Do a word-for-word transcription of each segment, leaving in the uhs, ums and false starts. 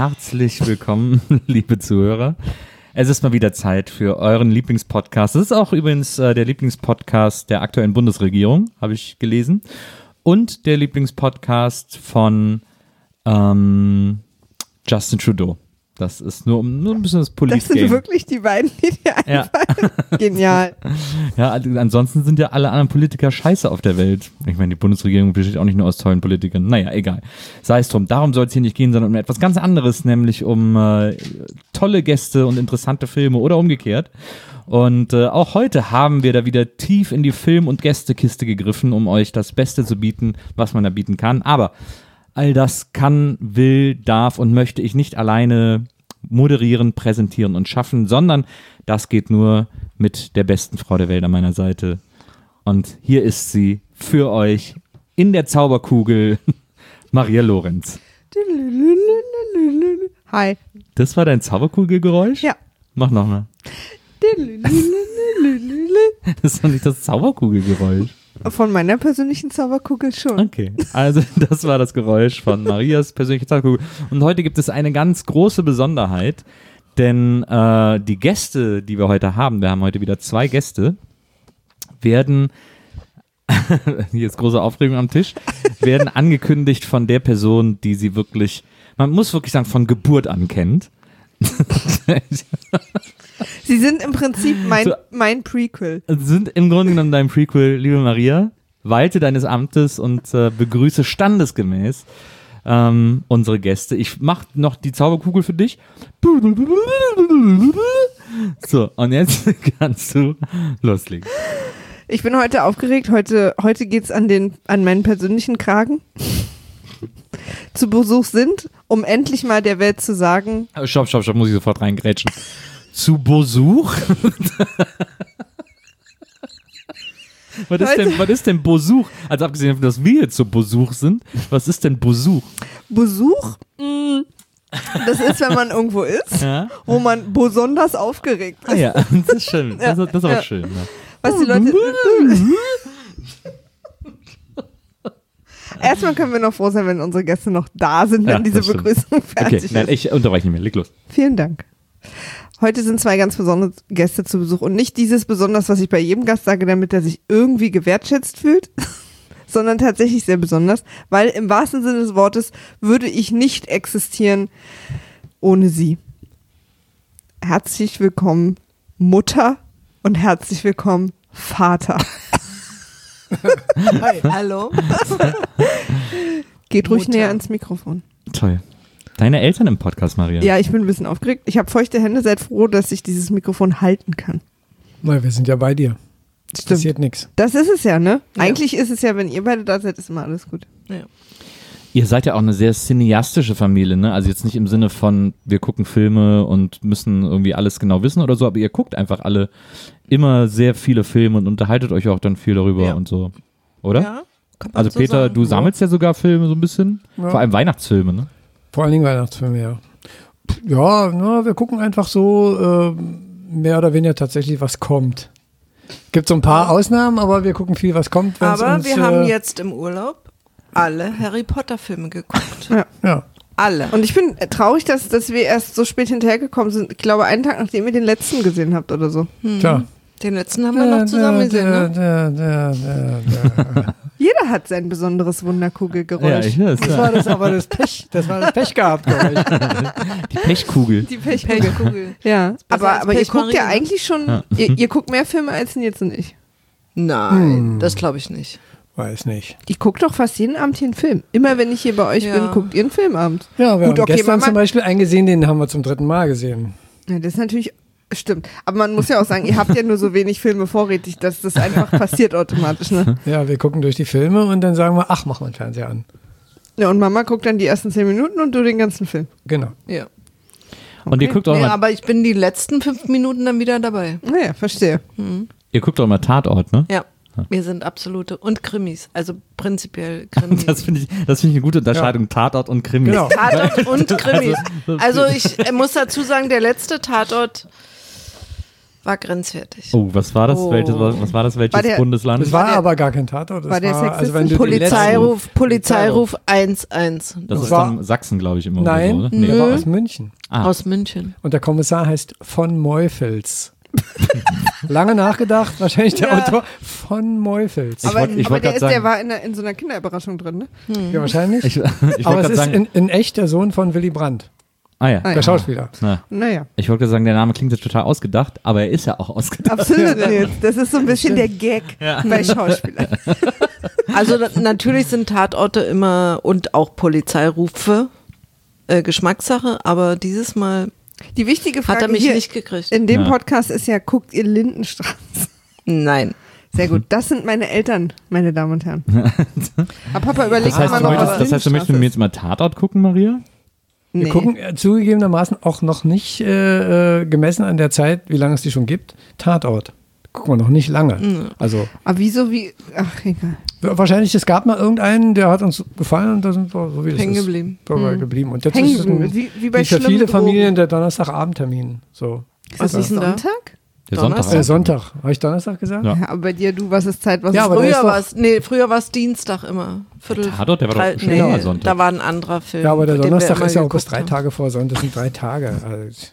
Herzlich willkommen, liebe Zuhörer. Es ist mal wieder Zeit für euren Lieblingspodcast. Das ist auch übrigens äh, der Lieblingspodcast der aktuellen Bundesregierung, habe ich gelesen. Und der Lieblingspodcast von ähm, Justin Trudeau. Das ist nur, nur ein bisschen das Polit-Game. Das sind wirklich die beiden, die dir einfallen. Ja. Genial. Ja, ansonsten sind ja alle anderen Politiker scheiße auf der Welt. Ich meine, die Bundesregierung besteht auch nicht nur aus tollen Politikern. Naja, egal. Sei es drum. Darum soll es hier nicht gehen, sondern um etwas ganz anderes, nämlich um äh, tolle Gäste und interessante Filme oder umgekehrt. Und äh, auch heute haben wir da wieder tief in die Film- und Gästekiste gegriffen, um euch das Beste zu bieten, was man da bieten kann. Aber all das kann, will, darf und möchte ich nicht alleine moderieren, präsentieren und schaffen, sondern das geht nur mit der besten Frau der Welt an meiner Seite. Und hier ist sie für euch in der Zauberkugel, Maria Lorenz. Hi. Das war dein Zauberkugelgeräusch? Ja. Mach nochmal. Das ist doch nicht das Zauberkugelgeräusch. Von meiner persönlichen Zauberkugel schon. Okay, also das war das Geräusch von Marias persönliche Zauberkugel. Und heute gibt es eine ganz große Besonderheit, denn äh, die Gäste, die wir heute haben, wir haben heute wieder zwei Gäste, werden, hier ist große Aufregung am Tisch, werden angekündigt von der Person, die sie wirklich, man muss wirklich sagen, von Geburt an kennt. Sie sind im Prinzip mein, so, mein Prequel. Sind im Grunde genommen dein Prequel, liebe Maria. Walte deines Amtes und äh, begrüße standesgemäß ähm, unsere Gäste. Ich mache noch die Zauberkugel für dich. So, und jetzt kannst du loslegen. Ich bin heute aufgeregt. Heute, heute geht es an, den, an meinen persönlichen Kragen. Zu Besuch sind, um endlich mal der Welt zu sagen. Stopp, stopp, stopp, muss ich sofort reingrätschen. Zu Besuch? was, ist denn, was ist denn Besuch? Also abgesehen davon, dass wir jetzt zu Besuch sind, was ist denn Besuch? Besuch? Das ist, wenn man irgendwo ist, ja? Wo man besonders aufgeregt ist. Ah ja, das ist schön. Das, das ist aber ja. schön. Ja. Was die Leute... Erstmal können wir noch froh sein, wenn unsere Gäste noch da sind, wenn ja, diese Begrüßung fertig okay. ist. Nein, ich unterbreche nicht mehr. Leg los. Vielen Dank. Heute sind zwei ganz besondere Gäste zu Besuch und nicht dieses besonders, was ich bei jedem Gast sage, damit er sich irgendwie gewertschätzt fühlt, sondern tatsächlich sehr besonders, weil im wahrsten Sinne des Wortes würde ich nicht existieren ohne sie. Herzlich willkommen Mutter und herzlich willkommen Vater. Hi. Hallo. Geht ruhig Mutter. näher ans Mikrofon. Toll. Deine Eltern im Podcast, Maria. Ja, ich bin ein bisschen aufgeregt. Ich habe feuchte Hände, seid froh, dass ich dieses Mikrofon halten kann. Na, wir sind ja bei dir. Stimmt. Passiert nichts. Das ist es ja, ne? Ja. Eigentlich ist es ja, wenn ihr beide da seid, ist immer alles gut. Ja. Ihr seid ja auch eine sehr cineastische Familie, ne? Also jetzt nicht im Sinne von, wir gucken Filme und müssen irgendwie alles genau wissen oder so, aber ihr guckt einfach alle immer sehr viele Filme und unterhaltet euch auch dann viel darüber Ja. und so, oder? Ja, kann man Also so Peter, sagen. du sammelst ja sogar Filme so ein bisschen, Ja. vor allem Weihnachtsfilme, ne? Vor allen Dingen Weihnachtsfilme, ja. Ja, na, wir gucken einfach so äh, mehr oder weniger tatsächlich, was kommt. Gibt so ein paar Ausnahmen, aber wir gucken viel, was kommt. wenn's Aber uns, wir äh, haben jetzt im Urlaub alle Harry Potter Filme geguckt. Ja. Ja. Alle. Und ich bin traurig, dass, dass wir erst so spät hinterhergekommen sind. Ich glaube, einen Tag, nachdem ihr den letzten gesehen habt oder so. Hm. Tja. Den letzten haben wir noch zusammen gesehen, ne? Da, da, da, da. Jeder hat sein besonderes Wunderkugelgeräusch. Ja, ich weiß. Das war das aber das Pech, das war das Pech gehabt, glaube ich. Die Pechkugel. Die Pechkugel. Pechkugel. Ja, besser aber, als aber ihr Pech guckt ja Maria. eigentlich schon, Ja. ihr, ihr guckt mehr Filme als Nils und ich. Nein, Hm. das glaube ich nicht. Weiß nicht. Ich gucke doch fast jeden Abend hier einen Film. Immer wenn ich hier bei euch Ja. bin, guckt ihr einen Filmabend. Ja, wir Gut, haben okay, gestern Mama- zum Beispiel einen gesehen, den haben wir zum dritten Mal gesehen. Ja, das ist natürlich, stimmt. Aber man muss ja auch sagen, ihr habt ja nur so wenig Filme vorrätig, dass das einfach passiert automatisch, ne? Ja, wir gucken durch die Filme und dann sagen wir, ach, mach mal den Fernseher an. Ja, und Mama guckt dann die ersten zehn Minuten und du den ganzen Film. Genau. Ja. Und ihr Okay. guckt auch Nee, immer, aber ich bin die letzten fünf Minuten dann wieder dabei. Naja, verstehe. ihr guckt auch immer Tatort, ne? Ja. Wir sind absolute. Und Krimis. Also prinzipiell Krimis. Das finde ich, das finde ich eine gute Unterscheidung, Tatort und Krimi. Genau. Tatort und Krimis. Also, Also ich äh, muss dazu sagen, der letzte Tatort War grenzwertig. Oh, was war das? Oh. Welches, was war das? Welches War der- Bundesland? Das war der- aber gar kein Tatort. Das war der also wenn du die Polizeiruf, Polizeiruf eins eins. Das Das ist war- dann Sachsen, glaube ich, immer. Nein, oder so, oder? der war aus München. Ah. Aus München. Und der Kommissar heißt von Meufels. Lange nachgedacht, wahrscheinlich der Ja. Autor von Meufels. Aber, wollt- ich aber wollt der, grad ist, der sagen- war in, der, in so einer Kinderüberraschung drin, ne? Ja, wahrscheinlich. Ich, ich aber wollte es gerade ist sagen, in, in echt der Sohn von Willy Brandt, ah ja, Ah, der Schauspieler. Na, Naja, ich wollte gerade sagen, der Name klingt jetzt total ausgedacht, aber er ist ja auch ausgedacht. absolut. Nils. Das ist so ein bisschen der Gag bei Schauspielern. Also da, natürlich sind Tatorte immer und auch Polizeirufe äh, Geschmackssache, aber dieses Mal Die wichtige Frage hat er mich hier nicht gekriegt. in dem Ja. Podcast ist ja, guckt ihr Lindenstraße? Nein. Sehr gut. Das sind meine Eltern, meine Damen und Herren. Aber Papa überlegt Das heißt, immer du noch, möchtest, was das heißt, du möchtest mit mir jetzt mal Tatort gucken, Maria? Nee. Wir gucken äh, zugegebenermaßen auch noch nicht äh, äh, gemessen an der Zeit, wie lange es die schon gibt, Tatort. Gucken wir noch nicht lange. Mhm. Also Aber wieso, wie, ach, egal. ja, wahrscheinlich, es gab mal irgendeinen, der hat uns gefallen und da sind wir so wie es Hängen ist, geblieben. dabei Mhm. geblieben. Und jetzt Hängen ist es ein, geblieben. Wie, wie bei wie für schlimmen viele Drogen. Familien der Donnerstagabendtermin. So. Was ist denn da? Sonntag? Der Donnerstag? Sonntag. Äh, Sonntag. Habe ich Donnerstag gesagt? Ja. Ja, aber bei dir, du, was ist Zeit, was Ja, ist aber da ist Früher doch- war es, nee, früher war es Dienstag immer. Viertel, Tatort, der war doch drei, schon nee, immer Sonntag. Da war ein anderer Film. Ja, aber der den wir Donnerstag immer ist ja auch bis geguckt drei haben. Tage vor Sonntag. Das sind drei Tage. Also,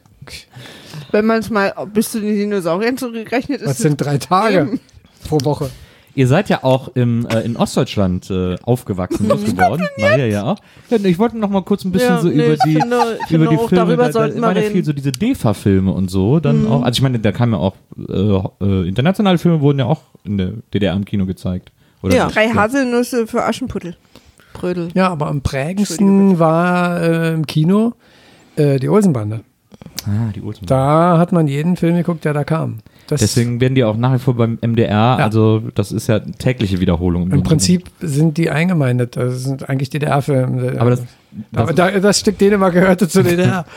Wenn man es mal bis zu den Dinosauriern zurückgerechnet ist. was sind drei Tage Eben. pro Woche? Ihr seid ja auch im, äh, in Ostdeutschland äh, aufgewachsen, groß geworden. Maria ja auch. Ja, ich wollte noch mal kurz ein bisschen Ja, so nee, über ich die, finde, ich über finde die auch, Filme, darüber da, da sollten wir waren ja reden. viel so diese D E F A-Filme und so dann auch. Also ich meine, da kamen ja auch äh, äh, internationale Filme wurden ja auch in der D D R im Kino gezeigt. Oder Ja. nicht? Drei Haselnüsse für Aschenputtel. Brödel. Ja, aber am prägendsten war äh, im Kino äh, die Olsenbande. Ah, die Ultimate. Da hat man jeden Film geguckt, der da kam. Das Deswegen werden die auch nach wie vor beim M D R, Ja. also das ist ja tägliche Wiederholung. Im Grunde Prinzip sind die eingemeindet. Das sind eigentlich D D R-Filme. Aber das, das Aber da, das Stück Dänemark gehörte zur D D R.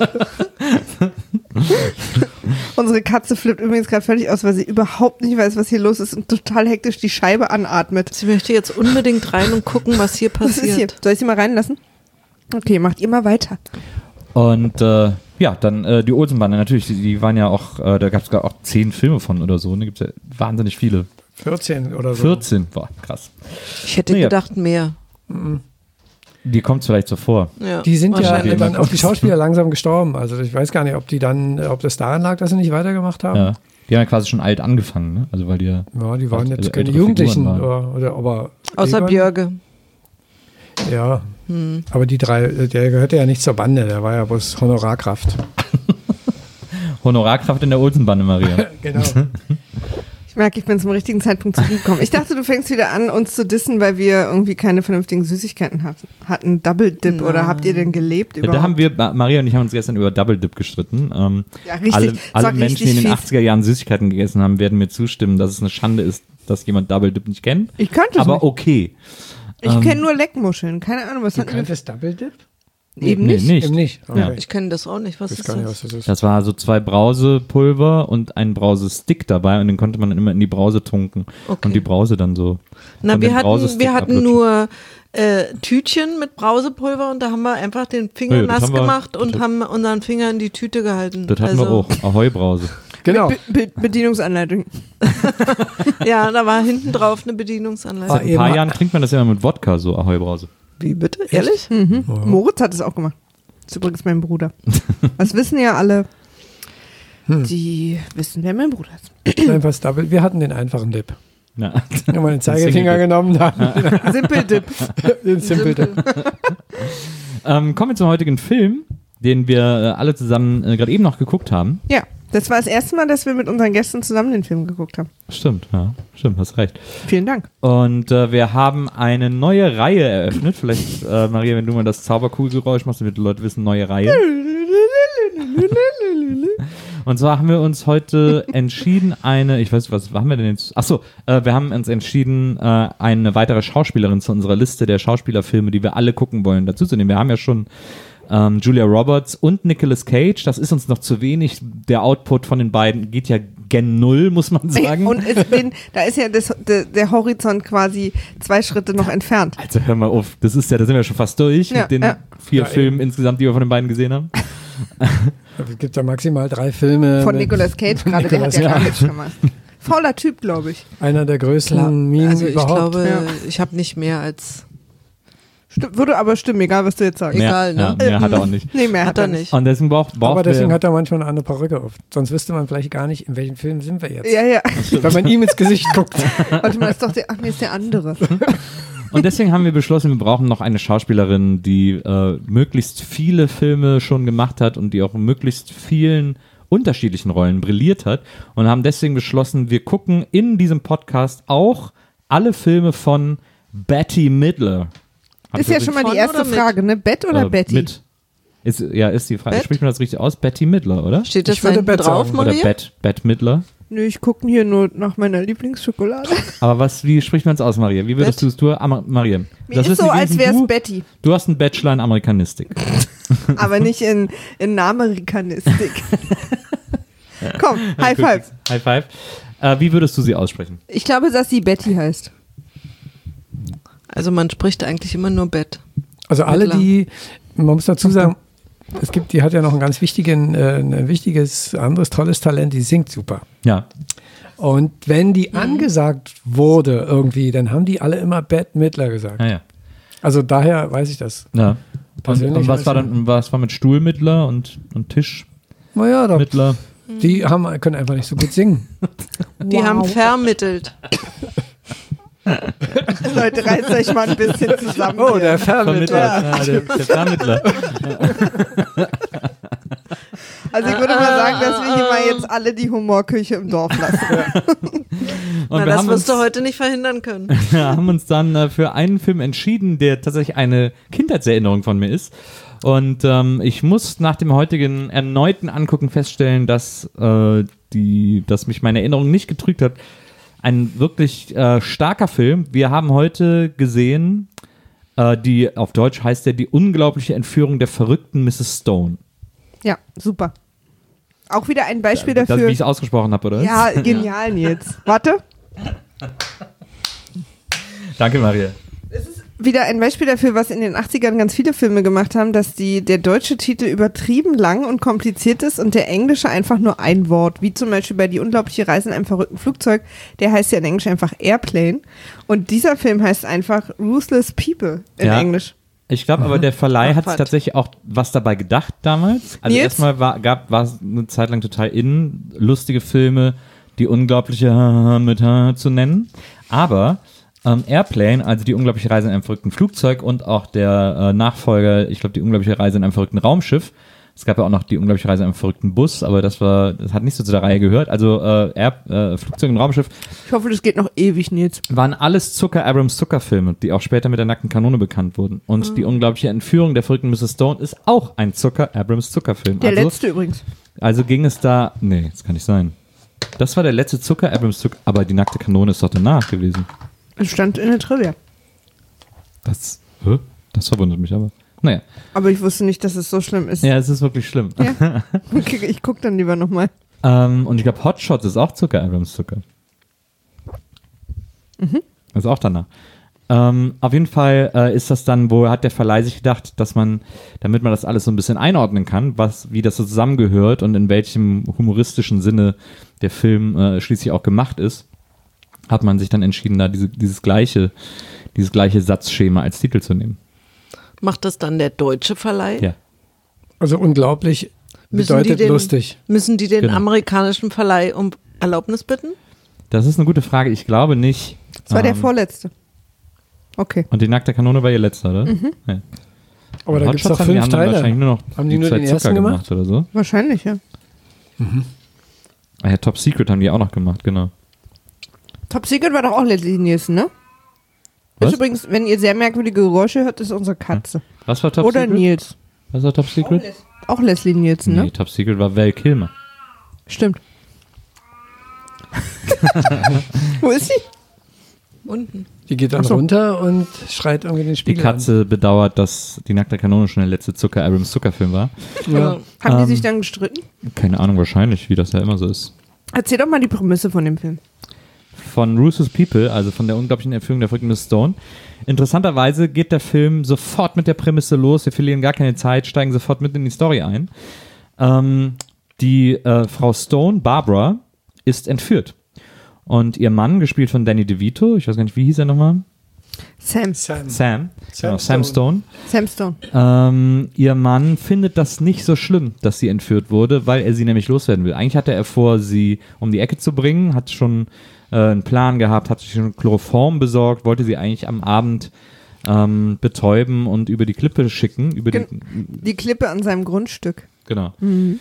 Unsere Katze flippt übrigens gerade völlig aus, weil sie überhaupt nicht weiß, was hier los ist und total hektisch die Scheibe anatmet. Sie möchte jetzt unbedingt rein und gucken, was hier Was ist hier? passiert. Soll ich sie mal reinlassen? Okay, macht ihr mal weiter. Und äh, ja, dann äh, die Olsenbande, natürlich, die, die waren ja auch, äh, da gab es auch zehn Filme von oder so, ne? Gibt es ja wahnsinnig viele. vierzehn oder so. vierzehn, boah, krass. Ich hätte Naja. gedacht mehr. Die kommt vielleicht so vor. Ja, Die sind ja wahrscheinlich. dann auch die Schauspieler langsam gestorben. Also ich weiß gar nicht, ob die dann, ob das daran lag, dass sie nicht weitergemacht haben. Ja. Die haben ja quasi schon alt angefangen, ne? Also weil die ja, Ja, die waren Also jetzt keine ältere Jugendlichen. Figuren Oder, oder, aber Außer Egon? Björge. Ja, Hm. aber die drei, der gehörte ja nicht zur Bande, der war ja bloß Honorarkraft. Honorarkraft in der Olsenbande, Maria. Genau. Ich merke, ich bin zum richtigen Zeitpunkt zurückgekommen. Ich dachte, du fängst wieder an, uns zu dissen, weil wir irgendwie keine vernünftigen Süßigkeiten hatten. Hatten Double Dip oder Nein. habt ihr denn gelebt Ja, überhaupt? da haben wir, Ma- Maria und ich haben uns gestern über Double Dip gestritten. Ähm, Ja, richtig. alle Das alle war Menschen, richtig die in den fies. achtziger Jahren Süßigkeiten gegessen haben, werden mir zustimmen, dass es eine Schande ist, dass jemand Double Dip nicht kennt. Ich kannte es Aber nicht. okay. Ich ähm, kenne nur Leckmuscheln. Keine Ahnung, was Du hatten wir? kanntest Double Dip? Eben nee, nicht. nicht. Eben nicht. Ja. Okay. Ich kenne das auch nicht. Was Ich weiß ist gar nicht, das? was das ist. Das war so zwei Brausepulver und ein Brausestick dabei und den konnte man dann immer in die Brause tunken Okay. und die Brause dann so. Na, von wir dem hatten, Brausestick wir hatten ablutschen. nur äh, Tütchen mit Brausepulver und da haben wir einfach den Finger Ja, das nass haben wir- gemacht und das- haben unseren Finger in die Tüte gehalten. Das hatten also, wir auch. Ahoi-Brause. Genau. Be Be Bedienungsanleitung. Ja, da war hinten drauf eine Bedienungsanleitung. Ah, Seit ein paar eben- Jahren trinkt man das immer mit Wodka, so Ahoi-Brause. Wie bitte? Ehrlich? Mhm. Moritz hat es auch gemacht. Das ist übrigens mein Bruder. Das wissen ja alle. Hm. Die wissen, wer mein Bruder ist. Einfach das Double. Wir hatten den einfachen Dip. Ja. Wir haben den Zeigefinger Single-Dip. genommen, dann Simple Dip. den Simple Dip. Ähm, kommen wir zum heutigen Film, den wir äh, alle zusammen äh, gerade eben noch geguckt haben. Ja, das war das erste Mal, dass wir mit unseren Gästen zusammen den Film geguckt haben. Stimmt, ja, stimmt, hast recht. Vielen Dank. Und äh, wir haben eine neue Reihe eröffnet. Vielleicht, äh, Maria, wenn du mal das Zauberkugelgeräusch machst, damit die Leute wissen, neue Reihe. Und zwar haben wir uns heute entschieden, eine, ich weiß, was haben wir denn jetzt? Achso, äh, wir haben uns entschieden, äh, eine weitere Schauspielerin zu unserer Liste der Schauspielerfilme, die wir alle gucken wollen, dazu zu nehmen. Wir haben ja schon ähm, Julia Roberts und Nicolas Cage. Das ist uns noch zu wenig. Der Output von den beiden geht ja gen Null, muss man sagen. Und es, den, da ist ja das, der, der Horizont quasi zwei Schritte noch entfernt. Also hör mal auf, das ist ja, da sind wir schon fast durch Ja, mit den ja. vier Ja, Filmen insgesamt, die wir von den beiden gesehen haben. Es gibt ja maximal drei Filme. Von mit Nicolas Cage gerade, der hat Nicolas ja gar Cage. nichts gemacht. Fauler Typ, glaube ich. Einer der größten Klar. Minen Also ich überhaupt. glaube, Ja. ich habe nicht mehr als Stimmt, würde aber stimmen, egal was du jetzt sagst. Mehr, Egal, ne? ja, mehr hat er auch nicht. Nee, mehr hat er nicht. Und deswegen braucht, braucht Aber deswegen wir, hat er manchmal eine Perücke auf. Sonst wüsste man vielleicht gar nicht, in welchem Film sind wir jetzt. Ja, ja. Wenn man ihm ins Gesicht guckt. Warte mal, ist doch der, ach nee, ist der andere. Und deswegen haben wir beschlossen, wir brauchen noch eine Schauspielerin, die äh, möglichst viele Filme schon gemacht hat und die auch in möglichst vielen unterschiedlichen Rollen brilliert hat. Und haben deswegen beschlossen, wir gucken in diesem Podcast auch alle Filme von Bette Midler. Habt Ist ihr ja das schon mal Von die erste oder mit? Frage, ne? Bett oder Äh, Betty? Mit. Ist, ja, ist die Frage. Bett? Spricht man das richtig aus? Betty Midler, oder? Steht das Ich würde da hinten Bett drauf, sagen. Oder Maria? Bett, Bett Midler. Nö, ich gucke hier nur nach meiner Lieblingsschokolade. Aber was, wie spricht man es aus, Maria? Wie würdest du es tun? Ama- Maria. Mir das ist wissen so, die als wenigsten wäre es du. Betty. Du hast einen Bachelor in Amerikanistik. Aber nicht in, in Amerikanistik. Komm, High Five. High Five. Äh, wie würdest du sie aussprechen? Ich glaube, dass sie Betty heißt. Also man spricht eigentlich immer nur Bett. Also alle, Mittler. die, man muss dazu sagen, es gibt, die hat ja noch ein ganz wichtigen, äh, ein wichtiges, anderes tolles Talent, die singt super. Ja. Und wenn Mhm. die angesagt wurde irgendwie, dann haben die alle immer Bette Midler gesagt. Ah, ja. Also daher weiß ich das. ja. Und, Persönlich und was weiß war ich- dann, was war mit Stuhlmittler und, und Naja, da, Tischmittler? die haben, können einfach nicht so gut singen. Die Wow. haben vermittelt. Leute, reißt euch mal ein bisschen zusammen. Oh, der Vermittler. Vermittler. Ja, der, der Vermittler. Also ich würde mal sagen, dass wir hier mal jetzt alle die Humorküche im Dorf lassen. Und Na, wir das haben wirst uns, du heute nicht verhindern können. wir haben uns dann äh, für einen Film entschieden, der tatsächlich eine Kindheitserinnerung von mir ist. Und ähm, ich muss nach dem heutigen erneuten Angucken feststellen, dass, äh, die, dass mich meine Erinnerung nicht getrügt hat. Ein wirklich äh, starker Film. Wir haben heute gesehen, äh, die auf Deutsch heißt der Die unglaubliche Entführung der verrückten Misses Stone. Ja, super. Auch wieder ein Beispiel Das, dafür. wie ich es ausgesprochen habe, oder? Ja, genial, Nils. Warte. Danke, Maria. Wieder ein Beispiel dafür, was in den achtzigern ganz viele Filme gemacht haben, dass die, der deutsche Titel übertrieben lang und kompliziert ist und der englische einfach nur ein Wort, wie zum Beispiel bei Die unglaubliche Reise in einem verrückten Flugzeug, der heißt ja in Englisch einfach Airplane und dieser Film heißt einfach Ruthless People in Ja. Englisch. Ich glaube aber, der Verleih Ach, hat sich was. tatsächlich auch was dabei gedacht damals. Also Nils? erstmal war, gab, war es eine Zeit lang total in, lustige Filme, die unglaubliche mit zu nennen. Aber ähm, Airplane, also die unglaubliche Reise in einem verrückten Flugzeug und auch der äh, Nachfolger, ich glaube die unglaubliche Reise in einem verrückten Raumschiff. Es gab ja auch noch die unglaubliche Reise in einem verrückten Bus, aber das war, das hat nicht so zu der Reihe gehört. Also äh, Air, äh, Flugzeug und Raumschiff Ich hoffe, das geht noch ewig, Nils. waren alles Zucker-Abrams-Zucker-Filme, die auch später mit der nackten Kanone bekannt wurden. Und Mhm. die unglaubliche Entführung der verrückten Misses Stone ist auch ein Zucker-Abrams-Zucker-Film. Der Also, letzte übrigens. also ging es da, nee, das kann nicht sein. Das war der letzte Zucker-Abrams-Zucker, aber die nackte Kanone ist doch danach gewesen. Es stand in der Trivia. Das, hä? Das verwundert mich aber. Naja, Aber ich wusste nicht, dass es so schlimm ist. ja, es ist wirklich schlimm. Ja. Okay, ich gucke dann lieber nochmal. Ähm, und ich glaube, Hot Shots ist auch Zucker-Abrams-Zucker. Mhm. Ist auch danach. Ähm, auf jeden Fall äh, ist das dann, wo hat der Verleih sich gedacht, dass man, damit man das alles so ein bisschen einordnen kann, was, wie das so zusammengehört und in welchem humoristischen Sinne der Film äh, schließlich auch gemacht ist, hat man sich dann entschieden, da diese, dieses gleiche, dieses gleiche Satzschema als Titel zu nehmen. Macht das dann der deutsche Verleih? Ja. Also unglaublich Müssen die bedeutet den- lustig. Müssen die den Genau. amerikanischen Verleih um Erlaubnis bitten? Das ist eine gute Frage. Ich glaube nicht. Das war der Ähm, vorletzte. Okay. Und die nackte Kanone war ihr letzter, oder? Mhm. Ja. Aber da Hot gibt es Shots doch haben die fünf anderen Teile. wahrscheinlich nur noch Haben die nur zwei den Zucker ersten gemacht? oder so. Wahrscheinlich, ja. Ah ja, Top Secret haben die auch noch gemacht, genau. Top Secret war doch auch Leslie Nielsen, ne? Was? Ist übrigens, wenn ihr sehr merkwürdige Geräusche hört, ist unsere Katze. Was war Top Oder Secret? Nils. Was war Top Secret? Auch Leslie Nielsen, ne? Nee, Top Secret war Val Kilmer. Stimmt. Wo ist sie? Unten. Die geht dann Ach so. runter und schreit irgendwie den Die Spiegel Katze bedauert, dass die nackte Kanone schon der letzte Zucker-Abrams-Zucker-Film war. an. Ja. Haben die Ähm. sich dann gestritten? Keine Ahnung, wahrscheinlich, wie das ja immer so ist. Erzähl doch mal die Prämisse von dem Film. Von Ruthless People, also von der unglaublichen Entführung der verrückten Miss Stone. Interessanterweise geht der Film sofort mit der Prämisse los. Wir verlieren gar keine Zeit, steigen sofort mit in die Story ein. Ähm, die äh, Frau Stone, Barbara, ist entführt. Und ihr Mann, gespielt von Danny DeVito, ich weiß gar nicht, wie hieß er nochmal? Sam. Sam. Sam. Genau, Sam Stone. Stone. Sam Stone. Ähm, ihr Mann findet das nicht so schlimm, dass sie entführt wurde, weil er sie nämlich loswerden will. Eigentlich hatte er vor, sie um die Ecke zu bringen, hat schon äh, einen Plan gehabt, hat sich schon Chloroform besorgt, wollte sie eigentlich am Abend ähm, betäuben und über die Klippe schicken. Über Gen- die, Die Klippe an seinem Grundstück. genau.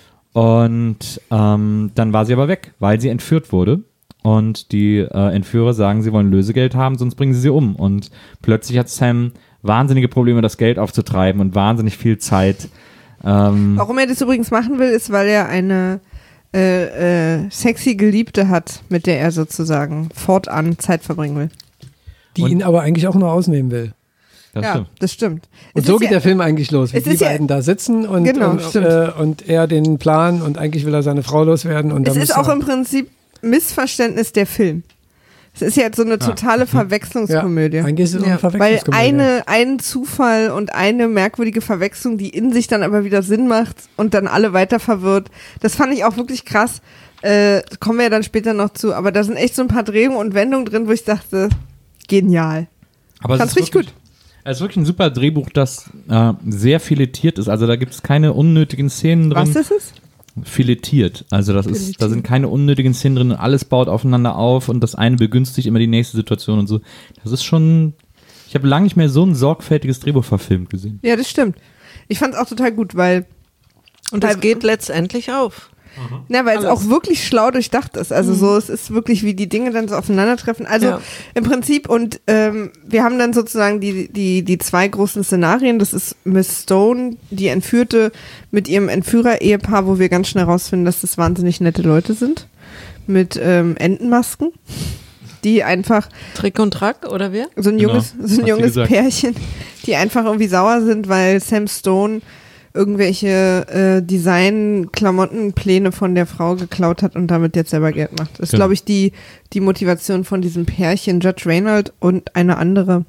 Und ähm, dann war sie aber weg, weil sie entführt wurde. Und die äh, Entführer sagen, sie wollen Lösegeld haben, sonst bringen sie sie um. Und plötzlich hat Sam wahnsinnige Probleme, das Geld aufzutreiben und wahnsinnig viel Zeit. Ähm, Warum er das übrigens machen will, ist, weil er eine äh, äh, sexy Geliebte hat, mit der er sozusagen fortan Zeit verbringen will. Die Und- ihn aber eigentlich auch nur ausnehmen will. das ja, stimmt. das stimmt. Und Es so ist geht ja, der Film eigentlich los, wie es die ist ja- beiden da sitzen und, Genau, und, stimmt. äh, und er den Plan und eigentlich will er seine Frau loswerden. Und Es dann ist muss auch er, im Prinzip Missverständnis der Film. Es ist jetzt so eine totale ja, Verwechslungskomödie. eigentlich ist es Ja, eine Weil Verwechslungskomödie. eine, ein Zufall und eine merkwürdige Verwechslung, die in sich dann aber wieder Sinn macht und dann alle weiter verwirrt. Das fand ich auch wirklich krass. Äh, kommen wir ja dann später noch zu. Aber da sind echt so ein paar Drehungen und Wendungen drin, wo ich dachte, genial. Aber Fand's es ist richtig wirklich, es ist wirklich ein super Drehbuch, das äh, sehr filetiert ist. Also da gibt es keine unnötigen Szenen drin. Was ist es? Filetiert. Also das ist, da sind keine unnötigen Szenen drin und alles baut aufeinander auf und das eine begünstigt immer die nächste Situation und so. Das ist schon, ich habe lange nicht mehr so ein sorgfältiges Drehbuch verfilmt gesehen. Ja, das stimmt. Ich fand es auch total gut, weil Und es geht letztendlich auf. Na, weil es Alles. auch wirklich schlau durchdacht ist. Also so, es ist wirklich, wie die Dinge dann so aufeinandertreffen. Also Ja. im Prinzip, und ähm, wir haben dann sozusagen die, die, die zwei großen Szenarien. Das ist Miss Stone, die Entführte, mit ihrem Entführer-Ehepaar, wo wir ganz schnell rausfinden, dass das wahnsinnig nette Leute sind. Mit ähm, Entenmasken, die einfach Trick und Track, oder wer? so ein Genau, junges, so hast ein du junges gesagt. Pärchen, die einfach irgendwie sauer sind, weil Sam Stone irgendwelche äh, Design-Klamottenpläne von der Frau geklaut hat und damit jetzt selber Geld macht. Das ist, Genau. glaube ich, die, die Motivation von diesem Pärchen, Judge Reinhold und eine andere,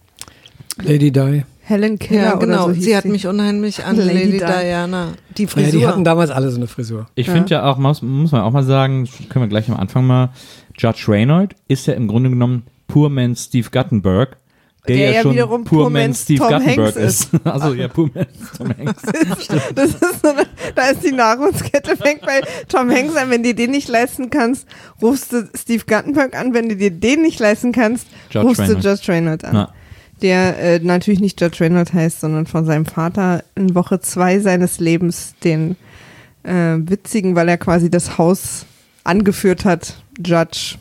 Lady Di. Helen Keller Ja, genau. oder so hieß sie hat mich unheimlich an Lady Lady, Di. Diana. Die Ja, Frisur. die hatten damals alle so eine Frisur. Ich Ja. finde ja auch, muss, muss man auch mal sagen, können wir gleich am Anfang mal, Judge Reinhold ist ja im Grunde genommen Poor Man Steve Guttenberg, der, Der ja, ja schon wiederum Poor Poor Man Man's Steve Tom Guttenberg Hanks ist. Also ja, Poor Man Tom Hanks. Das ist so eine, da ist die Nahrungskette, fängt bei Tom Hanks an, wenn du dir den nicht leisten kannst, rufst du Steve Guttenberg an, wenn du dir den nicht leisten kannst, Judge rufst Reinhold. du Judge Reinhold an. Ja. Der äh, natürlich nicht Judge Reinhold heißt, sondern von seinem Vater in Woche zwei seines Lebens den äh, witzigen, weil er quasi das Haus angeführt hat, Judge,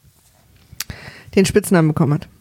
den Spitznamen bekommen hat.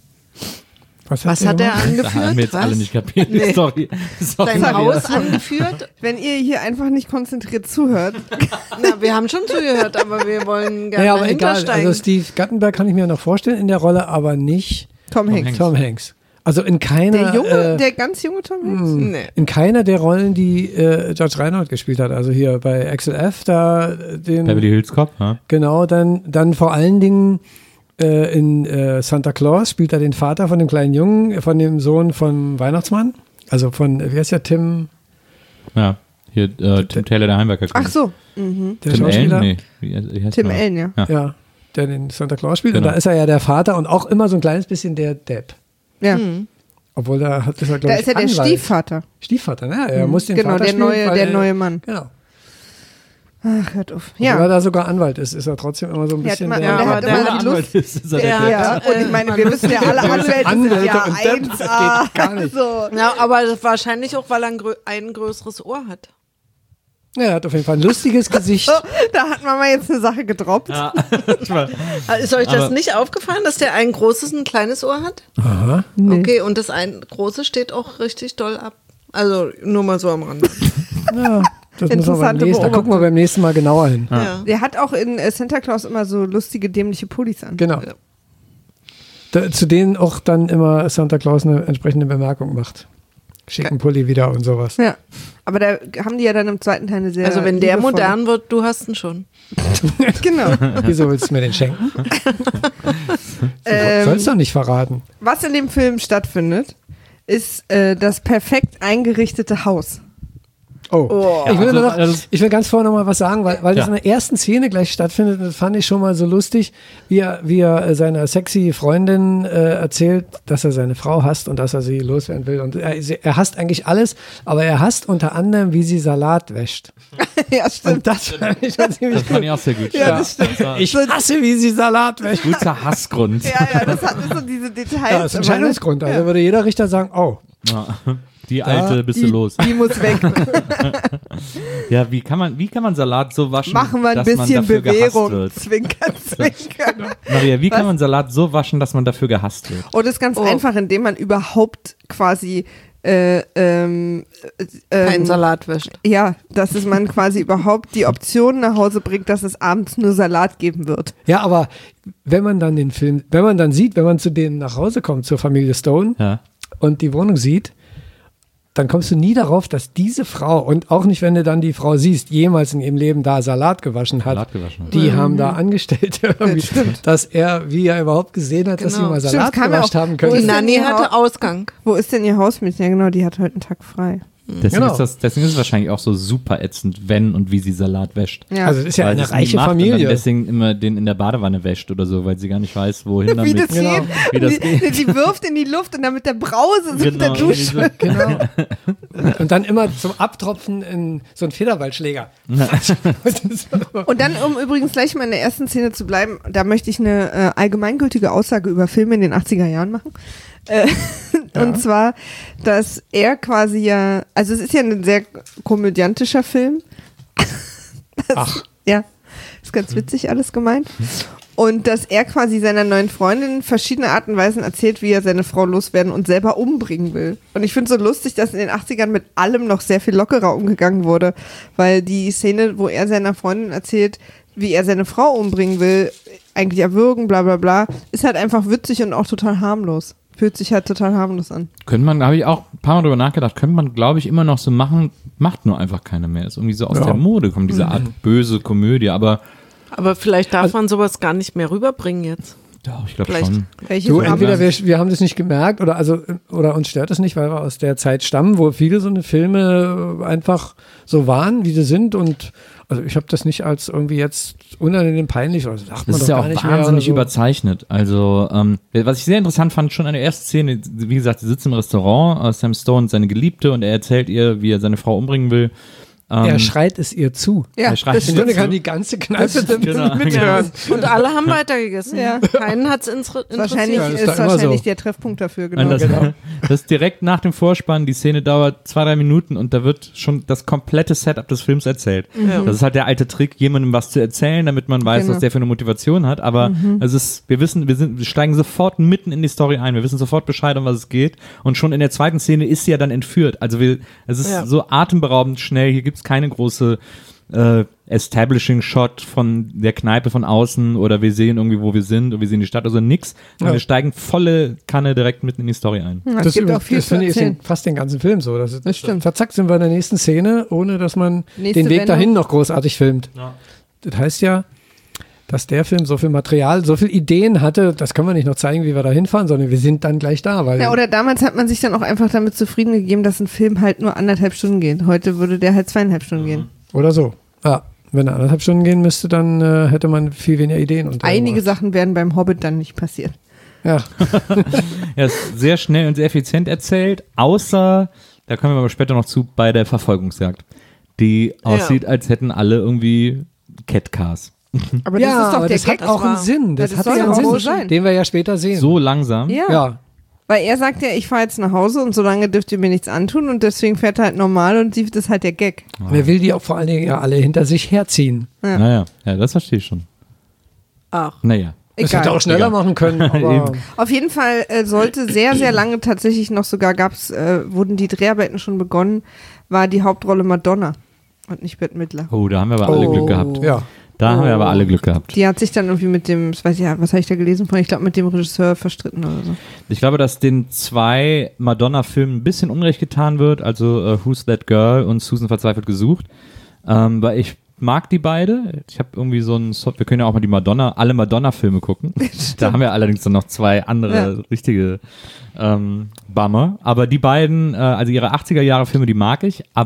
Was hat er gemacht? Das angeführt? haben wir jetzt Was? alle nicht kapiert. Nee. Sorry. Sorry. Sein Haus angeführt? Wenn ihr hier einfach nicht konzentriert zuhört, Na, wir haben schon zugehört, aber wir wollen gerne Naja, aber dahinter egal. steigen. Also Steve Guttenberg kann ich mir noch vorstellen in der Rolle, aber nicht Tom Hanks. Hanks. Tom Hanks. Also in keiner, Der junge, äh, der ganz junge Tom Hanks? nee. in keiner der Rollen, die äh, Judge Reinhold gespielt hat. Also hier bei Axel F. da äh, den Beverly Hills Cop, ja. genau, dann dann vor allen Dingen äh, in äh, Santa Claus spielt er den Vater von dem kleinen Jungen, von dem Sohn von Weihnachtsmann. Also von, wie heißt der, Tim? Ja, hier äh, Tim Taylor, der Heimwerker. Ach so, mhm. Der Tim Schauspieler? Allen? Nee. Wie, wie heißt Tim der? Allen, ja. Ja. Ja, der den Santa Claus spielt. Genau. Und da ist er ja der Vater und auch immer so ein kleines bisschen der Depp. Ja. Obwohl da hat ist er, Da glaube ich, ist er der Anwalt. Stiefvater. Stiefvater, ne? Er muss den Genau, Vater der spielen, neue, weil der er, neue Mann. Genau. Ach, hört auf. Ja. Obwohl er Ja. da sogar Anwalt ist, ist er trotzdem immer so ein Der hat bisschen immer- der... und der aber hat der immer hat die Lust. ist, ist er Der der hat- Ja, und ich meine, wir wissen ja alle, Anwälte sind Anwälte ja und Depp, das eins A. geht gar nicht. So. Ja, aber wahrscheinlich auch, weil er ein, grö ein größeres Ohr hat. Ja, er hat auf jeden Fall ein lustiges Gesicht. Da hat Mama jetzt eine Sache gedroppt. Ja. Ich war- Ist euch das Aber- nicht aufgefallen, dass der ein großes und ein kleines Ohr hat? Aha. Okay, und das ein große steht auch richtig doll ab. Also nur mal so am Rande. Ja, das müssen wir beim Interessante nächsten, da gucken wir beim nächsten Mal genauer hin. Ja. Der hat auch in äh, Santa Claus immer so lustige, dämliche Pullis an. Genau. Ja. Da, zu denen auch dann immer Santa Claus eine entsprechende Bemerkung macht. Schicken Pulli wieder und sowas. Ja. Aber da haben die ja dann im zweiten Teil eine sehr. Also wenn der liebevolle- modern wird, du hast ihn schon. Genau. Wieso willst du mir den schenken? Ähm, Sollst du doch nicht verraten. Was in dem Film stattfindet, ist äh, das perfekt eingerichtete Haus. Oh, Oh. ich, will Also, nur noch, also- ich will ganz vorher noch mal was sagen, weil, weil das Ja. in der ersten Szene gleich stattfindet. Das fand ich schon mal so lustig, wie er, wie er äh, seiner sexy Freundin äh, erzählt, dass er seine Frau hasst und dass er sie loswerden will. Und er, er hasst eigentlich alles, aber er hasst unter anderem, wie sie Salat wäscht. Ja, stimmt. Und das fand ich schon ziemlich Das fand gut. ich auch sehr gut. Ja, das stimmt. Ich hasse, wie sie Salat wäscht. Guter Hassgrund. Ja, ja, das hat so diese Details. Ja, das ist ein immer, ne? Entscheidungsgrund. Also würde jeder Richter sagen, oh, Ja. Die alte, bist du Die, los. die muss weg. Ja, wie kann man, wie kann man Salat so waschen, Machen wir ein dass man bisschen dafür gehasst Bewährung. wird? Zwinkern, zwinkern. Maria, wie Was? kann man Salat so waschen, dass man dafür gehasst wird? Und das ist ganz Oh. einfach, indem man überhaupt quasi äh, ähm, äh, Kein ähm, Salat wäscht. ja, dass es man quasi überhaupt die Option nach Hause bringt, dass es abends nur Salat geben wird. ja, aber wenn man dann den Film, wenn man dann sieht, wenn man zu denen nach Hause kommt, zur Familie Stone Ja. und die Wohnung sieht, dann kommst du nie darauf, dass diese Frau, und auch nicht, wenn du dann die Frau siehst, jemals in ihrem Leben da Salat gewaschen hat. Salat gewaschen hat. Die haben da Angestellte, irgendwie, dass er, wie er überhaupt gesehen hat, dass sie Genau. mal Stimmt, Salat kam ja gewascht auch- haben Wo Die ist können. denn Nanny die hatte Haut? Ausgang. Wo ist denn ihr Hausmädchen? Ja genau, die hat heute einen Tag frei. Deswegen, Genau. ist das, deswegen ist es wahrscheinlich auch so super ätzend, wenn und wie sie Salat wäscht. Ja. Also es ist ja Weil eine sie es nie reiche macht und dann Familie. deswegen immer den in der Badewanne wäscht oder so, weil sie gar nicht weiß, wohin Wie damit. das Genau. geht. Wie das die, geht. die wirft in die Luft und dann mit der Brause so mit der Genau. Dusche. Genau. Und dann immer zum Abtropfen in so einen Federballschläger. Und dann, um übrigens gleich mal in der ersten Szene zu bleiben, da möchte ich eine äh, allgemeingültige Aussage über Filme in den achtziger Jahren machen. Äh, Und zwar, dass er quasi ja, also es ist ja ein sehr komödiantischer Film. Das, Ach. Ja, ist ganz witzig alles gemeint. Und dass er quasi seiner neuen Freundin verschiedene Arten und Weisen erzählt, wie er seine Frau loswerden und selber umbringen will. Und ich finde es so lustig, dass in den achtzigern mit allem noch sehr viel lockerer umgegangen wurde. Weil die Szene, wo er seiner Freundin erzählt, wie er seine Frau umbringen will, eigentlich erwürgen, bla bla bla, ist halt einfach witzig und auch total harmlos. Fühlt sich halt total harmlos an. Könnte man, habe ich auch ein paar Mal drüber nachgedacht, könnte man, glaube ich, immer noch so machen, macht nur einfach keiner mehr. Ist irgendwie so aus Ja. der Mode, kommt diese Art böse Komödie, aber Aber vielleicht darf man sowas gar nicht mehr rüberbringen jetzt. ja, ich glaube Vielleicht. schon. Welche Du, Farbe? entweder wir, wir haben das nicht gemerkt oder also oder uns stört es nicht, weil wir aus der Zeit stammen, wo viele so eine Filme einfach so waren, wie sie sind und also ich habe das nicht als irgendwie jetzt unangenehm peinlich oder so sagt man Das ist doch ja gar auch nicht mehr oder wahnsinnig so. überzeichnet. Also, ähm, was ich sehr interessant fand, schon an der ersten Szene, wie gesagt, sie sitzt im Restaurant, äh, Sam Stone, seine Geliebte, und er erzählt ihr, wie er seine Frau umbringen will. Ähm, Er schreit es ihr zu. Ja, er schreit das es Im ihr Grunde zu. kann die ganze Kneipe Genau, mithören. Und alle haben weitergegessen. Ja. Keinen hat es interessiert. Wahrscheinlich Ja, das ist, ist doch immer wahrscheinlich so. der Treffpunkt dafür, Und genau. das, genau. das ist direkt nach dem Vorspann, die Szene dauert zwei, drei Minuten und da wird schon das komplette Setup des Films erzählt. Ja. Das ist halt der alte Trick, jemandem was zu erzählen, damit man weiß, Genau. was der für eine Motivation hat. Aber es ist, wir wissen, wir sind, wir steigen sofort mitten in die Story ein. Wir wissen sofort Bescheid, um was es geht. Und schon in der zweiten Szene ist sie ja dann entführt. Also wir, es ist Ja. so atemberaubend schnell. Hier gibt's keine große äh, Establishing-Shot von der Kneipe von außen oder wir sehen irgendwie, wo wir sind und wir sehen die Stadt, also nix. Und Ja. wir steigen volle Kanne direkt mitten in die Story ein. Ja, es Das, gibt das auch viel zu finde ich ist erzählen. in fast den ganzen Film so. Das, Das stimmt. Verzackt sind wir in der nächsten Szene, ohne dass man Nächste den Weg Wendung. dahin noch großartig filmt. Das heißt ja, dass der Film so viel Material, so viel Ideen hatte, das können wir nicht noch zeigen, wie wir da hinfahren, sondern wir sind dann gleich da. Weil Ja, oder damals hat man sich dann auch einfach damit zufrieden gegeben, dass ein Film halt nur anderthalb Stunden geht. Heute würde der halt zweieinhalb Stunden gehen. Oder so. Ja, wenn er anderthalb Stunden gehen müsste, dann äh, hätte man viel weniger Ideen. Und Einige Sachen werden beim Hobbit dann nicht passieren. Ja, Er ist sehr schnell und sehr effizient erzählt, außer, da kommen wir aber später noch zu, bei der Verfolgungsjagd. Die aussieht, als hätten alle irgendwie Catcars. Aber ja das ist doch aber der das Gag. hat auch war- einen Sinn. Das, das hat soll ja einen auch Sinn, so sein. den wir ja später sehen. So langsam. Ja. Ja, Weil er sagt ja, ich fahre jetzt nach Hause und solange dürft ihr mir nichts antun und deswegen fährt er halt normal und sie, das ist halt der Gag. wer will die auch vor allen Dingen ja alle hinter sich herziehen. Ja. Naja, ja, das verstehe ich schon. Ach. Naja. Das hätte Egal. auch schneller Egal. machen können, aber Eben. Auf jeden Fall äh, sollte sehr, sehr lange tatsächlich noch sogar gab's, äh, wurden die Dreharbeiten schon begonnen, war die Hauptrolle Madonna und nicht Bette Midler. Oh, da haben wir aber alle Oh. Glück gehabt. ja. Da haben wir aber alle Glück gehabt. Die hat sich dann irgendwie mit dem, das weiß ich ja, was habe ich da gelesen von, ich glaube mit dem Regisseur verstritten oder so. Ich glaube, dass den zwei Madonna-Filmen ein bisschen Unrecht getan wird, also äh, Who's That Girl und Susan verzweifelt gesucht, ähm, weil ich mag die beide. Ich habe irgendwie so ein, wir können ja auch mal die Madonna, alle Madonna-Filme gucken. Da haben wir allerdings dann noch zwei andere Ja. richtige ähm, Bummer. Aber die beiden, äh, also ihre achtziger Jahre Filme, die mag ich, aber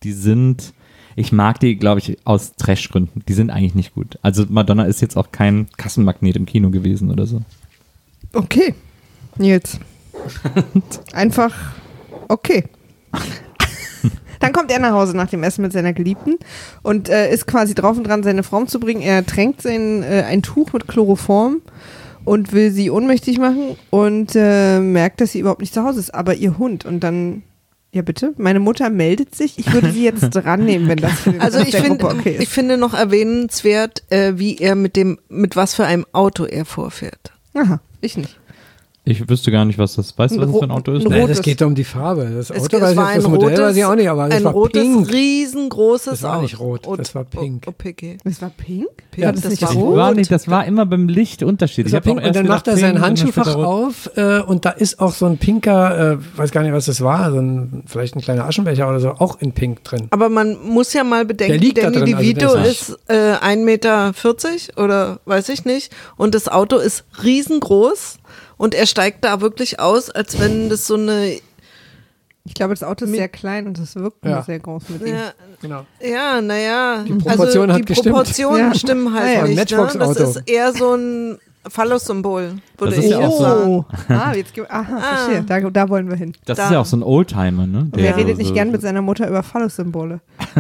die sind, ich mag die, glaube ich, aus Trash-Gründen. Die sind eigentlich nicht gut. Also Madonna ist jetzt auch kein Kassenmagnet im Kino gewesen oder so. Okay, Nils. Einfach okay. Dann kommt er nach Hause nach dem Essen mit seiner Geliebten und äh, ist quasi drauf und dran, seine Frau umzubringen. Er tränkt sein, äh, ein Tuch mit Chloroform und will sie ohnmächtig machen und äh, merkt, dass sie überhaupt nicht zu Hause ist. Aber ihr Hund und dann, ja bitte, meine Mutter meldet sich. Ich würde sie jetzt dran nehmen, wenn das für den Also Rest ich der finde, Gruppe okay ist. ich finde noch erwähnenswert, äh, wie er mit dem, mit was für einem Auto er vorfährt. Aha, ich nicht. Ich wüsste gar nicht, was das, weißt du, was das für ein Auto ist? Ein Nein, rotes. das geht doch um die Farbe. Das Es, Auto es weiß ich, war ein das Modell rotes, weiß ich auch nicht, aber es ein war rotes, pink. riesengroßes Das war nicht Auto. rot, das war pink. Oh, oh, Picky. Das war pink? Pink, War das, das nicht war Ich rot? war nicht, das war immer beim Licht unterschiedlich. Das war Ich hab auch pink und erst dann gedacht, macht er pink sein und dann Handschuhfach später rot. auf äh, und da ist auch so ein pinker, äh, weiß gar nicht, was das war, so ein, vielleicht ein kleiner Aschenbecher oder so, auch in pink drin. Aber man muss ja mal Der bedenken, liegt da Danny drin, also DeVito der ist äh, ein Meter vierzig oder weiß ich nicht und das Auto ist riesengroß und er steigt da wirklich aus, als wenn das so eine, Ich glaube, das Auto ist Mit- sehr klein und das wirkt Ja. sehr groß mit ihm. ja, Genau. ja, naja, Die Proportion also hat die gestimmt. Proportionen Ja. stimmen halt Ja, ja. nicht. Ein Matchbox-Auto. Ne? Das ist eher so ein Phallus-Symbol, würde Das ist ich ja auch jetzt so- sagen. Ah, jetzt gibt, aha, Ah. verstehe. Da, da wollen wir hin. Das Da. ist ja auch so ein Oldtimer, ne? Wer Der redet so- nicht so- gern mit seiner Mutter über Phallus-Symbole?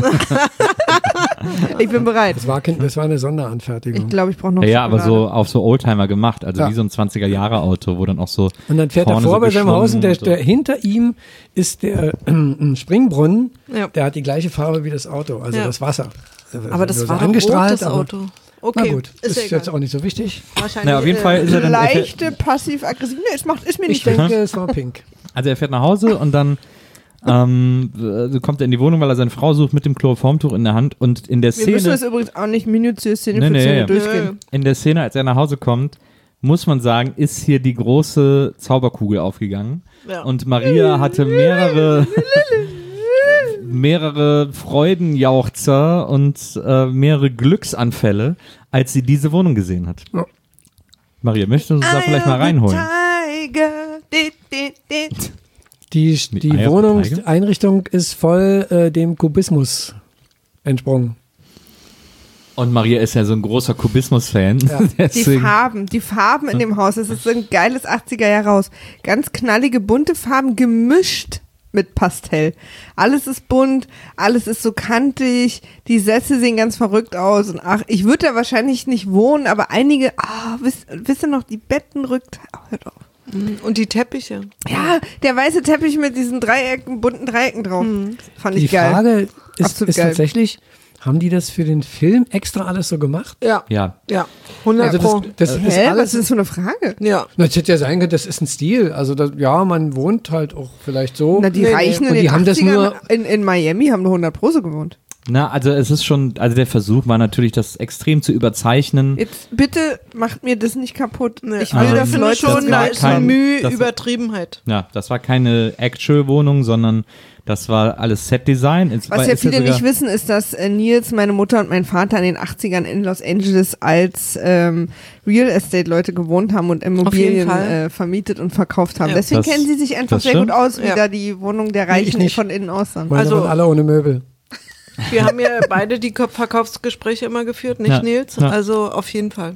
Ich bin bereit. Das war, kein- das war eine Sonderanfertigung. Ich glaube, ich brauche noch Ja, ja, aber so Schokolade. auf so Oldtimer gemacht, also Ja. wie so ein zwanziger-Jahre-Auto, wo dann auch so Und dann fährt er vorne vor so bei seinem Haus und der, geschwungen der hinter ihm ist der äh, Springbrunnen, Ja. der hat die gleiche Farbe wie das Auto, also Ja. das Wasser. Aber das Nur war so doch angestrahlt, rot, das aber- Auto. Okay, Na gut, ist, ist, ja jetzt egal. auch nicht so wichtig. Wahrscheinlich, Na, auf jeden äh, Fall ist er dann, er fährt, Leichte passiv-aggressiv. Nee, es, macht, ist mir Ich nicht denke, es war pink. also er fährt nach Hause und dann ähm, äh, kommt er in die Wohnung, weil er seine Frau sucht mit dem Chloroformtuch in der Hand und in der Wir müssen Szene, das übrigens auch nicht minutiös Szene Nee, für nee, Szene ja. durchgehen. in der Szene, als er nach Hause kommt, muss man sagen, ist hier die große Zauberkugel aufgegangen Ja. und Maria hatte mehrere mehrere Freudenjauchzer und äh, mehrere Glücksanfälle, als sie diese Wohnung gesehen hat. Ja. Maria, möchtest du uns da vielleicht mal reinholen? Tiger. Dit, dit, dit. Die, Mit die Eier auf Wohnungseinrichtung ist voll äh, dem Kubismus entsprungen. Und Maria ist ja so ein großer Kubismus-Fan. Ja. Die Deswegen- Farben, die Farben in dem Haus. Es ist so ein geiles achtziger-Jahre-Haus. Ganz knallige, bunte Farben gemischt mit Pastell. Alles ist bunt, alles ist so kantig, die Sessel sehen ganz verrückt aus. Und ach, ich würde da wahrscheinlich nicht wohnen, aber einige, ah, wisst, wisst ihr noch, die Betten rückt, oh, hört auf. Und die Teppiche. Ja, der weiße Teppich mit diesen Dreiecken, bunten Dreiecken drauf. Fand ich Die geil. Frage ist, Absolut ist geil. tatsächlich, haben die das für den Film extra alles so gemacht? Ja, Ja, ja, hundert Also Pro. das, das ist Hä, was alles. ist das für eine Frage? Ja, Na, das hätte ja sein können, das ist ein Stil. Also das, ja, man wohnt halt auch vielleicht so. Na, die Nee, nee. Reichen Und in die den haben das achtzigern nur- in, in Miami haben nur hundert Pro so gewohnt. na, also es ist schon, also der Versuch war natürlich, das extrem zu überzeichnen. Jetzt bitte macht mir das nicht kaputt. nee. Ich will, Also, dass das- Leute das schon, war da ist kein- Mühe, das- Übertriebenheit. Ja, das war keine Actual-Wohnung, sondern das war alles Set-Design. Es war- Was ja ist ja viele sogar- nicht wissen, ist, dass äh, Nils, meine Mutter und mein Vater in den achtzigern in Los Angeles als ähm, Real Estate-Leute gewohnt haben und Immobilien Fall. äh, vermitet und verkauft haben. Ja. Deswegen Das- kennen sie sich einfach das sehr stimmt. gut aus, wie Ja. da die Wohnung der Nee, ich Reichen nicht. von innen aussahen. Meine Also- waren alle ohne Möbel. Wir haben ja beide die Ko- Verkaufsgespräche immer geführt, nicht Ja, Nils? ja. Also auf jeden Fall.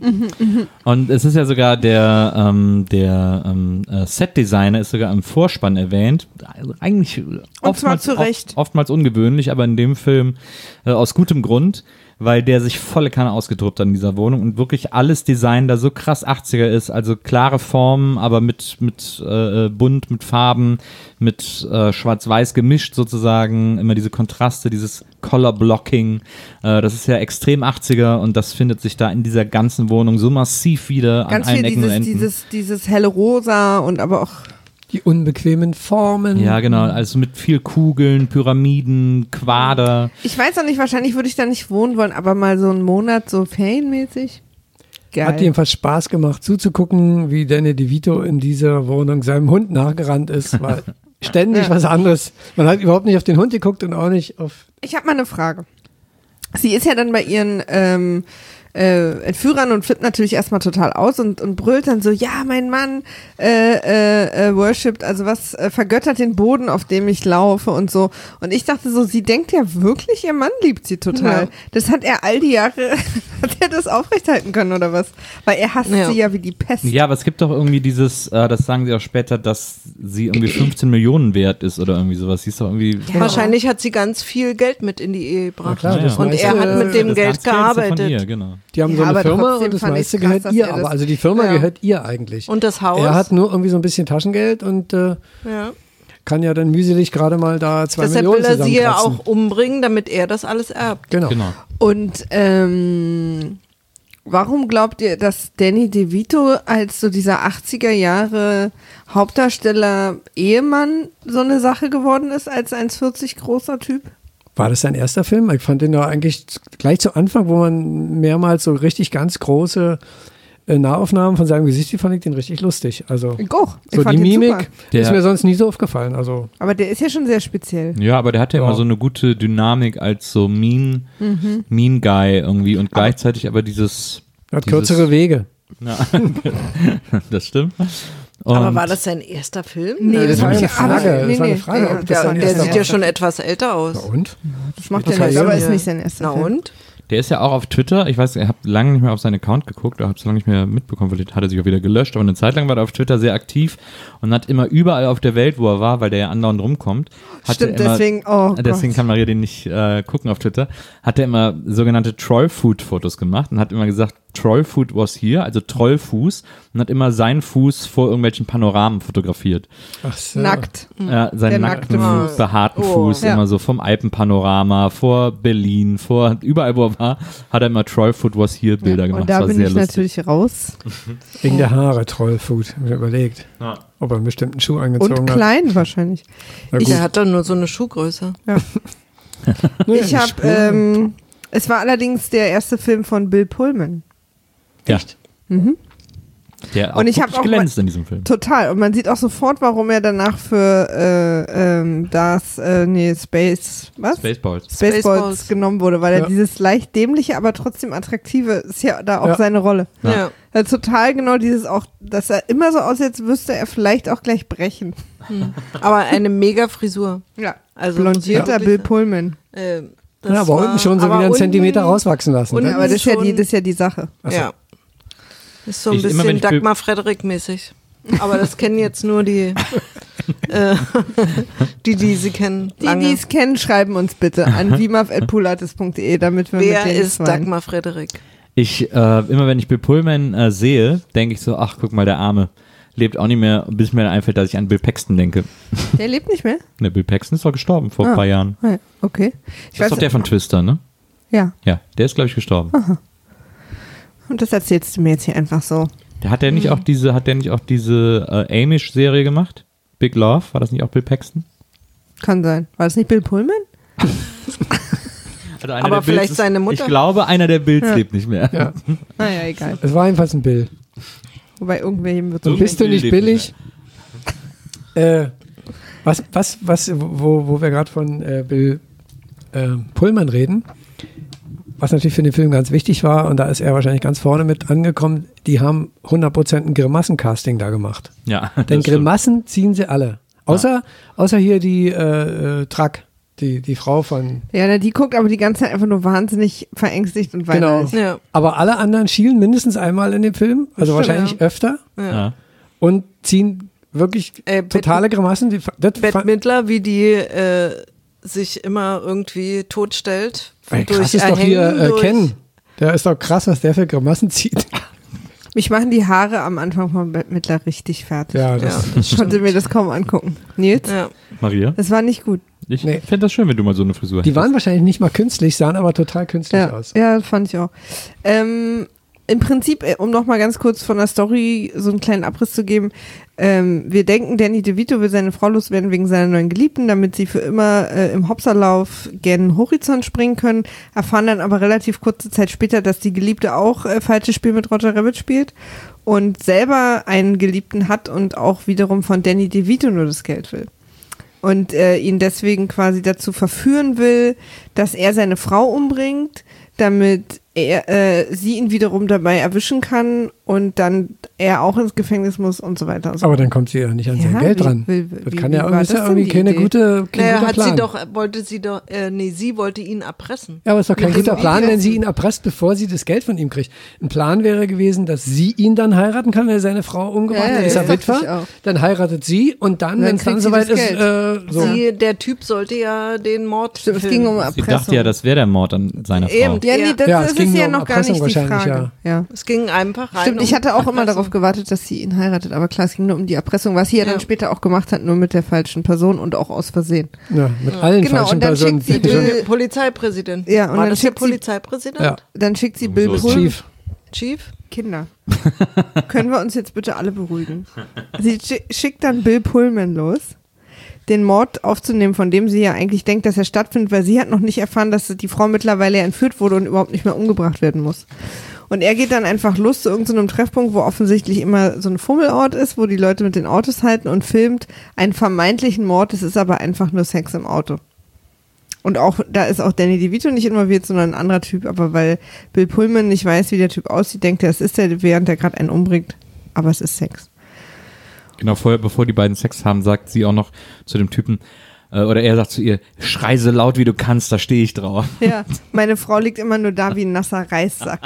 Und es ist ja sogar der, ähm, der ähm, äh, Set-Designer ist sogar im Vorspann erwähnt. Also eigentlich oftmals, zu Recht. Oft, oftmals ungewöhnlich, aber in dem Film äh, aus gutem Grund, weil der sich volle Kanne ausgetobt hat in dieser Wohnung und wirklich alles Design da so krass achtziger ist, also klare Formen, aber mit, mit äh, bunt, mit Farben, mit äh, schwarz-weiß gemischt sozusagen, immer diese Kontraste, dieses Color-Blocking, äh, das ist ja extrem achtziger und das findet sich da in dieser ganzen Wohnung so massiv wieder Ganz an allen viel Ecken und dieses, Enden. dieses, dieses helle Rosa und aber auch Die unbequemen Formen. Ja, genau, also mit viel Kugeln, Pyramiden, Quader. ich weiß auch nicht, wahrscheinlich würde ich da nicht wohnen wollen, aber mal so einen Monat so ferienmäßig. Geil. Hat jedenfalls Spaß gemacht zuzugucken, wie Danny DeVito in dieser Wohnung seinem Hund nachgerannt ist. War ständig Ja. was anderes. Man hat überhaupt nicht auf den Hund geguckt und auch nicht auf. Ich habe mal eine Frage. Sie ist ja dann bei ihren ähm, äh, Entführern und flippt natürlich erstmal total aus und, und brüllt dann so, ja, mein Mann äh, äh, äh, worshipped, also was, äh, vergöttert den Boden, auf dem ich laufe und so. Und ich dachte so, sie denkt ja wirklich, ihr Mann liebt sie total. Ja. Das hat er all die Jahre, hat er das aufrechthalten können oder was? Weil er hasst Ja. sie ja wie die Pest. Ja, aber es gibt doch irgendwie dieses, äh, das sagen sie auch später, dass sie irgendwie fünfzehn Millionen wert ist oder irgendwie sowas. Sie ist doch irgendwie. Ja. Wahrscheinlich hat sie ganz viel Geld mit in die Ehe gebracht. Na klar, das Und meiste- er hat mit dem das Geld ganze Geld ist ja gearbeitet. Von ihr, genau. Die haben Ja, so eine aber Firma trotzdem und das fand meiste ich's krass, gehört dass ihr. er das- Aber also die Firma Ja. gehört ihr eigentlich. Und das Haus. Er hat nur irgendwie so ein bisschen Taschengeld und äh, ja. kann ja dann mühselig gerade mal da zwei Deshalb Millionen will er sie ja zusammenkratzen. auch umbringen, damit er das alles erbt. Genau. Genau. Und ähm, warum glaubt ihr, dass Danny DeVito als so dieser achtziger Jahre Hauptdarsteller Ehemann so eine Sache geworden ist, als eins vierzig großer Typ? War das sein erster Film? Ich fand den da eigentlich gleich zu Anfang, wo man mehrmals so richtig ganz große äh, Nahaufnahmen von seinem Gesicht, die fand ich den richtig lustig. Also Ich auch. Ich so fand die den Mimik super. Der- ist mir sonst nie so aufgefallen. Also Aber der ist ja schon sehr speziell. Ja, aber der hat ja, Ja. immer so eine gute Dynamik als so Mean, Mean Guy irgendwie und gleichzeitig aber dieses. hat dieses- kürzere Wege. Ja, das stimmt. Und Aber war das sein erster Film? Nee, das das war hab eine ich Frage. aber- Das war eine nee, Frage, nee, ob das Der, sein der erster sieht war. ja schon etwas älter aus. Na und? Das macht Das er war nicht, aber jung. ist nicht sein erster Na Film. und? Der ist ja auch auf Twitter, ich weiß, ich habe lange nicht mehr auf seinen Account geguckt, habe es lange nicht mehr mitbekommen, vielleicht hat er sich auch wieder gelöscht, aber eine Zeit lang war er auf Twitter sehr aktiv und hat immer überall auf der Welt, wo er war, weil der ja andauernd rumkommt, hat Stimmt, er immer, deswegen, oh deswegen Gott. kann Maria den nicht äh, gucken auf Twitter, hat er immer sogenannte Troll-Food-Fotos gemacht und hat immer gesagt, Troll-Food was here, also Trollfuß, und hat immer seinen Fuß vor irgendwelchen Panoramen fotografiert. Ach so. Nackt. Ja, seinen Der nackten, nackte Fuß. behaarten Oh. Fuß, Ja. immer so vom Alpenpanorama, vor Berlin, vor überall, wo er war, hat er immer Trollfoot was here Bilder Ja, gemacht. und da das war bin sehr ich lustig. natürlich raus. Wegen der Haare, Trollfood. Hab ich mir überlegt, Ja. ob er einen bestimmten Schuh angezogen Und hat. klein wahrscheinlich. Na gut. Der hat doch nur so eine Schuhgröße. Naja, Ich die habe, Spuren. ähm, es war allerdings der erste Film von Bill Pullman. Ja. Mhm. Der auch Und ich hab wirklich auch glänzt in diesem Film. Total. Und man sieht auch sofort, warum er danach für äh, ähm, das, äh, nee, Space, was? Spaceballs. Spaceballs, Spaceballs. genommen wurde, weil er Ja. dieses leicht dämliche, aber trotzdem attraktive, ist ja da auch Ja. seine Rolle. Ja. Ja. Ja, total genau dieses auch, dass er immer so aussieht, als müsste er vielleicht auch gleich brechen. Aber eine mega Frisur. Ja. Also Blondierter wirklich- Bill Pullman. Äh, das Ja, aber war- unten schon so aber wieder einen unten- Zentimeter rauswachsen lassen. unten Ja, aber das ist ja, schon- die, das ist ja die Sache. Ach so. Ja. Ist so ein Ich- immer bisschen wenn ich Bill- Dagmar Frederik-mäßig. Aber das kennen jetzt nur die, äh, die, die sie kennen. Die, lange. die es kennen, schreiben uns bitte an wimaf at pulates punkt de, damit wir Wer mit denen ist zwei- Dagmar Frederik? Ich, äh, immer wenn ich Bill Pullman äh, sehe, denke ich so, ach, guck mal, der Arme lebt auch nicht mehr, bis mir dann einfällt, dass ich an Bill Paxton denke. Der lebt nicht mehr? Ne, Bill Paxton ist doch gestorben vor Ah. ein paar Jahren. Ah, ja. Okay. Ich Das ist doch der von Twister, ne? Ja, Ja, der ist, glaube ich, gestorben. und das erzählst du mir jetzt hier einfach so. Der hat der nicht auch diese, hat der nicht auch diese äh, Amish-Serie gemacht? Big Love, war das nicht auch Bill Paxton? Kann sein. War das nicht Bill Pullman? Also einer Aber der vielleicht Bills ist, seine Mutter? Ich glaube, einer der Bills Ja. lebt nicht mehr. Ja. Naja, egal. Es war jedenfalls ein Bill. Wobei irgendwer wird Und so. bist du nicht lebt billig? Äh, was, was, was, wo, wo wir gerade von äh, Bill äh, Pullman reden, was natürlich für den Film ganz wichtig war, und da ist er wahrscheinlich ganz vorne mit angekommen, die haben hundert Prozent ein Grimassencasting da gemacht. Ja, Denn das stimmt. Grimassen ziehen sie alle. Außer, außer hier die äh, äh, Track, die, die Frau von. Ja, na, die guckt aber die ganze Zeit einfach nur wahnsinnig verängstigt und Genau. weinerlich. Ja. Aber alle anderen schielen mindestens einmal in dem Film, also Stimmt, wahrscheinlich ja. öfter, Ja. und ziehen wirklich Äh, Bette- totale Grimassen. Die, das Bette fand- Midler, wie die äh, sich immer irgendwie totstellt. Ey, durch krass ist doch hier Erhängen, äh, durch- Ken. Der ist doch krass, was der für Grimassen zieht. Mich machen die Haare am Anfang von Bette Midler richtig fertig. Ja, Ja, das, Ich konnte mir das kaum angucken. Nils? ja. Maria? Das war nicht gut. Ich Nee. fände das schön, wenn du mal so eine Frisur die hättest. waren wahrscheinlich nicht mal künstlich, sahen aber total künstlich Ja, aus. ja, fand ich auch. Ähm, Im Prinzip, äh, um noch mal ganz kurz von der Story so einen kleinen Abriss zu geben, ähm, wir denken, Danny DeVito will seine Frau loswerden wegen seiner neuen Geliebten, damit sie für immer äh, im Hopserlauf gen Horizont springen können, erfahren dann aber relativ kurze Zeit später, dass die Geliebte auch äh, falsches Spiel mit Roger Rabbit spielt und selber einen Geliebten hat und auch wiederum von Danny DeVito nur das Geld will. Und äh, ihn deswegen quasi dazu verführen will, dass er seine Frau umbringt, damit er, äh, sie ihn wiederum dabei erwischen kann und dann er auch ins Gefängnis muss und so weiter. Und so. Aber dann kommt sie ja nicht an sein Ja, Geld wie- dran. wie- Das wie- kann wie ja war irgendwie, ist das ja denn irgendwie die keine Idee? gute, kein Naja, guter hat Plan. sie doch, wollte sie doch, äh, nee, sie wollte ihn erpressen. Ja, aber es ist doch kein Mit dem guter Plan, Video. wenn sie ihn erpresst, bevor sie das Geld von ihm kriegt. Ein Plan wäre gewesen, dass sie ihn dann heiraten kann, wenn er seine Frau umgebracht Ja, hat, ja, dann ist das er dachte ich Witwer, auch. dann heiratet sie und dann, Dann wenn es dann kriegt sie soweit das ist, Geld. äh, so. Sie, der Typ sollte ja den Mord Stimmt, es filmen. ging um Sie Erpressung. dachte ja, das wäre der Mord an seiner Frau. Eben. Ja, nee, das, Ja, es das ging ist nur ja um noch gar nicht die Erpressung Frage. wahrscheinlich, Ja. Es ging einfach rein. Stimmt, ich um hatte auch immer Erpressung. darauf gewartet, dass sie ihn heiratet, aber klar, es ging nur um die Erpressung, was sie ja, Ja. dann später auch gemacht hat, nur mit der falschen Person und auch aus Versehen. Ja, mit allen Genau, falschen und dann Personen. schickt sie bitte schön. Bill- Polizeipräsident. Ja, und War dann das der schickt sie- Polizeipräsident? Ja. Dann schickt sie Bill So ist Pullman. Chief. Chief? Kinder. Können wir uns jetzt bitte alle beruhigen? Sie schi- schickt dann Bill Pullman los, den Mord aufzunehmen, von dem sie ja eigentlich denkt, dass er stattfindet, weil sie hat noch nicht erfahren, dass die Frau mittlerweile ja entführt wurde und überhaupt nicht mehr umgebracht werden muss. Und er geht dann einfach los zu irgendeinem Treffpunkt, wo offensichtlich immer so ein Fummelort ist, wo die Leute mit den Autos halten und filmt einen vermeintlichen Mord. Es ist aber einfach nur Sex im Auto. Und auch, da ist auch Danny DeVito nicht involviert, sondern ein anderer Typ. Aber weil Bill Pullman nicht weiß, wie der Typ aussieht, denkt er, es ist der, während er gerade einen umbringt. Aber es ist Sex. Genau, vorher, bevor die beiden Sex haben, sagt sie auch noch zu dem Typen, äh, oder er sagt zu ihr, schrei so laut wie du kannst, da stehe ich drauf. Ja, meine Frau liegt immer nur da wie ein nasser Reissack.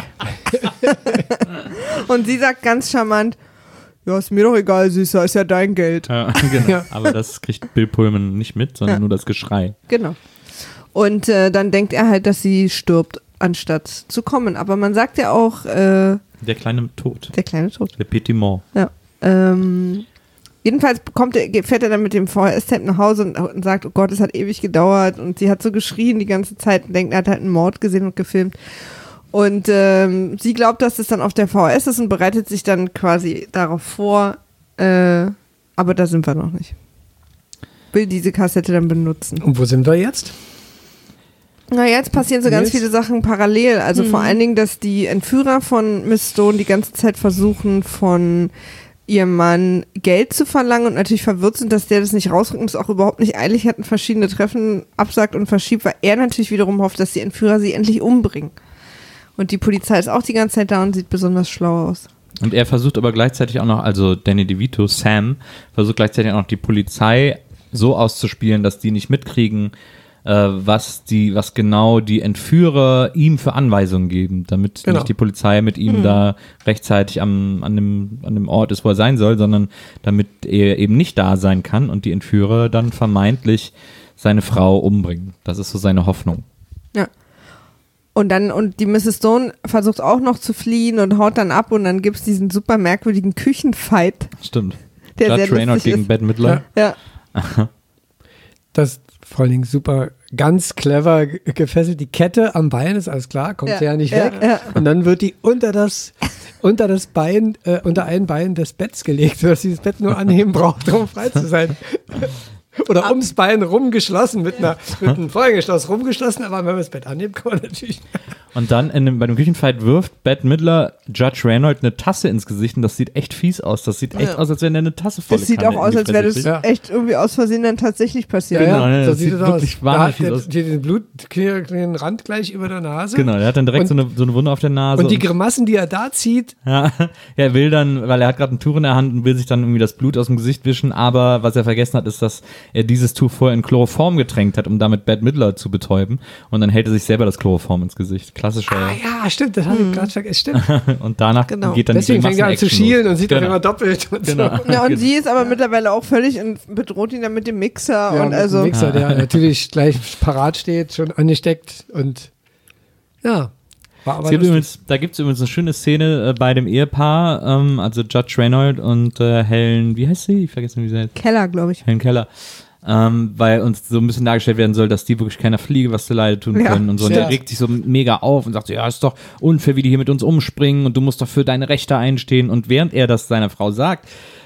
Und sie sagt ganz charmant, ja, ist mir doch egal, Süßer, ist ja dein Geld. Ja, genau. Ja. Aber das kriegt Bill Pullman nicht mit, sondern Ja. nur das Geschrei. Genau. Und äh, dann denkt er halt, dass sie stirbt, anstatt zu kommen. Aber man sagt ja auch, äh, Der kleine Tod, der kleine Tod. der Petit Mort. Ja. Ähm, jedenfalls kommt er, fährt er dann mit dem V H S-Tape nach Hause und, und sagt, oh Gott, es hat ewig gedauert. Und sie hat so geschrien die ganze Zeit und denkt, er hat halt einen Mord gesehen und gefilmt. Und ähm, sie glaubt, dass es dann auf der V H S ist und bereitet sich dann quasi darauf vor. Äh, aber da sind wir noch nicht. Will diese Kassette dann benutzen. Und wo sind wir jetzt? Na, jetzt passieren so ganz Yes. viele Sachen parallel. Also vor allen Dingen, dass die Entführer von Miss Stone die ganze Zeit versuchen, von ihrem Mann Geld zu verlangen und natürlich verwirrt sind, dass der das nicht rausrückt und es auch überhaupt nicht eilig hat und verschiedene Treffen absagt und verschiebt, weil er natürlich wiederum hofft, dass die Entführer sie endlich umbringen. Und die Polizei ist auch die ganze Zeit da und sieht besonders schlau aus. Und er versucht aber gleichzeitig auch noch, also Danny DeVito, Sam, versucht gleichzeitig auch noch die Polizei so auszuspielen, dass die nicht mitkriegen, äh, was die, was genau die Entführer ihm für Anweisungen geben, damit Genau. nicht die Polizei mit ihm da rechtzeitig am, an, dem, an dem Ort ist, wo er sein soll, sondern damit er eben nicht da sein kann und die Entführer dann vermeintlich seine Frau umbringen. Das ist so seine Hoffnung. Ja. Und dann, und die Misses Stone versucht auch noch zu fliehen und haut dann ab und dann gibt es diesen super merkwürdigen Küchenfight. Stimmt. Der Judge sehr Reynolds lustig gegen ist. Bette Midler. Ja. Das vor allen Dingen super, ganz clever ge- gefesselt. Die Kette am Bein ist alles klar, kommt Ja. sie ja nicht Ja, weg. ja. Und dann wird die unter das, unter das Bein, äh, unter ein Bein des Betts gelegt, sodass sie das Bett nur anheben braucht, um frei zu sein. Oder ums Bein rumgeschlossen, mit, einer, mit einem Vorhängeschloss rumgeschlossen, aber wenn man das Bett annehmen kann, man natürlich. Und dann in dem, bei dem Küchenfight wirft Bette Midler Judge Reynolds eine Tasse ins Gesicht und das sieht echt fies aus. Das sieht echt Ja. aus, als wenn er eine Tasse voll Das sieht auch aus, als wäre das Ja. echt irgendwie aus Versehen dann tatsächlich passiert. Genau, ne, so das sieht sieht es aus. wirklich Da wahnsinnig hat der, fies aus. die, den Blut, den Rand gleich über der Nase. Genau, er hat dann direkt Und- so, eine, so eine Wunde auf der Nase. Und die Grimassen, die er da zieht, ja, er will dann, weil er hat gerade ein Tuch in der Hand und will sich dann irgendwie das Blut aus dem Gesicht wischen, aber was er vergessen hat, ist, dass er dieses Tuch vorher in Chloroform getränkt hat, um damit Bette Midler zu betäuben. Und dann hält er sich selber das Chloroform ins Gesicht. Klassischer. ah ja, stimmt, das habe ich gerade vergessen. Stimmt. Und danach Genau. geht dann Deswegen die fängt er an zu Grimassen-Action schielen los. und sieht genau. dann immer doppelt. Und Genau. So. Ja, und sie ist aber mittlerweile auch völlig und bedroht ihn dann mit dem Mixer Ja, und mit also. dem Mixer, der natürlich gleich parat steht, schon angesteckt und ja. War aber Es gibt lustig. übrigens, da gibt es übrigens eine schöne Szene äh, bei dem Ehepaar, ähm, also Judge Reynolds und äh, Helen, wie heißt sie? Ich vergesse, wie sie heißt. Keller, glaube ich. Helen Keller. Ähm, weil uns so ein bisschen dargestellt werden soll, dass die wirklich keiner Fliege was zu Leide tun Ja, können und so. Und sehr. der regt sich so mega auf und sagt so, ja, ist doch unfair, wie die hier mit uns umspringen und du musst doch für deine Rechte einstehen. Und während er das seiner Frau sagt,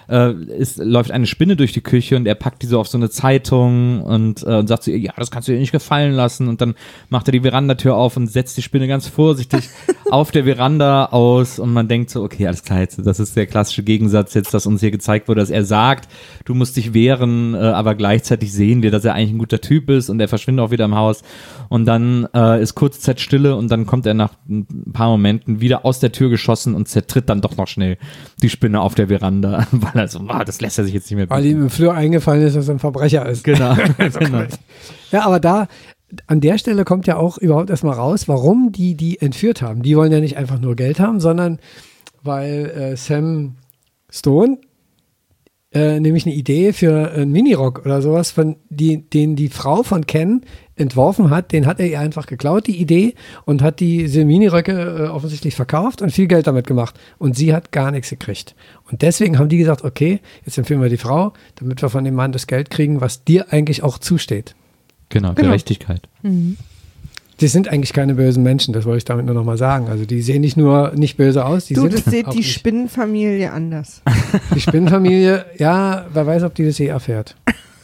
äh, ist, läuft eine Spinne durch die Küche und er packt die so auf so eine Zeitung und, äh, und sagt zu ihr, ja, das kannst du dir nicht gefallen lassen. Und dann macht er die Verandatür auf und setzt die Spinne ganz vorsichtig auf der Veranda aus und man denkt so, okay, alles klar, jetzt, das ist der klassische Gegensatz jetzt, dass uns hier gezeigt wurde, dass er sagt, du musst dich wehren, äh, aber gleichzeitig sehen wir, dass er eigentlich ein guter Typ ist und er verschwindet auch wieder im Haus und dann äh, ist kurze Zeit Stille und dann kommt er nach ein paar Momenten wieder aus der Tür geschossen und zertritt dann doch noch schnell die Spinne auf der Veranda, weil er so, ah, das lässt er sich jetzt nicht mehr Weil ihm im Flur eingefallen ist, dass er ein Verbrecher ist. Genau. genau. Ja, aber da, an der Stelle kommt ja auch überhaupt erstmal raus, warum die die entführt haben. Die wollen ja nicht einfach nur Geld haben, sondern weil äh, Sam Stone äh, nämlich eine Idee für einen Minirock oder sowas, von die, den die Frau von Ken entworfen hat, den hat er ihr einfach geklaut, die Idee, und hat diese Miniröcke äh, offensichtlich verkauft und viel Geld damit gemacht. Und sie hat gar nichts gekriegt. Und deswegen haben die gesagt, okay, jetzt empfehlen wir die Frau, damit wir von dem Mann das Geld kriegen, was dir eigentlich auch zusteht. Genau, Genau. Gerechtigkeit. Mhm. Die sind eigentlich keine bösen Menschen, das wollte ich damit nur nochmal sagen. Also die sehen nicht nur nicht böse aus, die Du, sind das seht auch die nicht. Spinnenfamilie anders. Die Spinnenfamilie, ja, wer weiß, ob die das je erfährt.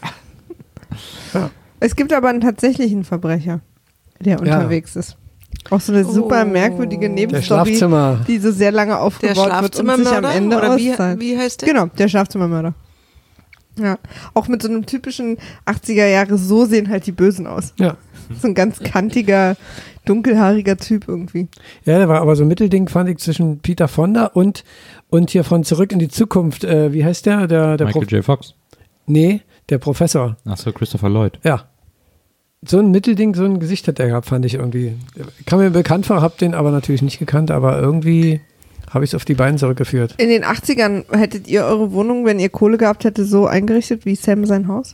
Ja. Es gibt aber einen tatsächlichen Verbrecher, der Ja. unterwegs ist. Auch so eine super Oh. merkwürdige Der Nebenstory, Schlafzimmer. die so sehr lange Der aufgebaut wird und sich am Schlafzimmermörder? Ende Oder wie, auszahlt. wie heißt der? Genau, der Schlafzimmermörder. Ja, auch mit so einem typischen achtziger Jahre, so sehen halt die Bösen aus. Ja. So ein ganz kantiger, dunkelhaariger Typ irgendwie. Ja, der war aber so ein Mittelding, fand ich, zwischen Peter Fonda und, und hier von Zurück in die Zukunft. Äh, wie heißt der? Der, der Michael Prof- J. Fox. Nee, der Professor. Achso, Christopher Lloyd. Ja. So ein Mittelding, so ein Gesicht hat der gehabt, fand ich irgendwie. Kam mir bekannt vor, hab den aber natürlich nicht gekannt, aber irgendwie habe ich es auf die beiden zurückgeführt. In den achtzigern hättet ihr eure Wohnung, wenn ihr Kohle gehabt hättet, so eingerichtet wie Sam sein Haus?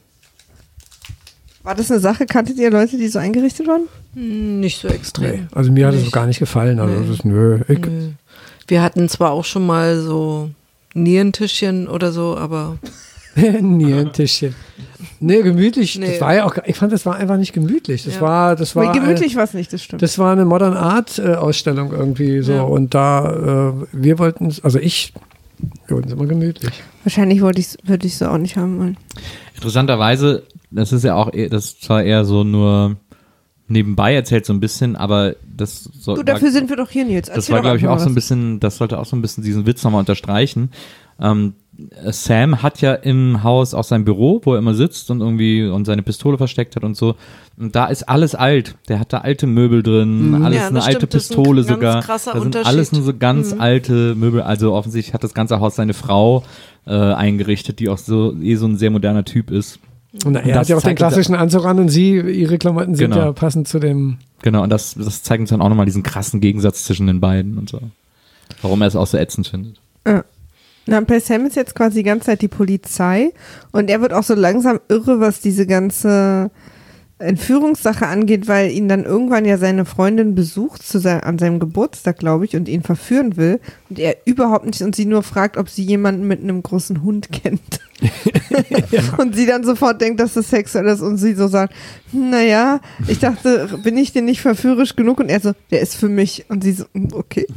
War das eine Sache? Kanntet ihr Leute, die so eingerichtet waren? Hm, Nicht so extrem. Nee, also mir hat es Nicht. gar nicht gefallen. Also Nee. das ist, nö. Ich, Nö. Wir hatten zwar auch schon mal so Nierentischchen oder so, aber nie ein Tischchen. Nee, gemütlich. Nee. Das war ja auch, ich fand, das war einfach nicht gemütlich. Das Ja. war, das war. Weil gemütlich war es nicht, das stimmt. Das war eine Modern Art äh, Ausstellung irgendwie so Ja. und da äh, wir wollten es, also ich, wir wollten es immer gemütlich. Wahrscheinlich wollte ich's, würde ich so auch nicht haben wollen. Interessanterweise, das ist ja auch, eher- das ist zwar eher so nur nebenbei erzählt so ein bisschen, aber das soll, Du, dafür sind wir doch hier, Nils. das Erzähl war, doch glaube ich, einfach auch so ein was. bisschen, das sollte auch so ein bisschen diesen Witz nochmal unterstreichen. Ähm, Sam hat ja im Haus auch sein Büro, wo er immer sitzt und irgendwie und seine Pistole versteckt hat und so. Und da ist alles alt. Der hat da alte Möbel drin, alles Ja, eine das alte stimmt, das ist ein Pistole ganz sogar. krasser Da sind Unterschied. alles nur so ganz alte Möbel. Also offensichtlich hat das ganze Haus seine Frau äh, eingerichtet, die auch so eh so ein sehr moderner Typ ist. Und er das hat ja auch den zeigt- klassischen Anzug an und sie, ihre Klamotten sind Genau. ja passend zu dem. Genau, und das, das zeigt uns dann auch nochmal diesen krassen Gegensatz zwischen den beiden und so. Warum er es auch so ätzend findet. Na, bei Sam ist jetzt quasi die ganze Zeit die Polizei und er wird auch so langsam irre, was diese ganze Entführungssache angeht, weil ihn dann irgendwann ja seine Freundin besucht zu sein, an seinem Geburtstag, glaube ich, und ihn verführen will und er überhaupt nicht und sie nur fragt, ob sie jemanden mit einem großen Hund kennt. Und sie dann sofort denkt, dass das sexuell ist und sie so sagt, naja, ich dachte, bin ich denn nicht verführerisch genug? Und er so, der ist für mich. Und sie so, "Mm, okay.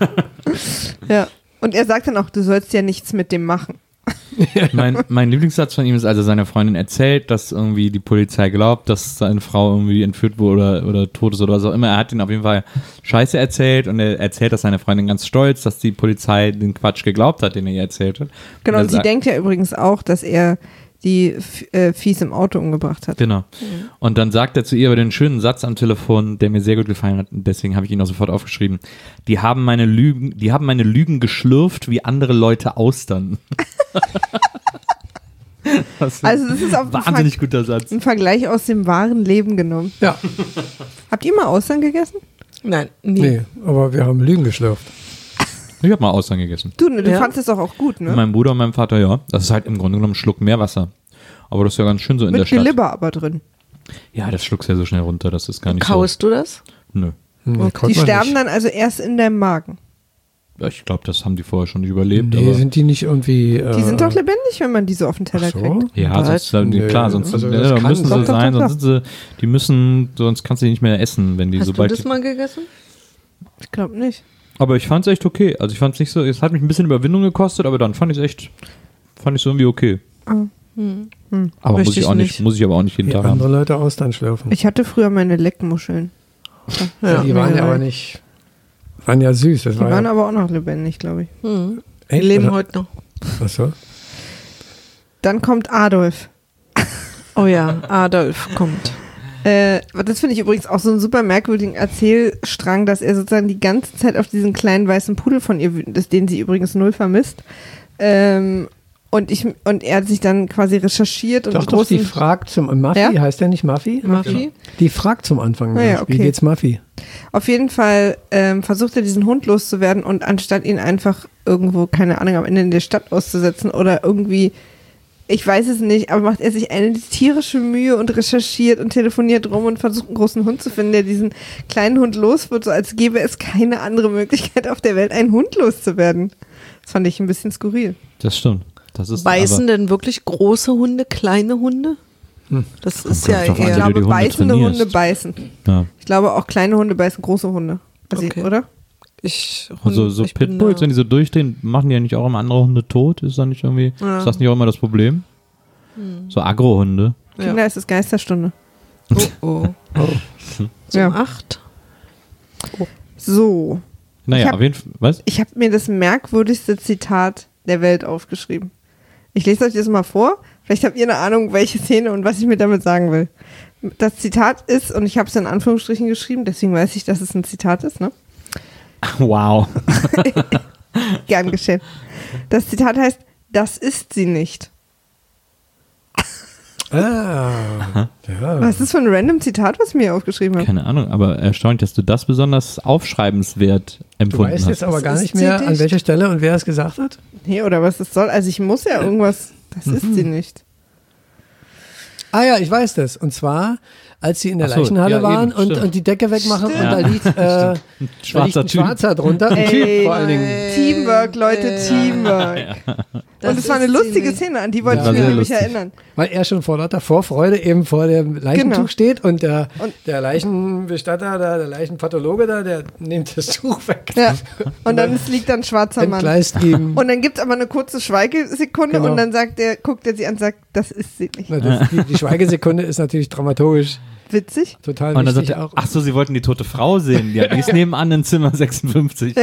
Ja. Und er sagt dann auch, du sollst ja nichts mit dem machen. Mein, mein Lieblingssatz von ihm ist, also seine Freundin erzählt, dass irgendwie die Polizei glaubt, dass seine Frau irgendwie entführt wurde oder, oder tot ist oder was auch immer. Er hat ihn auf jeden Fall Scheiße erzählt und er erzählt, dass seine Freundin ganz stolz, dass die Polizei den Quatsch geglaubt hat, den er ihr erzählt hat. Genau, und und sie sagt, denkt ja übrigens auch, dass er die F- äh, Viehs im Auto umgebracht hat. Genau. Und dann sagt er zu ihr aber den schönen Satz am Telefon, der mir sehr gut gefallen hat, und deswegen habe ich ihn auch sofort aufgeschrieben. Die haben meine Lügen, die haben meine Lügen geschlürft wie andere Leute Austern. Das ist Also das ist auch ein wahnsinnig guter Satz. ein Vergleich aus dem wahren Leben genommen. Ja, Habt ihr mal Austern gegessen? nein, nie. nee, aber wir haben Lügen geschlürft. Ich habe mal Austern gegessen. Du, ne, du Ja. fandest es doch auch gut, Mit ne? meinem Bruder und meinem Vater, ja. Das ist halt im Grunde genommen ein Schluck Meerwasser. Aber das ist ja ganz schön so in der Mit Stadt. Glibber aber drin. Ja, das schluckst ja so schnell runter, das ist gar nicht Kaust du das? so. Nö. Hm, Okay. konnte Die man sterben nicht. dann also erst in deinem Magen. Ja, ich glaube, das haben die vorher schon nicht überlebt. Nee, aber sind die nicht irgendwie. Äh, Die sind doch lebendig, wenn man die so auf den Teller ach so? kriegt. ja, Was? sonst, Nee, klar, sonst also ja, das kann- müssen sie doch, doch, sein, doch, sonst sind sie, die müssen, sonst kannst du die nicht mehr essen, wenn die Hast sobald du das mal gegessen? Ich glaube nicht. Aber ich fand es echt okay. Also ich fand es nicht so, es hat mich ein bisschen Überwindung gekostet, aber dann fand ich es echt, fand ich so irgendwie okay. Oh. Hm. Aber Möchte muss ich ich auch nicht, nicht. muss ich aber auch nicht jeden Wie Tag haben. andere Leute Austern schlürfen. Ich hatte früher meine Leckmuscheln. Ja, die waren ja aber nicht, waren ja süß. Das Die war waren ja, aber auch noch lebendig, glaube ich. Hm. Die echt? leben Also- heute noch. Achso. Dann kommt Adolf. Oh ja, Adolf kommt. Äh, das finde ich übrigens auch so einen super merkwürdigen Erzählstrang, dass er sozusagen die ganze Zeit auf diesen kleinen weißen Pudel von ihr wütend ist, den sie übrigens null vermisst. Ähm, und, ich, und er hat sich dann quasi recherchiert und Doch, einen doch, die großen, fragt zum, Muffy, Ja? heißt der nicht Muffy? Muffy? Die fragt zum Anfang, Ah ja, wie okay. geht's Muffy? auf jeden Fall ähm, versucht er diesen Hund loszuwerden und anstatt ihn einfach irgendwo, keine Ahnung, am Ende in der Stadt auszusetzen oder irgendwie, ich weiß es nicht, aber macht er sich eine tierische Mühe und recherchiert und telefoniert rum und versucht einen großen Hund zu finden, der diesen kleinen Hund los wird, so als gäbe es keine andere Möglichkeit auf der Welt, einen Hund loszuwerden. Das fand ich ein bisschen skurril. Das stimmt. Das ist Beißen denn wirklich große Hunde, kleine Hunde? Hm. Das ist kommt ja drauf an, Ich wie eher. du die glaube, Hunde beißende trainierst. Hunde beißen. Aber, ja. Ich glaube, auch kleine Hunde beißen große Hunde. Also, Okay. oder? Ich, Also so ich bin Pitbulls, da- wenn die so durchdrehen, machen die ja nicht auch immer andere Hunde tot? Ist das nicht irgendwie, Ja. ist das nicht auch immer das Problem? So Agro-Hunde. Kinder, es ist Geisterstunde. Oh, oh. Oh. Zum Ja. acht? So. Naja, Ich hab- auf jeden Fall, was? Ich habe mir das merkwürdigste Zitat der Welt aufgeschrieben. Ich lese euch das mal vor. Vielleicht habt ihr eine Ahnung, welche Szene und was ich mir damit sagen will. Das Zitat ist, und ich habe es in Anführungsstrichen geschrieben, deswegen weiß ich, dass es ein Zitat ist, ne? Wow. Gern geschehen. Das Zitat heißt, das ist sie nicht. Ah, ja. Was ist das für ein random Zitat, was ich mir aufgeschrieben habe? Keine Ahnung, aber erstaunlich, dass du das besonders aufschreibenswert Du empfunden weißt jetzt hast. aber gar Das nicht ist mehr, sie an nicht. welcher Stelle und wer es gesagt hat? Nee, oder was das soll. Also ich muss ja irgendwas, das ist sie nicht. Ah ja, ich weiß das. Und zwar, als sie in der Ach so, Leichenhalle ja, waren eben, und, stimmt. und die Decke wegmachen und Ja. da liegt, äh, da liegt Schwarzer ein Typ. Schwarzer drunter. Ein Ey, Typ vor allen Dingen. Teamwork, Leute, Teamwork. Und es war eine lustige Szene, an die wollte Ja, ich mich sehr nämlich lustig. erinnern. Weil er schon vor lauter Vorfreude eben vor dem Leichentuch Genau. steht und der, Und- der Leichenbestatter, da, der Leichenpathologe da, der nimmt das Tuch weg. Ja. Und dann es liegt dann ein schwarzer Mann. Entgleist ihm. Und dann gibt es aber eine kurze Schweigesekunde Genau. und dann sagt der, guckt er sie an und sagt, das ist sie nicht. Na, das, die, die Schweigesekunde ist natürlich dramaturgisch Witzig. total Und dann sagt wichtig er, auch. ach so, sie wollten die tote Frau sehen. Ja, die ist nebenan in Zimmer sechsundfünfzig.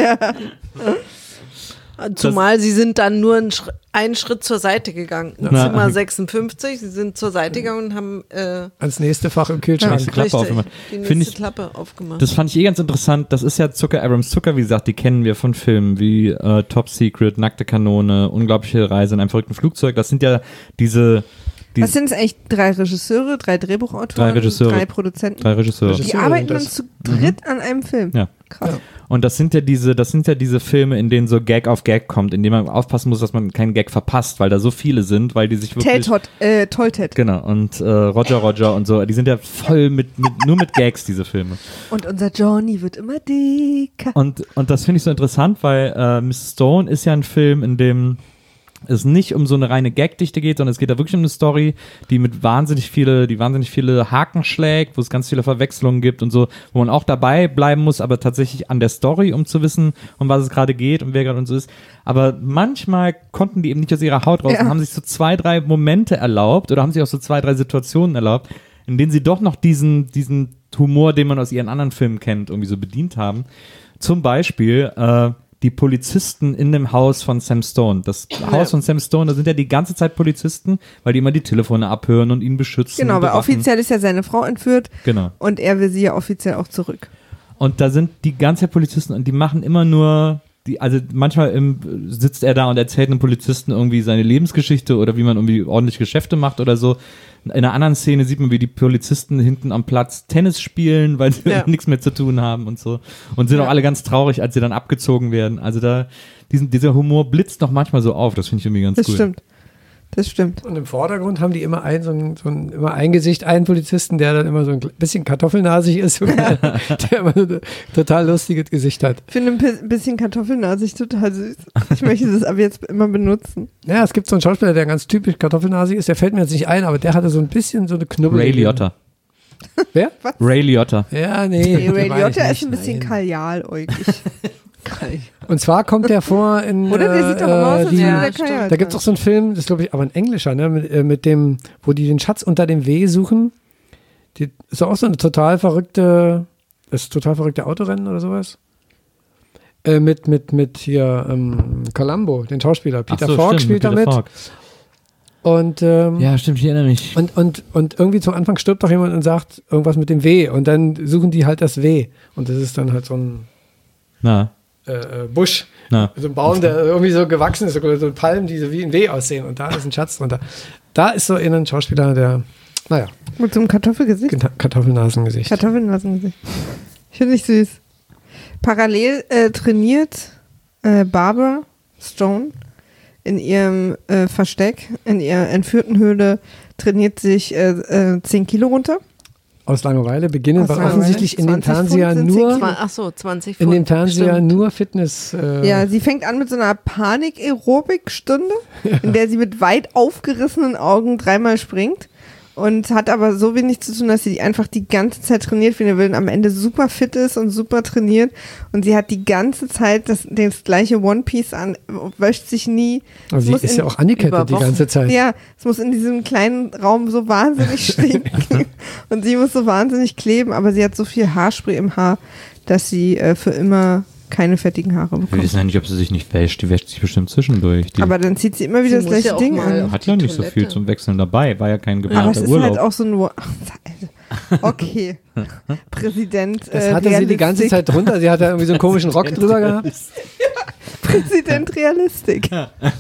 Zumal sie sind dann nur einen, Schritt, einen Schritt zur Seite gegangen. In Na. Zimmer sechsundfünfzig, sie sind zur Seite gegangen und haben äh, Ans nächste Fach im Kühlschrank. Nächste Klappe richtig, aufgemacht. die nächste Find ich- Klappe aufgemacht. Das fand ich eh ganz interessant. Das ist ja Zucker, Abrams Zucker, wie gesagt, die kennen wir von Filmen wie äh, Top Secret, Nackte Kanone, Unglaubliche Reise in einem verrückten Flugzeug. Das sind ja diese, die Was sind es eigentlich? Drei Regisseure, drei Drehbuchautoren, Drei Regisseure. drei Produzenten. drei Regisseure. Die Regisseure arbeiten sind dann das. zu dritt an einem Film. Ja. Krass. Und das sind ja diese, das sind ja diese Filme, in denen so Gag auf Gag kommt, in denen man aufpassen muss, dass man keinen Gag verpasst, weil da so viele sind, weil die sich wirklich. Ted, äh, Toll-Ted. Genau, und äh, Roger Roger und so, die sind ja voll mit, mit nur mit Gags, diese Filme. Und unser Johnny wird immer dicker. Und, und das finde ich so interessant, weil äh, Miss Stone ist ja ein Film, in dem es nicht um so eine reine Gagdichte geht, sondern es geht da wirklich um eine Story, die mit wahnsinnig viele, die wahnsinnig viele Haken schlägt, wo es ganz viele Verwechslungen gibt und so, wo man auch dabei bleiben muss, aber tatsächlich an der Story, um zu wissen, um was es gerade geht und wer gerade und so ist. Aber manchmal konnten die eben nicht aus ihrer Haut raus Ja. und haben sich so zwei, drei Momente erlaubt oder haben sich auch so zwei, drei Situationen erlaubt, in denen sie doch noch diesen, diesen Humor, den man aus ihren anderen Filmen kennt, irgendwie so bedient haben. Zum Beispiel, äh, die Polizisten in dem Haus von Sam Stone. Das Haus von Sam Stone, da sind ja die ganze Zeit Polizisten, weil die immer die Telefone abhören und ihn beschützen. Genau, und weil bewachen. offiziell ist ja seine Frau entführt Genau. und er will sie ja offiziell auch zurück. Und da sind die ganze Zeit Polizisten und die machen immer nur, die, also manchmal im, sitzt er da und erzählt einem Polizisten irgendwie seine Lebensgeschichte oder wie man irgendwie ordentlich Geschäfte macht oder so. In einer anderen Szene sieht man, wie die Polizisten hinten am Platz Tennis spielen, weil sie Ja. nichts mehr zu tun haben und so. Und sind Ja. auch alle ganz traurig, als sie dann abgezogen werden. Also da, diesen, dieser Humor blitzt noch manchmal so auf. Das finde ich irgendwie ganz Das cool. stimmt. Das stimmt. Und im Vordergrund haben die immer ein, so ein, so ein, immer ein Gesicht, einen Polizisten, der dann immer so ein bisschen kartoffelnasig ist, der immer so ein total lustiges Gesicht hat. Ich finde ein pi- bisschen kartoffelnasig total süß. Ich möchte das ab jetzt immer benutzen. Ja, es gibt so einen Schauspieler, der ganz typisch kartoffelnasig ist, der fällt mir jetzt nicht ein, aber der hatte so ein bisschen so eine Knubbel. Ray Liotta. Wer? Ray Liotta. Ja, nee. Hey, den Ray meine ich Liotta nicht, ist ein bisschen nein. kajaläugig. Kai. Und zwar kommt der vor in. Oder der sieht doch immer aus, als die, wäre Ja, der stimmt. Kai. Da gibt es doch so einen Film, das ist glaube ich aber ein englischer, ne, mit, äh, mit dem, wo die den Schatz unter dem W suchen. Die, ist auch so eine total verrückte, ist total verrückte Autorennen oder sowas. Äh, mit, mit, mit hier ähm, Columbo, den Schauspieler. Peter Ach so, Falk stimmt, spielt Peter damit. Falk. Und, ähm, Ja, stimmt, ich erinnere mich. und, und, und irgendwie zum Anfang stirbt doch jemand und sagt irgendwas mit dem W. Und dann suchen die halt das W. Und das ist dann halt so ein Na, äh, äh, Busch. na. So ein Baum, der irgendwie so gewachsen ist, so so Palmen, die so wie ein W aussehen. Und da ist ein Schatz drunter. Da ist so ein Schauspieler, der, naja, Mit so einem Kartoffelgesicht. Kartoffelnasengesicht. Kartoffelnasengesicht. Ich finde ich süß. Parallel äh, trainiert äh, Barbara Stone in ihrem äh, Versteck, in ihrer entführten Höhle, trainiert sich äh, äh, zehn Kilo runter. Aus Langeweile beginnen, Aus weil Langeweile. offensichtlich in dem zwanzig Fernseher Pfund sind nur, zehn Kilo. Ach so, zwanzig in Pfund. dem Fernseher Stimmt. nur Fitness. Äh, Ja, sie fängt an mit so einer Panik-Aerobik-Stunde, in der sie mit weit aufgerissenen Augen dreimal springt und hat aber so wenig zu tun, dass sie einfach die ganze Zeit trainiert wie eine Wilden, am Ende super fit ist und super trainiert und sie hat die ganze Zeit das, das gleiche One-Piece an, wäscht sich nie. also Es sie muss ist in- ja auch angekettet über die Wochen. ganze Zeit. Ja, es muss in diesem kleinen Raum so wahnsinnig stinken und sie muss so wahnsinnig kleben, aber sie hat so viel Haarspray im Haar, dass sie äh, für immer keine fettigen Haare Wir bekommt. wissen ja nicht, ob sie sich nicht wäscht. Die wäscht sich bestimmt zwischendurch. Die Aber dann zieht sie immer wieder Sie das muss gleiche ja auch Ding mal an. hat ja die nicht so viel Toilette. zum Wechseln dabei. War ja kein Aber geplanter es ist Urlaub. halt auch so ein. Wo- Okay. Präsident. Das äh, hatte sie die ganze Realistik. Zeit drunter. Sie hat da irgendwie so einen komischen Rock drüber gehabt. Präsident Realistik.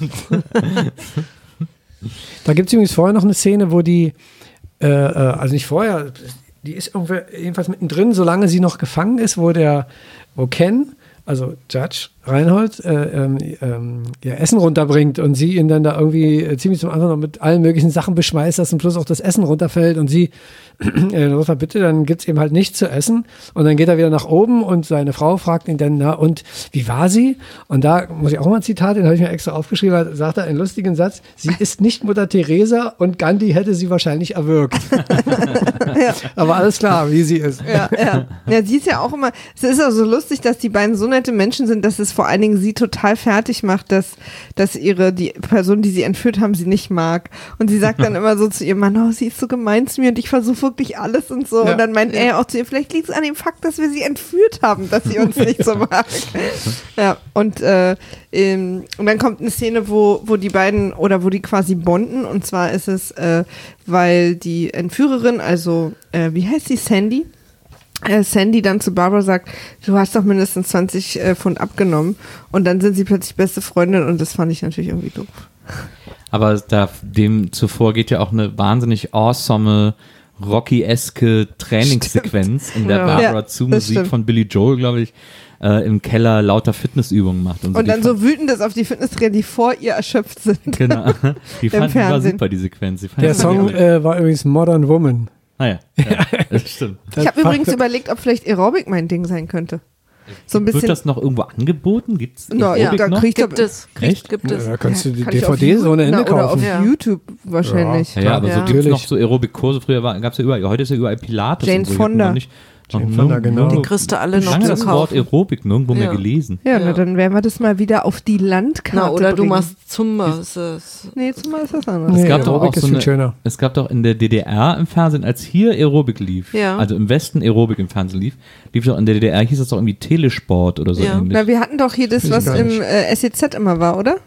Da gibt es übrigens vorher noch eine Szene, wo die, äh, äh, also nicht vorher, die ist irgendwie jedenfalls mittendrin, solange sie noch gefangen ist, wo der, wo Ken, also Judge Reinhold, äh, ähm, ähm, ihr Essen runterbringt und sie ihn dann da irgendwie äh, ziemlich zum Anfang noch mit allen möglichen Sachen beschmeißt, dass zum Schluss auch das Essen runterfällt und sie, äh, Lothar, bitte, dann gibt es eben halt nichts zu essen und dann geht er wieder nach oben und seine Frau fragt ihn dann, na und wie war sie? Und da muss ich auch mal ein Zitat, den habe ich mir extra aufgeschrieben, da sagt er einen lustigen Satz, sie ist nicht Mutter Teresa und Gandhi hätte sie wahrscheinlich erwürgt. Ja. Aber alles klar, wie sie ist. Ja, ja. Ja, sie ist ja auch immer. Es ist ja so lustig, dass die beiden so nette Menschen sind, dass es vor allen Dingen sie total fertig macht, dass, dass ihre, die Person, die sie entführt haben, sie nicht mag. Und sie sagt dann immer so zu ihrem Mann, oh, sie ist so gemein zu mir und ich versuche wirklich alles und so. Ja. Und dann meint er auch zu ihr, vielleicht liegt es an dem Fakt, dass wir sie entführt haben, dass sie uns nicht so mag. Ja, und, äh, ähm, und dann kommt eine Szene, wo, wo die beiden oder wo die quasi bonden. Und zwar ist es, äh, weil die Entführerin, also, äh, wie heißt sie, Sandy? Äh, Sandy dann zu Barbara sagt, du hast doch mindestens zwanzig äh, Pfund abgenommen. Und dann sind sie plötzlich beste Freundin und das fand ich natürlich irgendwie doof. Aber da, dem zuvor geht ja auch eine wahnsinnig awesome, Rocky-eske Trainingssequenz, in der Ja. Barbara Ja, zu das Musik stimmt. von Billy Joel, glaube ich, äh, im Keller lauter Fitnessübungen macht. Und, so. Und Die dann fand- so wütend ist auf die Fitnesstrainer, die vor ihr erschöpft sind. Genau. Die fand, die war Fernsehen. super, die Sequenz. Die fand Der ich Song irgendwie- äh, war übrigens Modern Woman. Ah ja, ja, das stimmt. Ich habe übrigens überlegt, ob vielleicht Aerobic mein Ding sein könnte. So ein bisschen. Wird das noch irgendwo angeboten? Gibt's Na, Ja, Aerobic da noch? krieg ich Gibt doch, es, kriegt, Echt? gibt es. Da kannst du die kann ich auf D V D so ohne Na, Ende oder kaufen. auf Ja. YouTube wahrscheinlich. Ja, ja, aber Ja. so gibt es Natürlich. noch so Aerobic-Kurse. Früher gab es ja überall, heute ist ja überall Pilates. Jane und so. Ich hab Fonda. noch nicht, noch Jane nirg- Fonda, genau. nirgendwo- Die kriegst du alle noch lange zu das Wort kaufen. Aerobic nirgendwo mehr Ja. gelesen. Ja, Ja. na, dann werden wir das mal wieder auf die Landkarte Na, oder du bringen. machst Zumba. Das ist- Nee, zumal ist das anders. Nee, Es gab doch Aerobic auch ist so viel eine, schöner. es gab doch in der D D R im Fernsehen, als hier Aerobic lief, Ja. also im Westen Aerobic im Fernsehen lief, lief doch in der D D R, hieß das doch irgendwie Telesport oder so Ja. ähnlich. Na, wir hatten doch hier das, Weiß ich was gar im nicht. äh, S E Z immer war, oder?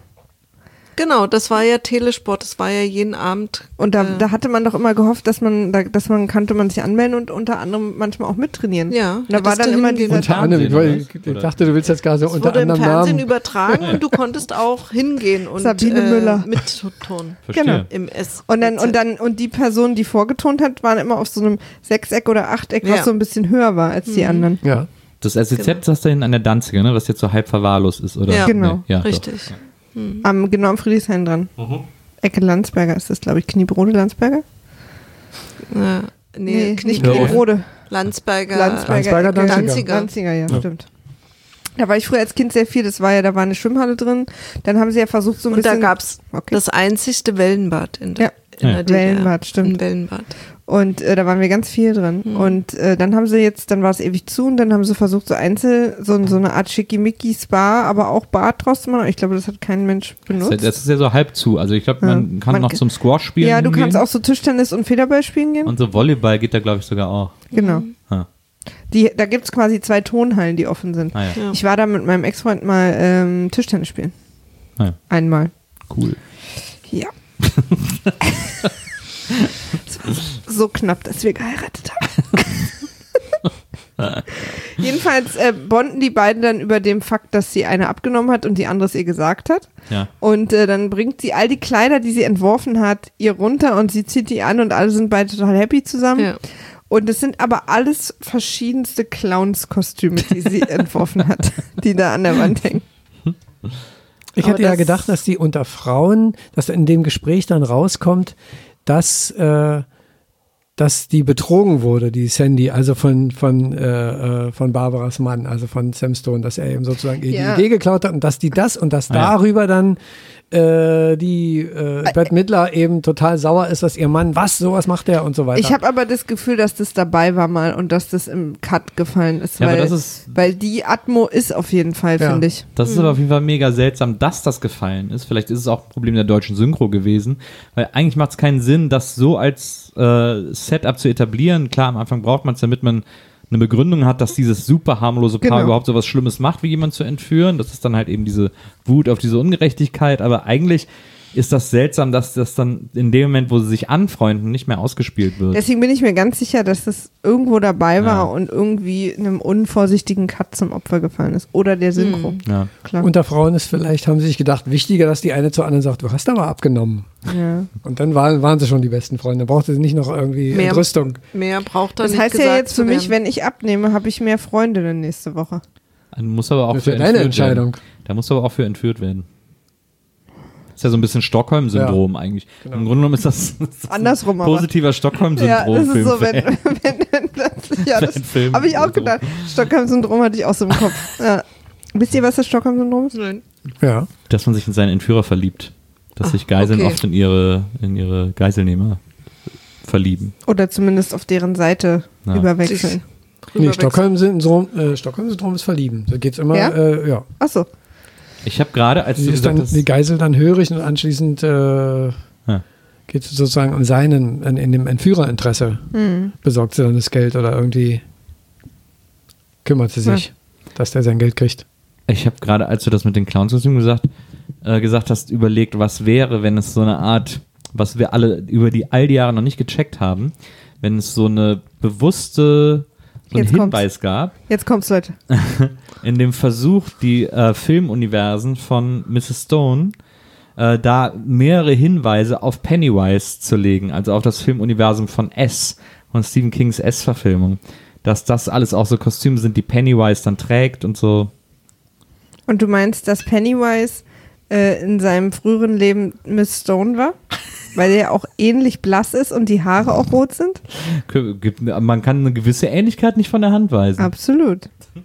Genau, das war ja Telesport. Das war ja jeden Abend. Und da, äh, da hatte man doch immer gehofft, dass man, da, dass man kannte man sich anmelden und unter anderem manchmal auch mittrainieren. Ja, Und da war hättest dann du immer hingehen dieser Unter Fernsehen, anderem, ich, oder wollte- was? ich Oder? dachte, du willst jetzt gerade so Es unter wurde im anderem Fernsehen Namen. übertragen und du konntest auch hingehen und Sabine äh, Müller. mitturnen. Verstehe. Genau. Im S. Und dann, und dann, und die Person, die vorgetont hat, waren immer auf so einem Sechseck oder Achteck, was Ja. so ein bisschen höher war als die anderen. Ja. Das S E Z ist das da hinten an der Danziger, ne, was jetzt so halb verwahrlost ist, oder? Ja. Genau. Nee, ja, doch. Richtig. Am, genau am Friedrichshain dran. Ecke Landsberger ist das, glaube ich. Kniebrode Landsberger? Äh, nee, nicht nicht Ja, Knie- Kniebrode. Landsberger. Landsberger, Ecke. Danziger. Danziger. Danziger, ja, stimmt. Da war ich früher als Kind sehr viel. Das war ja, da war eine Schwimmhalle drin. Dann haben sie ja versucht, so ein Und da bisschen. gab es Okay. das einzigste Wellenbad in der, Ja. in Ja. der D D R. Wellenbad, stimmt. Ein Wellenbad. Und äh, da waren wir ganz viel drin. Mhm. Und äh, dann haben sie jetzt, dann war es ewig zu und dann haben sie versucht, so einzel, so, so eine Art Schickimicki-Spa, aber auch Bad draus zu machen. Ich glaube, das hat kein Mensch benutzt. Das ist ja so halb zu. Also ich glaube, man Ja. kann Man noch k- zum Squash spielen. Ja, du hingehen. kannst auch so Tischtennis und Federball spielen gehen. Und so Volleyball geht da, glaube ich, sogar auch. Genau. Ha. Die, da gibt es quasi zwei Tonhallen, die offen sind. Ah, ja. Ja. Ich war da mit meinem Ex-Freund mal ähm, Tischtennis spielen. Ah, ja. Einmal. Cool. Ja. So knapp, dass wir geheiratet haben. Jedenfalls äh, bonden die beiden dann über dem Fakt, dass sie eine abgenommen hat und die andere es ihr gesagt hat. Ja. Und äh, dann bringt sie all die Kleider, die sie entworfen hat, ihr runter und sie zieht die an und alle sind beide total happy zusammen. Ja. Und es sind aber alles verschiedenste Clownskostüme, die sie entworfen hat, die da an der Wand hängen. Ich Aber hätte ja das- gedacht, dass die unter Frauen, dass in dem Gespräch dann rauskommt, dass, äh, dass die betrogen wurde, die Sandy, also von, von, äh, äh, von Barbaras Mann, also von Sam Stone, dass er eben sozusagen ihr Ja. die Idee geklaut hat und dass die das und dass Ah, ja. darüber dann äh, die äh, Bette Midler eben total sauer ist, dass ihr Mann, was, sowas macht er und so weiter. Ich habe aber das Gefühl, dass das dabei war mal und dass das im Cut gefallen ist, Ja, aber weil, das ist, weil die Atmo ist auf jeden Fall, Ja. finde ich. das ist aber auf jeden Fall mega seltsam, dass das gefallen ist. Vielleicht ist es auch ein Problem der deutschen Synchro gewesen, weil eigentlich macht es keinen Sinn, das so als äh, Setup zu etablieren. Klar, am Anfang braucht man es, damit man eine Begründung hat, dass dieses super harmlose Paar Genau. überhaupt so was Schlimmes macht, wie jemand zu entführen. Das ist dann halt eben diese Wut auf diese Ungerechtigkeit, aber eigentlich ist das seltsam, dass das dann in dem Moment, wo sie sich anfreunden, nicht mehr ausgespielt wird. Deswegen bin ich mir ganz sicher, dass das irgendwo dabei war Ja. und irgendwie einem unvorsichtigen Cut zum Opfer gefallen ist. Oder der Synchro. Ja. Klar. Unter Frauen ist vielleicht, haben sie sich gedacht, wichtiger, dass die eine zur anderen sagt, du hast aber abgenommen. ja. Und dann waren, waren sie schon die besten Freunde. Da brauchte sie nicht noch irgendwie Mehr- Entrüstung. Mehr braucht er Das nicht heißt ja gesagt jetzt zu für mich, werden. wenn ich abnehme, habe ich mehr Freundinnen nächste Woche. Man muss aber auch Das für ist ja deine entführt Entscheidung. werden. Da muss aber auch für entführt werden. Ist ja so ein bisschen Stockholm-Syndrom eigentlich. genau. Im Grunde genommen ist das, das ist Andersrum ein aber. positiver Stockholm-Syndrom. Ja, das ist so, wenn, Filmfan. wenn, wenn das, ja, das Ein Film- habe ich auch Syndrom. gedacht. Stockholm-Syndrom hatte ich auch so im Kopf. Ja. Wisst ihr, was das Stockholm-Syndrom ist? Nein. Ja. Dass man sich in seinen Entführer verliebt. Dass sich Geiseln okay. oft in ihre, in ihre Geiselnehmer verlieben. Oder zumindest auf deren Seite Ja. überwechseln. Nee, Rüberwechseln. Stockholm-Syndrom äh, Stockholm-Syndrom ist verlieben. Da geht's immer, Ja? äh, ja. Achso. Ich habe gerade, als Sie du ist gesagt dann, hast, die Geisel dann hörig und anschließend äh, Ja. geht es sozusagen um seinen, in, in dem Entführerinteresse, Hm. besorgt sie dann das Geld oder irgendwie kümmert sie sich, dass der sein Geld kriegt. ich habe gerade, als du das mit den Clowns-Kostümen gesagt, äh, gesagt hast, überlegt, was wäre, wenn es so eine Art, was wir alle über die all die Jahre noch nicht gecheckt haben, wenn es so eine bewusste, so einen Jetzt kommt's. Hinweis gab, Jetzt kommt's, Leute. in dem Versuch, die äh, Filmuniversen von Misses Stone äh, da mehrere Hinweise auf Pennywise zu legen, also auf das Filmuniversum von S, von Stephen Kings S-Verfilmung, dass das alles auch so Kostüme sind, die Pennywise dann trägt und so. Und du meinst, dass Pennywise äh, in seinem früheren Leben Miss Stone war? Weil er auch ähnlich blass ist und die Haare auch rot sind? Gibt- Man kann eine gewisse Ähnlichkeit nicht von der Hand weisen. Absolut.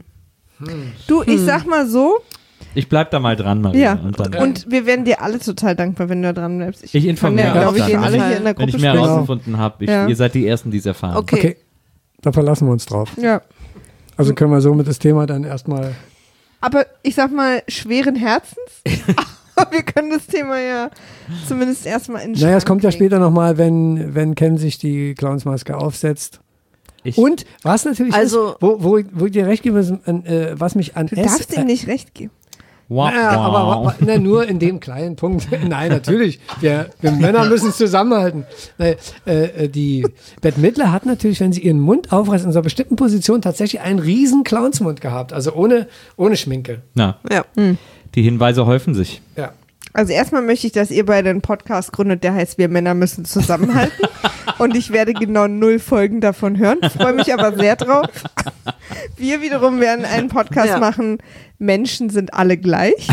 Du, ich sag mal so, Ich bleib da mal dran, Maria. ja. Und dann, Und wir wären dir alle total dankbar, wenn du da dran bleibst. ich informiere kann ja, auch glaube ich, dann. jeden alle Wenn hier in der ich- Wenn Gruppe ich mehr sprechen. herausgefunden habe, Ja. ihr seid die Ersten, die es erfahren. Okay. Okay, da verlassen wir uns drauf. Ja. Also können wir somit das Thema dann erstmal. Aber ich sag mal, schweren Herzens. Aber wir können das Thema ja zumindest erstmal in den Naja, es Schrank kommt ja legen. später nochmal, wenn, wenn Ken sich die Clownsmaske aufsetzt. Ich, Und was natürlich Also- ist, wo, wo, wo ich dir recht gebe, ist, äh, was mich an Du S. darfst ihm nicht recht geben. wow, Ja, aber, aber na, nur in dem kleinen Punkt. Nein, natürlich. Wir, wir Männer müssen es zusammenhalten. Nein, äh, äh, die Bette Midler hat natürlich, wenn sie ihren Mund aufreißt, in so einer bestimmten Position tatsächlich einen riesen Clownsmund gehabt. Also ohne, ohne Schminke. Na, Ja. die Hinweise häufen sich. Ja. Also erstmal möchte ich, dass ihr beide einen Podcast gründet, der heißt Wir Männer müssen zusammenhalten. Und ich werde genau null Folgen davon hören. Freue mich aber sehr drauf. Wir wiederum werden einen Podcast Ja. machen, Menschen sind alle gleich.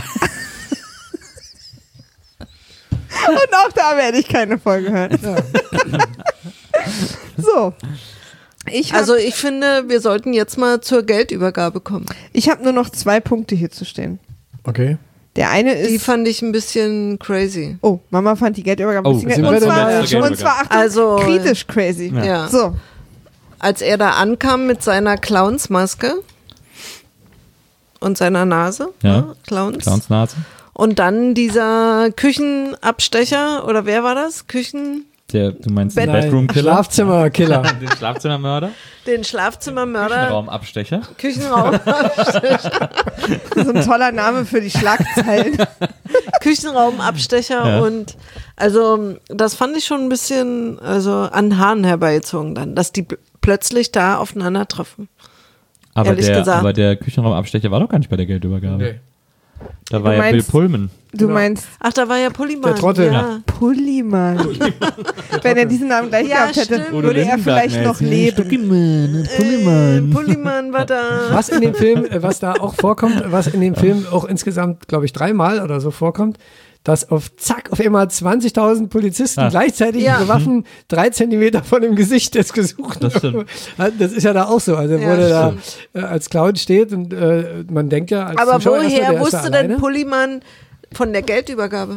Und auch da werde ich keine Folge hören. So. Ich habe Also ich finde, wir sollten jetzt mal zur Geldübergabe kommen. ich hab nur noch zwei Punkte hier zu stehen. Okay. Der eine ist. Die fand ich ein bisschen crazy. Oh, Mama fand die Geldübergabe ein Oh, bisschen sind und wir zwar, denn da? und zwar Achtung, Also, kritisch crazy. Ja. Ja. So. Als er da ankam mit seiner Clownsmaske und seiner Nase, Ja. ne? Clowns. Clownsnase. Und dann dieser Küchenabstecher, oder wer war das? Küchen, Der, du meinst den Bett- Bedroom-Killer? Schlafzimmerkiller. Den Schlafzimmermörder? den Schlafzimmermörder, Küchenraumabstecher? Küchenraum, So ein toller Name für die Schlagzeilen. Küchenraumabstecher Ja. und also das fand ich schon ein bisschen also an Haaren herbeizogen dann, dass die pl- plötzlich da aufeinandertreffen. Aber Ehrlich der, gesagt. aber der Küchenraumabstecher war doch gar nicht bei der Geldübergabe. Nee. Da Du war ja Bill meinst- Pullman. Du Genau. meinst Ach, da war ja Pulliman. Der Trottel. Ja. Pulliman. Wenn er diesen Namen gleich Ja, gehabt hätte, stimmt. würde er vielleicht noch leben. Äh, Pulliman war da. Was in dem Film, äh, was da auch vorkommt, was in dem Film auch insgesamt, glaube ich, dreimal oder so vorkommt, dass auf zack, auf einmal zwanzigtausend Polizisten Ah. gleichzeitig Ja. ihre Waffen drei Zentimeter von dem Gesicht des Gesuchten. Das stimmt. Das ist ja da auch so. Also, Ja, wo der da stimmt. äh, als Clown steht und äh, man denkt ja, als Aber Zuschauer erstmal, woher der ist da wusste denn alleine. Pulliman von der Geldübergabe?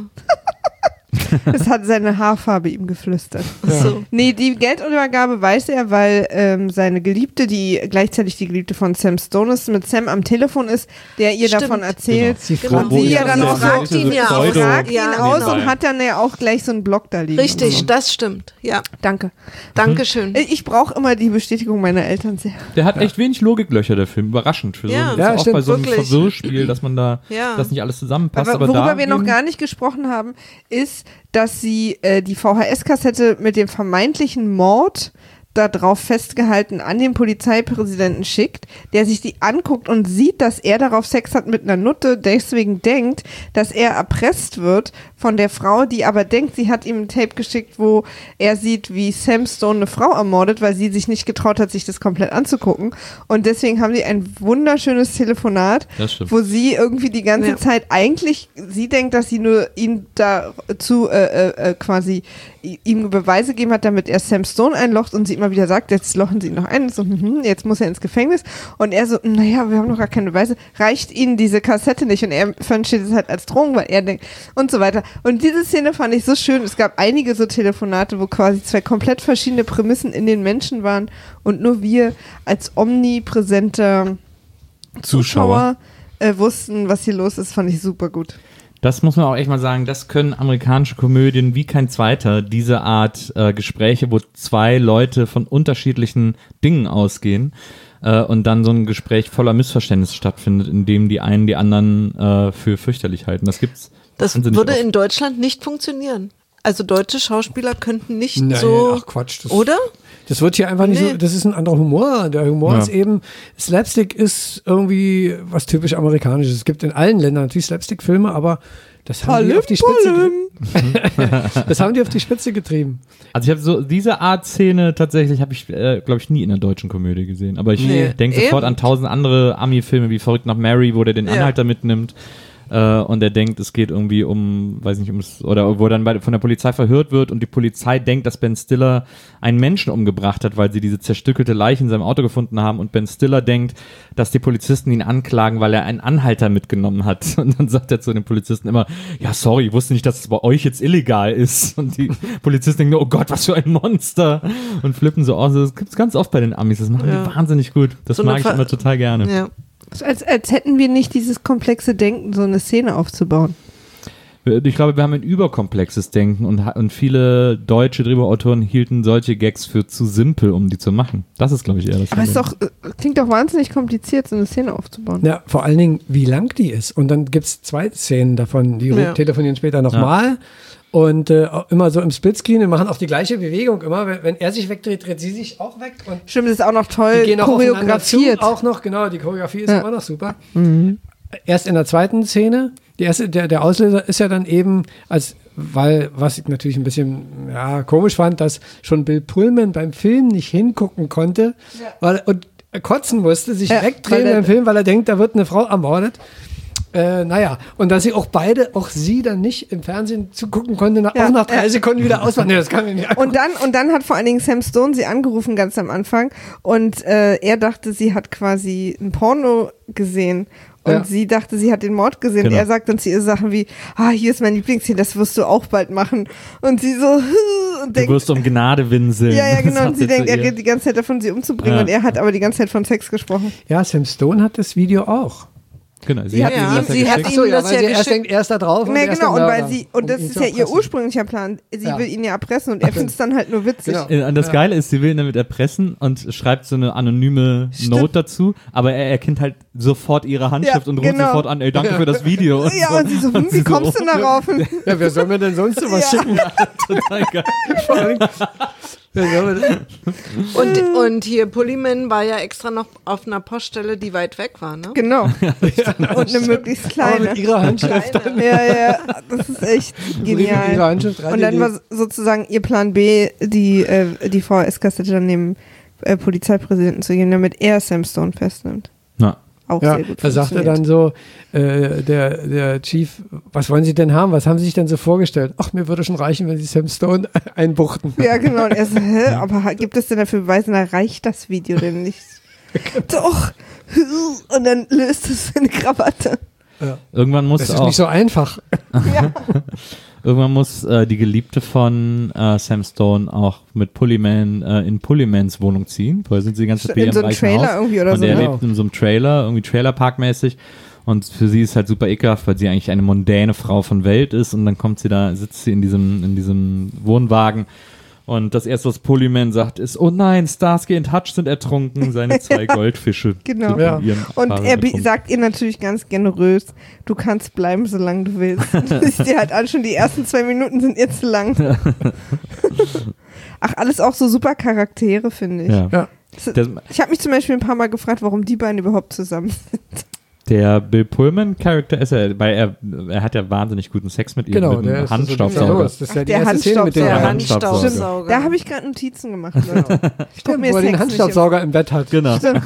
Das hat seine Haarfarbe ihm geflüstert. So. Nee, die Geldübergabe weiß er, weil ähm, seine Geliebte, die gleichzeitig die Geliebte von Sam Stone ist, mit Sam am Telefon ist, der ihr Stimmt. davon erzählt. Sie Genau. fragt- Und sie ja das dann ist auch ja fragt so ihn ja auch. Pseudo- fragt ihn Ja, aus genau. und hat dann ja auch gleich so einen Blog da liegen. Richtig, Und so. das stimmt. Ja, Danke. Dankeschön. Ich brauche immer die Bestätigung meiner Eltern sehr. Der hat echt wenig Logiklöcher, der Film. Überraschend. Für Ja. so, Ja, ist auch stimmt, bei so einem wirklich. Verwirrspiel, dass man da, Ja. dass nicht alles zusammenpasst. Aber Aber, worüber da wir noch eben- gar nicht gesprochen haben, ist, dass sie äh, die V H S-Kassette mit dem vermeintlichen Mord da drauf festgehalten an den Polizeipräsidenten schickt, der sich die anguckt und sieht, dass er darauf Sex hat mit einer Nutte, deswegen denkt, dass er erpresst wird von der Frau, die aber denkt, sie hat ihm ein Tape geschickt, wo er sieht, wie Sam Stone eine Frau ermordet, weil sie sich nicht getraut hat, sich das komplett anzugucken. Und deswegen haben die ein wunderschönes Telefonat, Das stimmt. wo sie irgendwie die ganze Ja. Zeit eigentlich, sie denkt, dass sie nur ihn dazu äh, äh, äh, quasi i- ihm Beweise gegeben hat, damit er Sam Stone einlocht und sie immer wieder sagt, jetzt lochen sie ihn noch ein, so, hm, jetzt muss er ins Gefängnis und er so, naja, wir haben noch gar keine Beweise, reicht ihnen diese Kassette nicht und er versteht es halt als Drohung, weil er denkt und so weiter. Und diese Szene fand ich so schön, es gab einige so Telefonate, wo quasi zwei komplett verschiedene Prämissen in den Menschen waren und nur wir als omnipräsenter Zuschauer äh, wussten, was hier los ist, fand ich super gut. Das muss man auch echt mal sagen, das können amerikanische Komödien wie kein zweiter, diese Art äh, Gespräche, wo zwei Leute von unterschiedlichen Dingen ausgehen äh, und dann so ein Gespräch voller Missverständnisse stattfindet, in dem die einen die anderen äh, für fürchterlich halten. Das gibt's Das wahnsinnig würde oft. in Deutschland nicht funktionieren. Also deutsche Schauspieler könnten nicht Nein, so, ach Quatsch. Das, oder? Das wird hier einfach nicht Nee. so, das ist ein anderer Humor. Der Humor Ja. ist eben, Slapstick ist irgendwie was typisch Amerikanisches. Es gibt in allen Ländern natürlich Slapstick-Filme, aber das haben die auf die Spitze ge- Das haben die auf die Spitze getrieben. Also ich habe so diese Art Szene tatsächlich habe ich, äh, glaube ich, nie in einer deutschen Komödie gesehen. Aber ich Nee, denke sofort eben. an tausend andere Ami-Filme wie Verrückt nach Mary, wo der den Ja. Anhalter mitnimmt. Äh, und er denkt, es geht irgendwie um, weiß nicht, ums, oder wo er dann bei, von der Polizei verhört wird und die Polizei denkt, dass Ben Stiller einen Menschen umgebracht hat, weil sie diese zerstückelte Leiche in seinem Auto gefunden haben und Ben Stiller denkt, dass die Polizisten ihn anklagen, weil er einen Anhalter mitgenommen hat. Und dann sagt er zu den Polizisten immer, ja sorry, ich wusste nicht, dass es bei euch jetzt illegal ist. Und die Polizisten denken, oh Gott, was für ein Monster. Und flippen so aus. Das gibt's ganz oft bei den Amis, das machen Ja. die wahnsinnig gut. Das So eine mag ich Ver- immer total gerne. Ja. Als, als hätten wir nicht dieses komplexe Denken, so eine Szene aufzubauen. Ich glaube, wir haben ein überkomplexes Denken und, ha- und viele deutsche Drehbuchautoren hielten solche Gags für zu simpel, um die zu machen. Das ist, glaube ich, eher das Aber es ist Problem. doch, äh, klingt doch wahnsinnig kompliziert, so eine Szene aufzubauen. Ja, vor allen Dingen, wie lang die ist. Und dann gibt es zwei Szenen davon, die Ja. telefonieren später nochmal. Und äh, auch immer so im Splitscreen und machen auch die gleiche Bewegung immer. Wenn, wenn er sich wegdreht, dreht sie sich auch weg. Und Stimmt, das ist auch noch toll die gehen auch aufeinander zu. choreografiert. Auch noch, genau, die Choreografie ist Ja. immer noch super. Erst in der zweiten Szene, die erste, der, der Auslöser ist ja dann eben, als, weil, was ich natürlich ein bisschen ja, komisch fand, dass schon Bill Pullman beim Film nicht hingucken konnte weil, und kotzen musste, sich Ja, wegdrehen weil er- beim Film, weil er denkt, da wird eine Frau ermordet. Äh, naja, und dass sie auch beide, auch sie dann nicht im Fernsehen zugucken konnte, nach, Ja, auch nach drei ja. Sekunden wieder ausmachen. Nee, das kann ich nicht angucken. Und dann, und dann hat vor allen Dingen Sam Stone sie angerufen ganz am Anfang und äh, er dachte, sie hat quasi ein Porno gesehen Und Ja. sie dachte, sie hat den Mord gesehen. Genau. Er sagt dann zu ihr Sachen wie, ah, hier ist mein Lieblingsszene, das wirst du auch bald machen. Und sie so, und Du denkt, wirst um Gnade winseln. ja, ja, genau. sagt Und sie er zu denkt, er ihr. redet die ganze Zeit davon, sie umzubringen. Ja. Und er hat aber die ganze Zeit von Sex gesprochen. Ja, Sam Stone hat das Video auch. Genau, sie Sie hat hat- ihm ja, das ja sie hat geschickt. ihm das ja weil sie erst geschickt. denkt, er ist da drauf. Nee, er ist genau. der Und weil Mörder, sie, und um das ihn ist zu ja ihr erpressen. ursprünglicher Plan. Sie Ja. will ihn ja erpressen und er findet es dann halt nur witzig. Genau. Äh, Und das Ja. Geile ist, sie will ihn damit erpressen und schreibt so eine anonyme Stimmt. Note dazu, aber er erkennt halt sofort ihre Handschrift Ja, und ruft genau. sofort an, ey, danke für das Video. Und Ja, und sie so, hm, wie kommst du denn darauf? Und Ja, wer soll mir denn sonst sowas Ja. schicken? total geil. Vor allem, wer soll mir denn? Und, und hier Pulliman war ja extra noch auf einer Poststelle, die weit weg war, ne? genau. Und eine möglichst Aber kleine. mit ihrer Handschrift. Ja, ja, das ist echt Brief mit ihrer genial. Handschrift Und dann war reingelegt. sozusagen ihr Plan B, die, äh, die V S-Kassette dann dem äh, Polizeipräsidenten zu geben, damit er Sam Stone festnimmt. Na, Auch Ja, sehr gut da sagt er funktioniert. dann so, äh, der, der Chief, was wollen Sie denn haben? Was haben Sie sich denn so vorgestellt? Ach, mir würde schon reichen, wenn Sie Sam Stone einbuchten. Ja, genau. Und er so, hä, aber ha- gibt es denn dafür Beweise? Na, reicht das Video denn nicht? Doch. Und dann löst es seine Krawatte. irgendwann muss Das ist auch, nicht so einfach. Ja. irgendwann muss äh, die Geliebte von äh, Sam Stone auch mit Pulliman äh, in Pullymans Wohnung ziehen. Vorher sind sie die ganze Zeit bei In ihrem so einem reichen Trailer Haus. irgendwie oder Und so. er genau. lebt in so einem Trailer, irgendwie Trailerpark-mäßig. Und für sie ist halt super ekelhaft, weil sie eigentlich eine mondäne Frau von Welt ist. Und dann kommt sie da, sitzt sie in diesem, in diesem Wohnwagen. Und das erste, was Pulliman sagt, ist, oh nein, Starsky und Hutch sind ertrunken, seine zwei Goldfische. Genau. sind Ja. in ihrem Und Fahrrad er bi- ertrunken. sagt ihr natürlich ganz generös, du kannst bleiben, solange du willst. Ich dir halt an, schon die ersten zwei Minuten sind ihr zu lang. Ach, alles auch so super Charaktere, finde ich. Ja. Ja. Das- Der, Ich habe mich zum Beispiel ein paar Mal gefragt, warum die beiden überhaupt zusammen sind. der Bill Pullman-Charakter ist er, weil er, er hat ja wahnsinnig guten Sex mit ihr, Genau, mit der einem ist so Handstaubsauger. los. Das ist ja Ach, die der erste Szene mit dem Der Ja, Handstaubsauger. Handstaubsauger. Da habe ich gerade Notizen gemacht. Leute. Ich guck mir wo er den Sex Handstaubsauger im Bett hat. Genau. nicht im-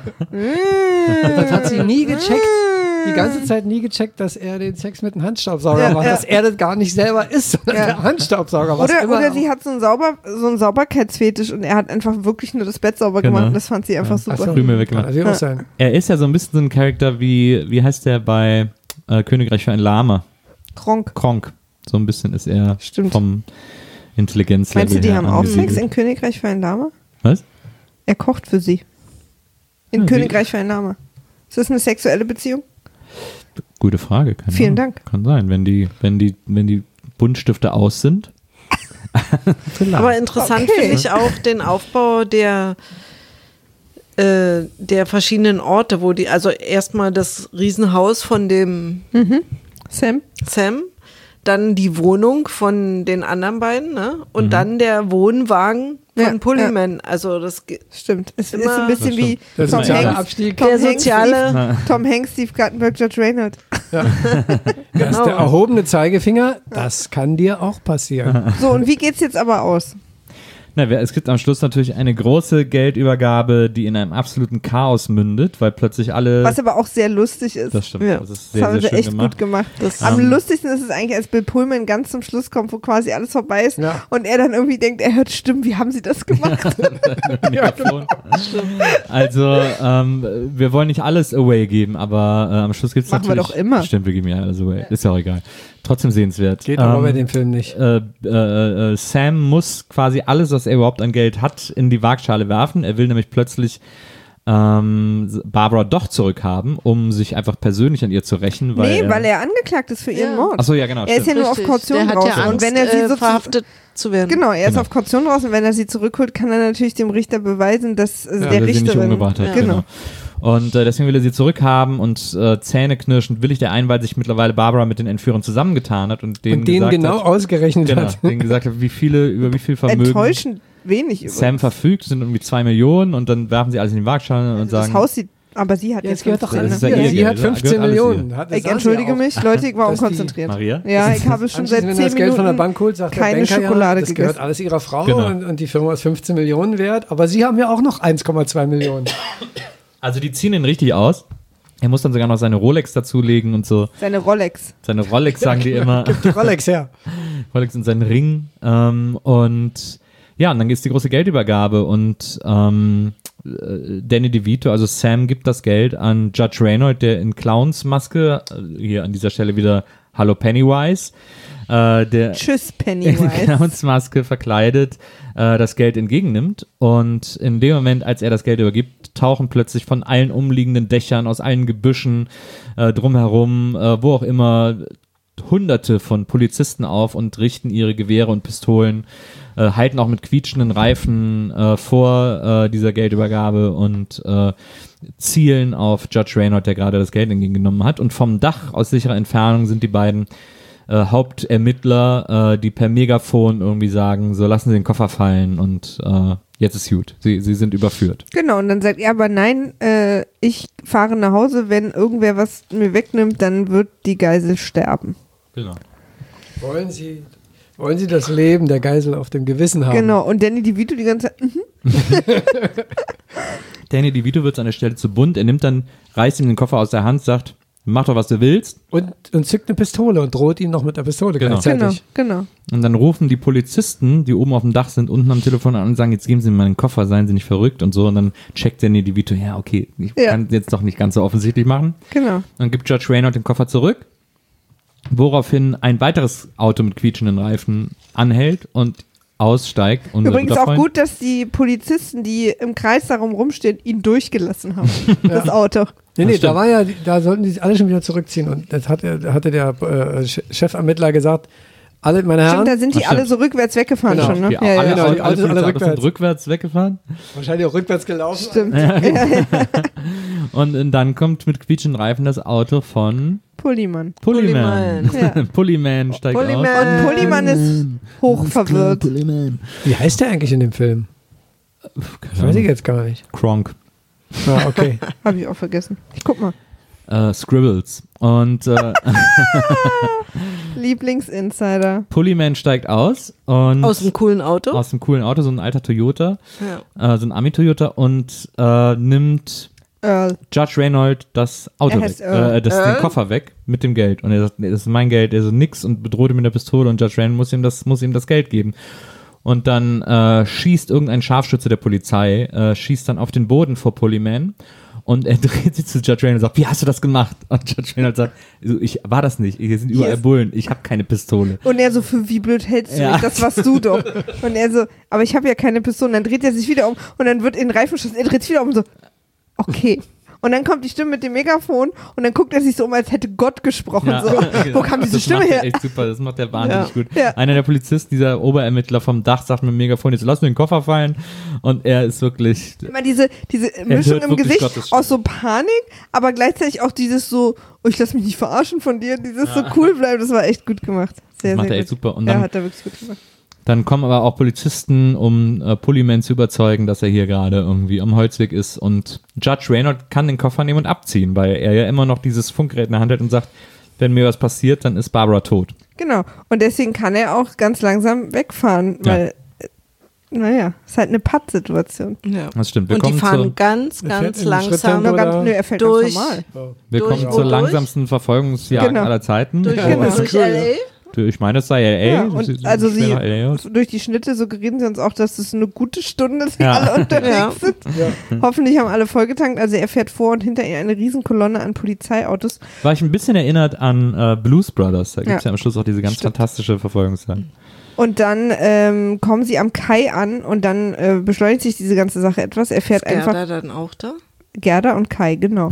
Das hat sie nie gecheckt. Die ganze Zeit nie gecheckt, dass er den Sex mit dem Handstaubsauger Ja, macht, ja. dass er das gar nicht selber ist, sondern Ja. der Handstaubsauger. Was Oder, immer oder sie hat so einen, Sauber, so einen Sauberkeitsfetisch und er hat einfach wirklich nur das Bett sauber Genau. gemacht und das fand sie einfach Ja. super. Ach so. Krümel weggemacht. Kann natürlich auch sein. Er ist ja so ein bisschen so ein Charakter wie, wie heißt der bei äh, Königreich für ein Lama? Kronk. Kronk. So ein bisschen ist er Stimmt. vom Intelligenzlevel Meinst du, die her haben auch Sex angesiedelt. in Königreich für ein Lama? Was? Er kocht für sie. In Ja, Königreich für ein Lama. Ist das eine sexuelle Beziehung? Gute Frage. Keine Vielen Ahnung. Dank. Kann sein, wenn die, wenn die, wenn die Buntstifte aus sind. Vielleicht. Aber interessant Okay. finde ich auch den Aufbau der, äh, der verschiedenen Orte, wo die, also erstmal das Riesenhaus von dem Sam? Sam, dann die Wohnung von den anderen beiden, ne? Und Mhm. dann der Wohnwagen von Ja, Pulliman. Also das ge- Stimmt. Es ist Immer- ein bisschen Das wie Der Tom soziale Hanks. Abstieg. Tom der Hanks, soziale, Steve, Tom Hanks, Steve Guttenberg, George Reynolds. Das ist der erhobene Zeigefinger, das kann dir auch passieren. So, und wie geht's jetzt aber aus? Na, wer- es gibt am Schluss natürlich eine große Geldübergabe, die in einem absoluten Chaos mündet, weil plötzlich alle. Was aber auch sehr lustig ist. das stimmt, Ja. das ist Das sehr, haben sehr sie schön echt gemacht. gut gemacht. Das- Am Ähm, lustigsten ist es eigentlich, als Bill Pullman ganz zum Schluss kommt, wo quasi alles vorbei ist Ja. und er dann irgendwie denkt, er hört Stimmen, wie haben sie das gemacht? Mikrofon. Also, ähm, wir wollen nicht alles away geben, aber äh, am Schluss gibt es Machen wir natürlich. doch immer. Stimmt, wir geben ja alles away. Ist ja auch egal. Trotzdem sehenswert. Geht aber Ähm, bei dem Film nicht. äh, äh, äh, Sam muss quasi alles, was er überhaupt an Geld hat, in die Waagschale werfen. Er will nämlich plötzlich ähm, Barbara doch zurückhaben, um sich einfach persönlich an ihr zu rächen. Weil nee, er, weil er angeklagt ist für ihren Ja. Mord. Achso, ja, genau. Er ist ja stimmt. nur auf Richtig. Kaution der hat draußen. ja Angst, und wenn er sie äh, so verhaftet zu werden. Genau, er ist Genau. auf Kaution draußen und wenn er sie zurückholt, kann er natürlich dem Richter beweisen, dass äh, Ja, der weil er sie nicht Richterin. umgebracht hat. Ja. Genau. Genau. Und äh, deswegen will er sie zurückhaben und äh, zähneknirschend willigt er ein, weil sich mittlerweile Barbara mit den Entführern zusammengetan hat und denen, Und den gesagt genau hat, ausgerechnet genau, hat. denen gesagt hat, wie viele, über wie viel Vermögen Enttäuschend wenig über. Sam verfügt, sind irgendwie zwei Millionen und dann werfen sie alles in die Waagschale und das sagen, Haus sieht, aber sie hat Ja, jetzt es gehört doch fünfzehn, alles ne? ja ihr Sie Geld, hat ja, fünfzehn gehört alles Millionen. Hat- das Ich sagen sie entschuldige auch. mich, Leute, ich war Dass die- unkonzentriert. Maria? Ja, ich habe schon Anschließend, seit wenn er zehn das Geld von der Minuten Bank holt, sagt der keine Banker Schokolade ja, das gehört gegessen. alles ihrer Frau Genau. und, und die Firma ist fünfzehn Millionen wert, aber sie haben ja auch noch eins Komma zwei Millionen. Also die ziehen ihn richtig aus. Er muss dann sogar noch seine Rolex dazulegen und so. Seine Rolex. Seine Rolex sagen die immer. Die Rolex her. Rolex und seinen Ring. Ähm, und ja, und dann ist die große Geldübergabe und ähm, äh, Danny DeVito, also Sam, gibt das Geld an Judge Reynold, der in Clownsmaske, äh, hier an dieser Stelle wieder Hallo Pennywise, äh, der Tschüss, in Pennywise. Clownsmaske verkleidet äh, das Geld entgegennimmt. Und in dem Moment, als er das Geld übergibt, tauchen plötzlich von allen umliegenden Dächern, aus allen Gebüschen, äh, drumherum, äh, wo auch immer, Hunderte von Polizisten auf und richten ihre Gewehre und Pistolen, äh, halten auch mit quietschenden Reifen äh, vor äh, dieser Geldübergabe und äh, zielen auf Judge Reynold, der gerade das Geld entgegengenommen hat. Und vom Dach aus sicherer Entfernung sind die beiden äh, Hauptermittler, äh, die per Megafon irgendwie sagen, so lassen Sie den Koffer fallen und äh, jetzt ist gut. Sie, sie sind überführt. Genau, und dann sagt er aber nein, äh, ich fahre nach Hause, wenn irgendwer was mir wegnimmt, dann wird die Geisel sterben. Genau. Wollen Sie, wollen Sie das Leben der Geisel auf dem Gewissen haben? Genau, und Danny DeVito die ganze Zeit, mhm. Danny DeVito wird an der Stelle zu bunt. Er nimmt dann, reißt ihm den Koffer aus der Hand, sagt, mach doch, was du willst. Und, und zückt eine Pistole und droht ihm noch mit der Pistole Genau. Genau, gleichzeitig. genau. Und dann rufen die Polizisten, die oben auf dem Dach sind, unten am Telefon an und sagen, jetzt geben Sie mir mal den Koffer, seien Sie nicht verrückt und so. Und dann checkt Danny DeVito, ja, okay, ich Ja. kann jetzt doch nicht ganz so offensichtlich machen. Genau. Dann gibt Judge Reynold den Koffer zurück, woraufhin ein weiteres Auto mit quietschenden Reifen anhält und aussteigt. Unser Übrigens guter auch Freund. gut, dass die Polizisten, die im Kreis darum rumstehen, ihn durchgelassen haben, das Auto. Nee, nee, Das da stimmt. war ja, da sollten die sich alle schon wieder zurückziehen. Und das hatte, hatte der äh, Che- Chefermittler gesagt, alle meine Herren, Stimmt, da sind die Ach, alle stimmt. so rückwärts weggefahren Genau. schon, ne? Die, alle, genau, alle, die alle, Autos alle Polizeiautos sind rückwärts. rückwärts weggefahren. wahrscheinlich auch rückwärts gelaufen. Stimmt. Und äh, dann kommt mit quietschenden Reifen das Auto von Pulliman. Pulliman. Pulliman. Ja. Pulliman steigt Pulliman. aus. Und Pulliman ist hoch verwirrt. Wie heißt der eigentlich in dem Film? Das weiß ich jetzt gar nicht. Kronk. Ah, okay. Habe ich auch vergessen. Ich guck mal. Äh, Scribbles. Und äh, Lieblingsinsider. Pulliman steigt aus und Aus dem coolen Auto. aus dem coolen Auto, so ein alter Toyota, Ja. äh, so ein Ami-Toyota und äh, nimmt Earl. Judge Reynold das Auto Er weg, heißt Earl. äh, das, den Earl? Koffer weg mit dem Geld. Und er sagt, nee, das ist mein Geld, er so nix und bedroht ihn mit der Pistole und Judge Reynold muss ihm das, muss ihm das Geld geben. Und dann äh, schießt irgendein Scharfschütze der Polizei, äh, schießt dann auf den Boden vor Pulliman und er dreht sich zu Judge Reynold und sagt, wie hast du das gemacht? Und Judge Reynold sagt, so, ich war das nicht, hier sind überall Yes. Bullen, ich habe keine Pistole. Und er so, für wie blöd hältst du Ja. mich? Das warst du doch. Und er so, aber ich habe ja keine Pistole. Und dann dreht er sich wieder um und dann wird in den Reifen geschossen. Er dreht sich wieder um und so, okay. Und dann kommt die Stimme mit dem Megafon und dann guckt er sich so um, als hätte Gott gesprochen. Ja, So. genau. Wo kam diese Das Stimme macht er her? echt super, das macht er wahnsinnig Ja. gut. Ja. Einer der Polizisten, dieser Oberermittler vom Dach, sagt mit dem Megafon, jetzt lass den Koffer fallen. Und er ist wirklich, Immer diese, diese Mischung hört im wirklich Gesicht Gottes Stimme. aus so Panik, aber gleichzeitig auch dieses so, oh, ich lass mich nicht verarschen von dir, dieses so cool bleiben, das war echt gut gemacht. Sehr, das macht sehr er echt gut. super. Und Ja, dann, hat er wirklich gut gemacht. dann kommen aber auch Polizisten, um äh, Pulliman zu überzeugen, dass er hier gerade irgendwie am Holzweg ist. Und Judge Reynold kann den Koffer nehmen und abziehen, weil er ja immer noch dieses Funkgerät in der Hand hat und sagt, wenn mir was passiert, dann ist Barbara tot. Genau. Und deswegen kann er auch ganz langsam wegfahren, Ja. weil, äh, naja, ist halt eine Pattsituation. Ja. Das stimmt. Wir Und die kommen fahren zur, ganz, Er fährt ganz in langsam Schritttempo. Nur Oder ganz, nö, er fällt durch- ganz normal. wir durch kommen wo zur durch? langsamsten Verfolgungsjagd Genau. aller Zeiten. Durch, Oh, Genau. durch cool, L A. Ich meine, das sei L A. Ja, Das und sieht also schwer sie, nach L A aus. durch die Schnitte suggerieren sie uns auch, dass es eine gute Stunde sie Ja. alle unterwegs Ja. sind. Hoffentlich haben alle vollgetankt. Also er fährt vor und hinter ihr eine Riesenkolonne an Polizeiautos. War ich ein bisschen erinnert an äh, Blues Brothers. Da gibt es Ja. ja am Schluss auch diese ganz Stimmt. fantastische Verfolgungsjagd. Und dann ähm, kommen sie am Kai an und dann äh, beschleunigt sich diese ganze Sache etwas. Er fährt Ist einfach Gerda dann auch da? Gerda und Kai, genau.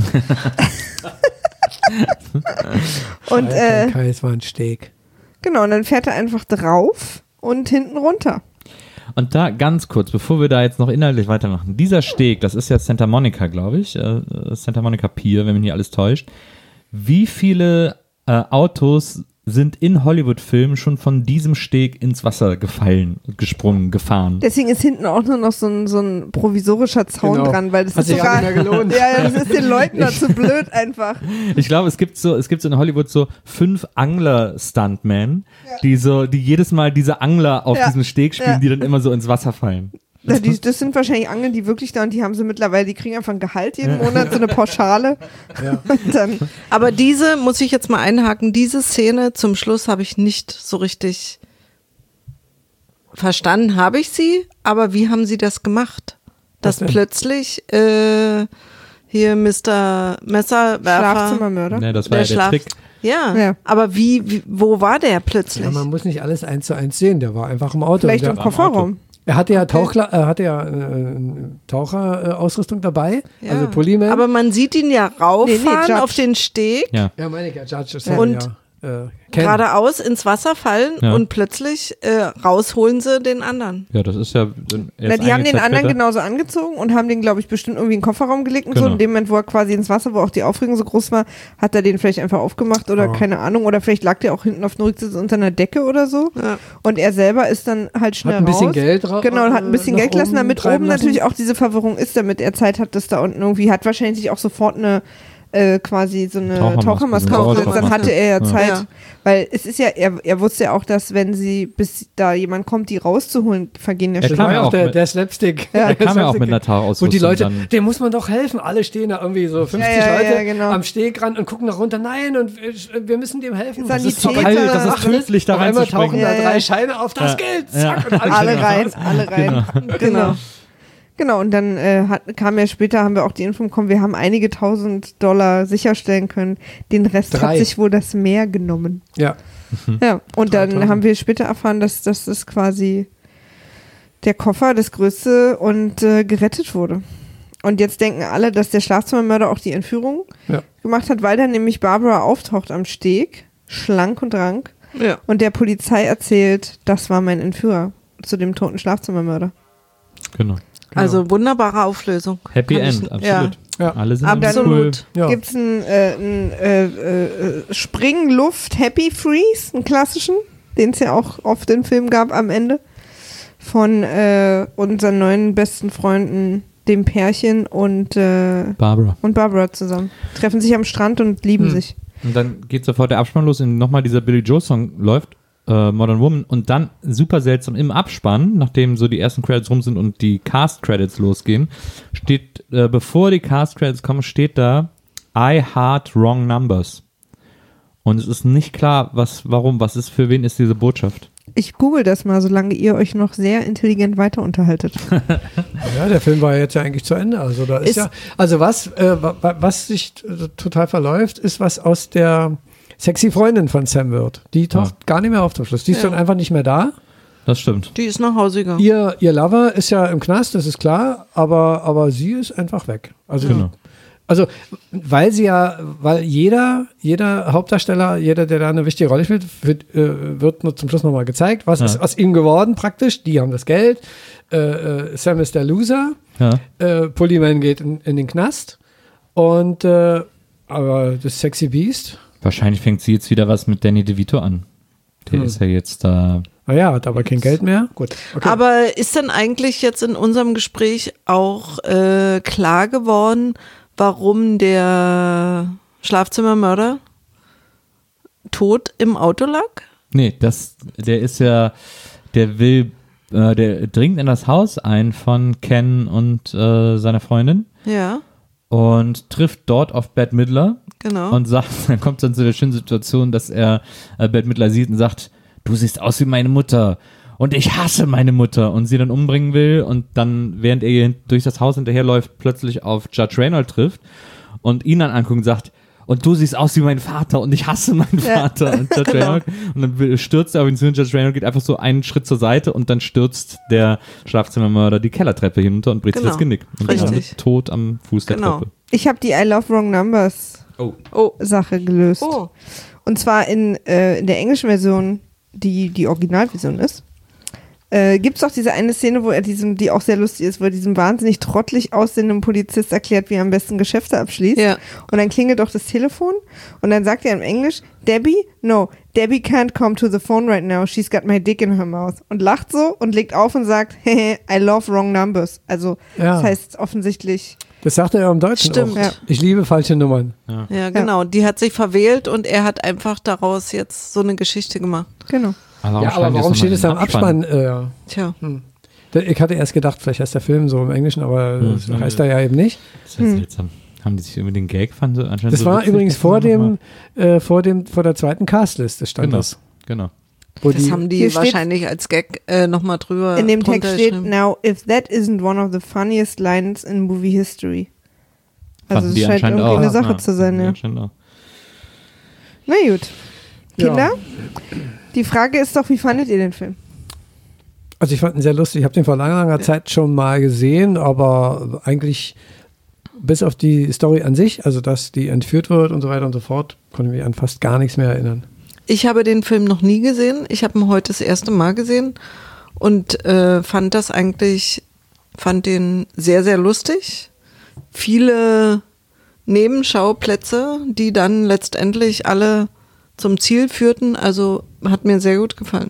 und äh, Kai, es war ein Steg. genau, und dann fährt er einfach drauf und hinten runter. Und da ganz kurz, bevor wir da jetzt noch inhaltlich weitermachen, dieser Steg, das ist ja Santa Monica, glaube ich, äh, Santa Monica Pier, wenn mich nicht alles täuscht. Wie viele äh, Autos sind in Hollywood-Filmen schon von diesem Steg ins Wasser gefallen, gesprungen, gefahren? Deswegen ist hinten auch nur noch so ein, so ein provisorischer Zaun Genau. dran, weil das Hat ist sich sogar. gar nicht mehr gelohnt. Ja, ja, das ist den Leuten da zu blöd einfach. Ich glaube, es gibt so, es gibt so in Hollywood so fünf Angler-Stuntmen, die so, die jedes Mal diese Angler auf Ja. diesem Steg spielen, Ja. die dann immer so ins Wasser fallen. Ja, die, das sind wahrscheinlich Angeln, die wirklich da und die haben sie mittlerweile, die kriegen einfach ein Gehalt jeden Monat, so eine Pauschale. Ja. Und dann, Aber diese, muss ich jetzt mal einhaken, diese Szene zum Schluss habe ich nicht so richtig verstanden, habe ich sie, aber wie haben sie das gemacht? dass denn? plötzlich äh, hier Mister Messerwerfer, Schlafzimmermörder. Ne, das war der ja der Schlaf, Trick. ja, Ja. aber wie, wie, wo war der plötzlich? Ja, man muss nicht alles eins zu eins sehen. Der war einfach im Auto. Vielleicht Und im der, Kofferraum. er hatte ja, Tauchla er hatte ja äh, Taucherausrüstung dabei, Ja. also Polyman. Aber man sieht ihn ja rauffahren Nee, nee, Judge. auf den Steg, Ja. ja, meine ich ja, Judge ist Und ja, äh, Ken. geradeaus ins Wasser fallen Ja. und plötzlich äh, rausholen sie den anderen. Ja, das ist ja. er Na, ist die haben den eingezeigt anderen später. genauso angezogen und haben den, glaube ich, bestimmt irgendwie in den Kofferraum gelegt und so. Genau. In dem Moment, wo er quasi ins Wasser, wo auch die Aufregung so groß war, hat er den vielleicht einfach aufgemacht oder Oh. keine Ahnung. Oder vielleicht lag der auch hinten auf dem Rücksitz unter einer Decke oder so. Ja. Und er selber ist dann halt schnell Hat ein bisschen raus. Geld ra- Genau, und hat ein bisschen äh, Geld nach gelassen, damit treiben oben lassen. natürlich auch diese Verwirrung ist, damit er Zeit hat, dass da unten irgendwie, hat wahrscheinlich sich auch sofort eine äh, quasi so eine Tauchermaske, Tauchermaske so eine aufgesetzt, dann hatte er ja Ja. Zeit, Ja. weil es ist ja, er, er wusste ja auch, dass wenn sie, bis da jemand kommt, die rauszuholen, vergehen ja Er schon. kam war ja ja auch auch der, mit- der Slapstick. Ja. Er kam ja auch mit einer Und Taucherausrüstung. die Leute, dann. dem muss man doch helfen. Alle stehen da irgendwie so fünfzig Ja, ja, Leute ja, genau. am Stegrand und gucken nach runter. Nein, und wir, wir müssen dem helfen. Das ist so kalt, das ist Ach, tödlich, da auf einmal tauchen reinzuspringen. da Ja, ja. drei Scheine auf. Das Ja. Geld, Ja. zack. Und alle, Alle stehen rein, da. alle rein. Genau. Genau, und dann äh, hat, kam ja später, haben wir auch die Info bekommen, wir haben einige tausend Dollar sicherstellen können. Den Rest Drei. hat sich wohl das Meer genommen. Ja. Ja, und dann dreitausend. haben wir später erfahren, dass, dass das quasi der Koffer, das Größte und äh, gerettet wurde. Und jetzt denken alle, dass der Schlafzimmermörder auch die Entführung Ja. gemacht hat, weil dann nämlich Barbara auftaucht am Steg, schlank und rank, Ja. und der Polizei erzählt, das war mein Entführer zu dem toten Schlafzimmermörder. Genau. Also wunderbare Auflösung. Happy Kann ich- End, absolut. Ja. Alle sind Aber irgendwie dann- cool. Absolut. Ja. Gibt es einen äh, ein, äh, äh, Spring-Luft-Happy Freeze, einen klassischen, den es ja auch oft im Film gab am Ende, von äh, unseren neuen besten Freunden, dem Pärchen und, äh, Barbara. und Barbara zusammen. Treffen sich am Strand und lieben Hm. sich. Und dann geht sofort der Abspann los und nochmal dieser Billy Joe Song läuft, äh, Modern Woman, und dann super seltsam im Abspann, nachdem so die ersten Credits rum sind und die Cast Credits losgehen, steht, äh, bevor die Cast Credits kommen, steht da I heart wrong numbers. Und es ist nicht klar, was, warum, was ist, für wen ist diese Botschaft. Ich google das mal, solange ihr euch noch sehr intelligent weiter unterhaltet. Ja, der Film war ja jetzt ja eigentlich zu Ende. Also da ist, Ist- ja, also was, äh, wa- wa- was sich äh, total verläuft, ist was aus der sexy Freundin von Sam wird. Die taucht gar nicht mehr auf zum Schluss. Die ist Ja. dann einfach nicht mehr da. Das stimmt. Die ist nach Hause gegangen. Ihr, ihr Lover ist ja im Knast, das ist klar, aber, aber sie ist einfach weg. Also, Genau. also weil sie ja, weil jeder, jeder Hauptdarsteller, jeder, der da eine wichtige Rolle spielt, wird, äh, wird nur zum Schluss nochmal gezeigt, was Ja. ist aus ihm geworden praktisch. Die haben das Geld, äh, äh, Sam ist der Loser, Ja. äh, Polyman geht in, in den Knast und äh, aber das Sexy Beast, Wahrscheinlich fängt sie jetzt wieder was mit Danny DeVito an. Der Hm. ist ja jetzt da. naja, hat aber kein Geld mehr. Gut. Okay. Aber ist denn eigentlich jetzt in unserem Gespräch auch äh, klar geworden, warum der Schlafzimmermörder tot im Auto lag? Nee, das, der ist ja, der will, äh, der dringt in das Haus ein von Ken und äh, seiner Freundin Ja, und trifft dort auf Bette Midler genau. und sagt, dann kommt dann zu der schönen Situation, dass er äh, Bette Midler sieht und sagt, du siehst aus wie meine Mutter und ich hasse meine Mutter, und sie dann umbringen will, und dann, während er ihr durch das Haus hinterherläuft, plötzlich auf Judge Reynolds trifft und ihn dann anguckt und sagt, und du siehst aus wie mein Vater und ich hasse meinen Ja. Vater. Und, Judge Genau. Reynolds, und dann stürzt er auf ihn zu und Judge Reynolds geht einfach so einen Schritt zur Seite und dann stürzt der Schlafzimmermörder die Kellertreppe hinunter und bricht sich Genau. das Genick. Und Richtig. landet tot am Fuß der Genau. Treppe. Ich habe die I Love Wrong Numbers Oh. Oh, Sache gelöst. oh. Und zwar in, äh, in der englischen Version, die die Originalversion ist, äh, gibt es auch diese eine Szene, wo er diesem, die auch sehr lustig ist, wo er diesem wahnsinnig trottelig aussehenden Polizist erklärt, wie er am besten Geschäfte abschließt. Ja. Und dann klingelt doch das Telefon und dann sagt er im Englisch, Debbie? No, Debbie can't come to the phone right now. She's got my dick in her mouth. Und lacht so und legt auf und sagt, hehe, I love wrong numbers. Also Ja. das heißt offensichtlich, Das sagt er ja im Deutschen Stimmt. auch. Ja. Ich liebe falsche Nummern. Ja, genau. Die hat sich verwählt und er hat einfach daraus jetzt so eine Geschichte gemacht. genau. Aber Ja, aber warum steht es da im Abspann? Äh, Tja. ich hatte erst gedacht, vielleicht heißt der Film so im Englischen, aber Hm. das heißt er ja eben nicht. Das ist ja seltsam. Haben die sich über den Gag fand, anscheinend Das so war witzig, übrigens dass vor sie noch dem, äh, vor dem, vor der zweiten Castliste stand Genau. das. Genau. Wo Das die, haben die Hier steht- wahrscheinlich als Gag äh, nochmal drüber In dem Text drunter steht, geschrieben. now, if that isn't one of the funniest lines in movie history. Also Fanden es die scheint anscheinend irgendwie auch. eine Sache Ja, zu sein, die ja. anscheinend auch. Na gut. Ja. Kinder, die Frage ist doch, wie fandet ihr den Film? Also ich fand ihn sehr lustig. Ich habe den vor langer, langer Zeit schon mal gesehen, aber eigentlich bis auf die Story an sich, also dass die entführt wird und so weiter und so fort, konnte ich mich an fast gar nichts mehr erinnern. Ich habe den Film noch nie gesehen. Ich habe ihn heute das erste Mal gesehen und äh, fand das eigentlich, fand den sehr, sehr lustig. Viele Nebenschauplätze, die dann letztendlich alle zum Ziel führten. Also hat mir sehr gut gefallen.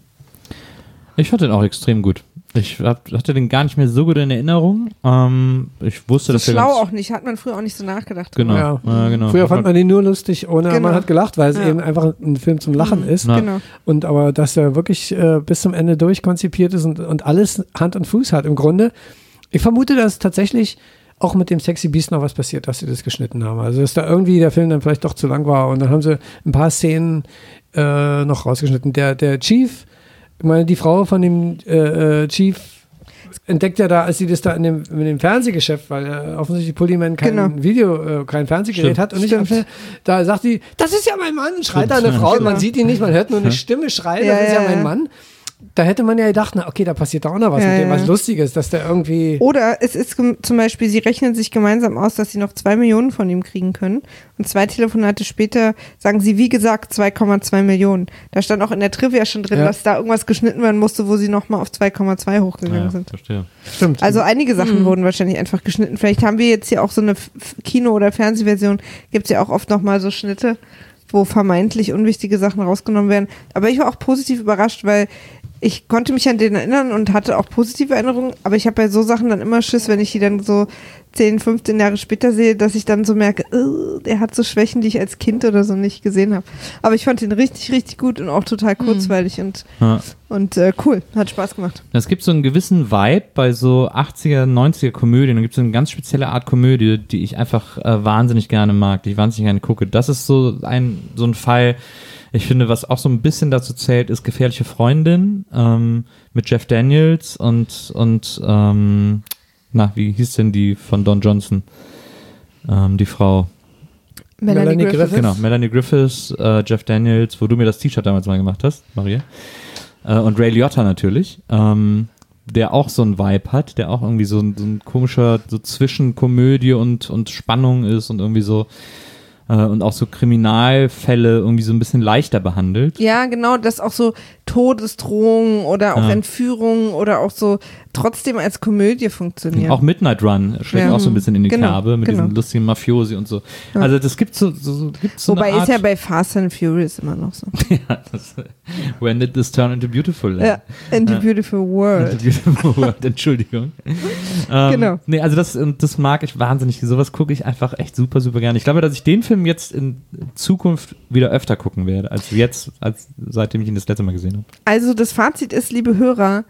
Ich fand den auch extrem gut. Ich hab, hatte den gar nicht mehr so gut in Erinnerung. Ähm, ich wusste, So dass der schlau ganz, auch nicht, hat man früher auch nicht so nachgedacht. Genau, Ja. ja, genau. Früher fand man den nur lustig, ohne Genau. man hat gelacht, weil es Ja. eben einfach ein Film zum Lachen ist. Ja. Genau. Und aber dass er wirklich äh, bis zum Ende durchkonzipiert ist und, und alles Hand und Fuß hat im Grunde. Ich vermute, dass tatsächlich auch mit dem Sexy Beast noch was passiert, dass sie das geschnitten haben. Also dass da irgendwie der Film dann vielleicht doch zu lang war und dann haben sie ein paar Szenen äh, noch rausgeschnitten. Der, der Chief, ich meine, die Frau von dem äh, äh, Chief entdeckt ja da, als sie das da in dem, in dem Fernsehgeschäft, weil äh, offensichtlich Pulliman kein Genau. Video, äh, kein Fernsehgerät Stimmt. hat und nicht am Stimmt. Film, da sagt sie, das ist ja mein Mann, schreit Stimmt. da eine Frau, Genau. man sieht ihn nicht, man hört nur eine Stimme schreien, Ja, das ist ja, ja, mein ja. Mann. Da hätte man ja gedacht, na okay, da passiert da auch noch was Ja, mit dem, ja. was Lustiges, dass der irgendwie... Oder es ist gem- zum Beispiel, sie rechnen sich gemeinsam aus, dass sie noch zwei Millionen von ihm kriegen können. Und zwei Telefonate später sagen sie, wie gesagt, zwei Komma zwei Millionen. Da stand auch in der Trivia schon drin, Ja. dass da irgendwas geschnitten werden musste, wo sie nochmal auf zwei Komma zwei hochgegangen ja, sind. verstehe. Stimmt. Also einige Sachen wurden wahrscheinlich einfach geschnitten. Vielleicht haben wir jetzt hier auch so eine F- F- Kino- oder Fernsehversion, gibt es ja auch oft nochmal so Schnitte, wo vermeintlich unwichtige Sachen rausgenommen werden. Aber ich war auch positiv überrascht, weil ich konnte mich an den erinnern und hatte auch positive Erinnerungen, aber ich habe bei so Sachen dann immer Schiss, wenn ich die dann so zehn, fünfzehn Jahre später sehe, dass ich dann so merke, "Ugh, der hat so Schwächen, die ich als Kind oder so nicht gesehen habe. Aber ich fand den richtig, richtig gut und auch total kurzweilig und, Ja. und äh, cool. Hat Spaß gemacht. Es gibt so einen gewissen Vibe bei so achtziger, neunziger Komödien. Da gibt es so eine ganz spezielle Art Komödie, die ich einfach äh, wahnsinnig gerne mag, die ich wahnsinnig gerne gucke. Das ist so ein, so ein Fall, ich finde, was auch so ein bisschen dazu zählt, ist Gefährliche Freundin ähm, mit Jeff Daniels und, und ähm, na, wie hieß denn die von Don Johnson? Ähm, die Frau. Melanie, Melanie Griffith. Griffith. Genau, Melanie Griffiths, äh, Jeff Daniels, wo du mir das T-Shirt damals mal gemacht hast, Maria. Äh, und Ray Liotta natürlich, ähm, der auch so einen Vibe hat, der auch irgendwie so ein, so ein komischer, so zwischen Komödie und, und Spannung ist und irgendwie so, äh, und auch so Kriminalfälle irgendwie so ein bisschen leichter behandelt. Ja, genau, dass auch so Todesdrohungen oder auch Ja. Entführungen oder auch so trotzdem als Komödie funktionieren. Auch Midnight Run schlägt Ja. auch so ein bisschen in die Genau, Kerbe mit genau. diesen lustigen Mafiosi und so. Ja. Also das gibt so, so, so, gibt's so Wobei eine ist Art, ja bei Fast and Furious immer noch so. ja, das, when did this turn into beautiful? Land? Ja, in the Ja. beautiful world. Entschuldigung. Ähm, Genau. Nee, also das, und das mag ich wahnsinnig. Sowas gucke ich einfach echt super, super gerne. Ich glaube, dass ich den Film jetzt in Zukunft wieder öfter gucken werde, als jetzt, als seitdem ich ihn das letzte Mal gesehen habe. Also das Fazit ist, liebe Hörer,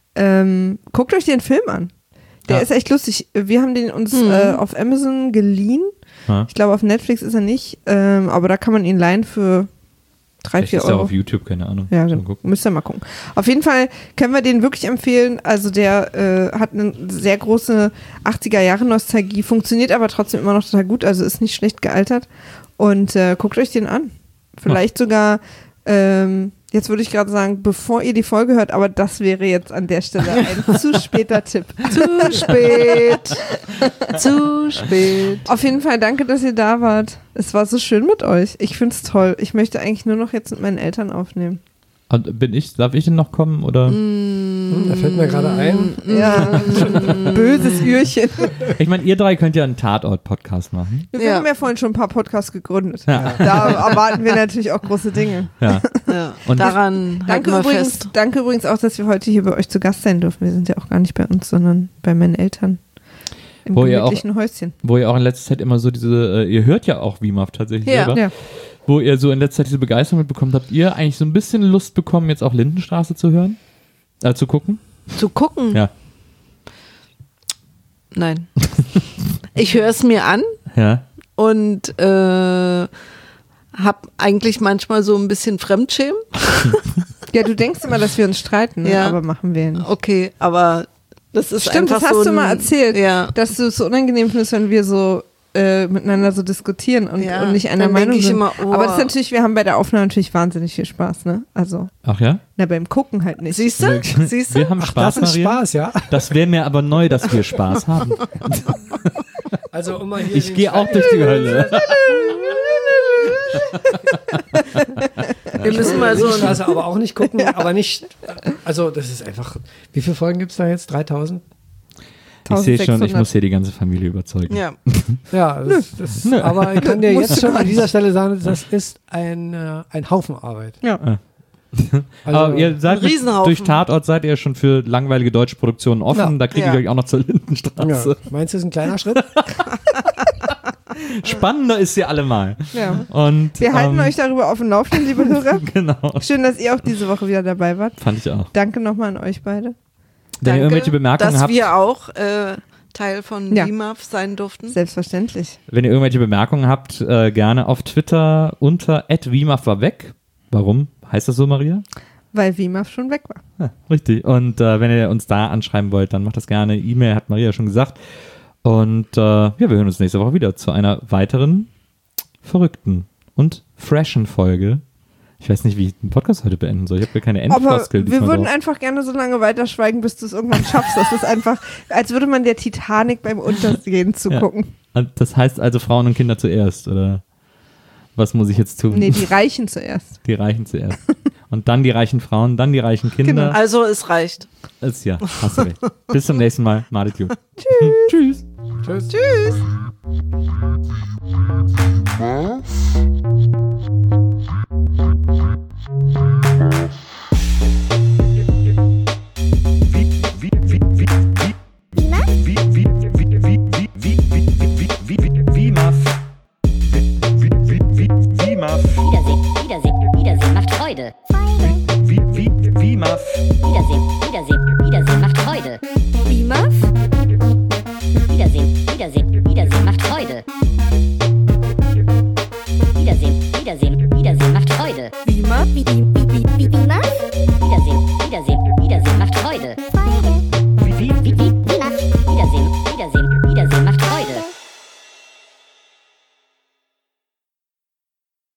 ähm, guckt euch den Film an. Der Ja. ist echt lustig. Wir haben den uns Mhm. äh, auf Amazon geliehen. Ja. Ich glaube, auf Netflix ist er nicht, ähm, aber da kann man ihn leihen für drei, Vielleicht vier ist er Euro. auf YouTube, keine Ahnung. Ja, Mal genau. gucken. Müsst ihr mal gucken. Auf jeden Fall können wir den wirklich empfehlen. Also der äh, hat eine sehr große achtziger-Jahre-Nostalgie, funktioniert aber trotzdem immer noch total gut, also ist nicht schlecht gealtert. Und äh, guckt euch den an. Vielleicht sogar, ähm, jetzt würde ich gerade sagen, bevor ihr die Folge hört, aber das wäre jetzt an der Stelle ein zu später Tipp. Zu spät. Zu spät. Auf jeden Fall danke, dass ihr da wart. Es war so schön mit euch. Ich finde es toll. Ich möchte eigentlich nur noch jetzt mit meinen Eltern aufnehmen. Und bin ich, darf ich denn noch kommen? Oder? Hm, da fällt mir gerade ein. Ja, böses Ührchen. Ich meine, ihr drei könnt ja einen Tatort-Podcast machen. Wir Ja. haben ja vorhin schon ein paar Podcasts gegründet. Ja. Da erwarten wir natürlich auch große Dinge. Ja. Ja. Und- Daran halten Danke wir übrigens, fest. danke übrigens auch, dass wir heute hier bei euch zu Gast sein dürfen. Wir sind ja auch gar nicht bei uns, sondern bei meinen Eltern. Im Wo ihr auch- gemütlichen Häuschen. Wo ihr auch in letzter Zeit immer so diese, äh, ihr hört ja auch W M A F tatsächlich Ja. selber. Ja. Wo ihr so in letzter Zeit diese Begeisterung mitbekommt, habt ihr eigentlich so ein bisschen Lust bekommen, jetzt auch Lindenstraße zu hören? Äh, zu gucken? Zu gucken? Ja. Nein. Ich höre es mir an Ja. und äh, habe eigentlich manchmal so ein bisschen Fremdschämen. Ja, du denkst immer, dass wir uns streiten, ne? Ja. Aber machen wir nicht. Okay, aber das ist Stimmt, einfach das hast so du ein, mal erzählt, Ja. dass du es so unangenehm findest, wenn wir so äh, miteinander so diskutieren und, Ja, und nicht einer dann Meinung denk ich sind. immer, oh. Aber das ist natürlich, wir haben bei der Aufnahme natürlich wahnsinnig viel Spaß, ne? Also, Ach ja? na, beim Gucken halt nicht. Siehst du? Siehst du? Wir haben Spaß, Das ist Maria. Spaß, ja. Das wäre mir aber neu, dass wir Spaß haben. Also um mal hier Ich den gehe auch durch die Hölle. Wir müssen mal so ein, Straße aber auch nicht gucken, aber nicht, also das ist einfach, wie viele Folgen gibt es da jetzt? dreitausend? Ich sehe schon, ich eintausendsechshundert. muss hier die ganze Familie überzeugen. ja. Ja, das, das, Nö. aber ich kann dir Musst jetzt du schon gar an nicht. dieser Stelle sagen, das ist ein, äh, ein Haufen Arbeit. Ja. Also, Aber ihr seid Ein Riesenhaufen. durch Tatort seid ihr schon für langweilige deutsche Produktionen offen. Ja. Da kriege ich Ja. euch auch noch zur ja. Lindenstraße. Meinst du, das ist ein kleiner Schritt? Spannender ist sie allemal. Ja. Und, Wir halten ähm, euch darüber auf dem Laufenden, liebe Hörer. Genau, Schön, dass ihr auch diese Woche wieder dabei wart. fand ich auch. Danke nochmal an euch beide. Wenn Danke, ihr irgendwelche Bemerkungen dass habt, wir auch äh, Teil von Ja. V M A F sein durften. Selbstverständlich. wenn ihr irgendwelche Bemerkungen habt, äh, gerne auf Twitter unter at wimaf war weg. Warum heißt das so, Maria? Weil V M A F schon weg war. Ja, richtig. Und äh, wenn ihr uns da anschreiben wollt, dann macht das gerne. E-Mail hat Maria schon gesagt. Und äh, ja, wir hören uns nächste Woche wieder zu einer weiteren verrückten und freshen Folge. Ich weiß nicht, wie ich den Podcast heute beenden soll. Ich habe ja keine Aber Endfloskel wir diesmal würden drauf. einfach gerne so lange weiterschweigen, bis du es irgendwann schaffst. Das ist einfach, als würde man der Titanic beim Untergehen zugucken. Und das heißt also Frauen und Kinder zuerst, oder was muss ich jetzt tun? Nee, die Reichen zuerst. Die Reichen zuerst. Und dann die reichen Frauen, dann die reichen Kinder. Genau. Also es reicht. Ist, ja, hast du recht. Bis zum nächsten Mal. Madet gut. Tschüss. Tschüss. Tschüss. Wiedersehen, Wiedersehen, Wiedersehen macht Freude. Wiedersehen, Wiedersehen, Wiedersehen macht Freude. Wie Muff? Wiedersehen, Wiedersehen, Wiedersehen macht Freude. Wiedersehen, Wiedersehen, Wiedersehen macht Freude. Wie Muff? Wie, wie,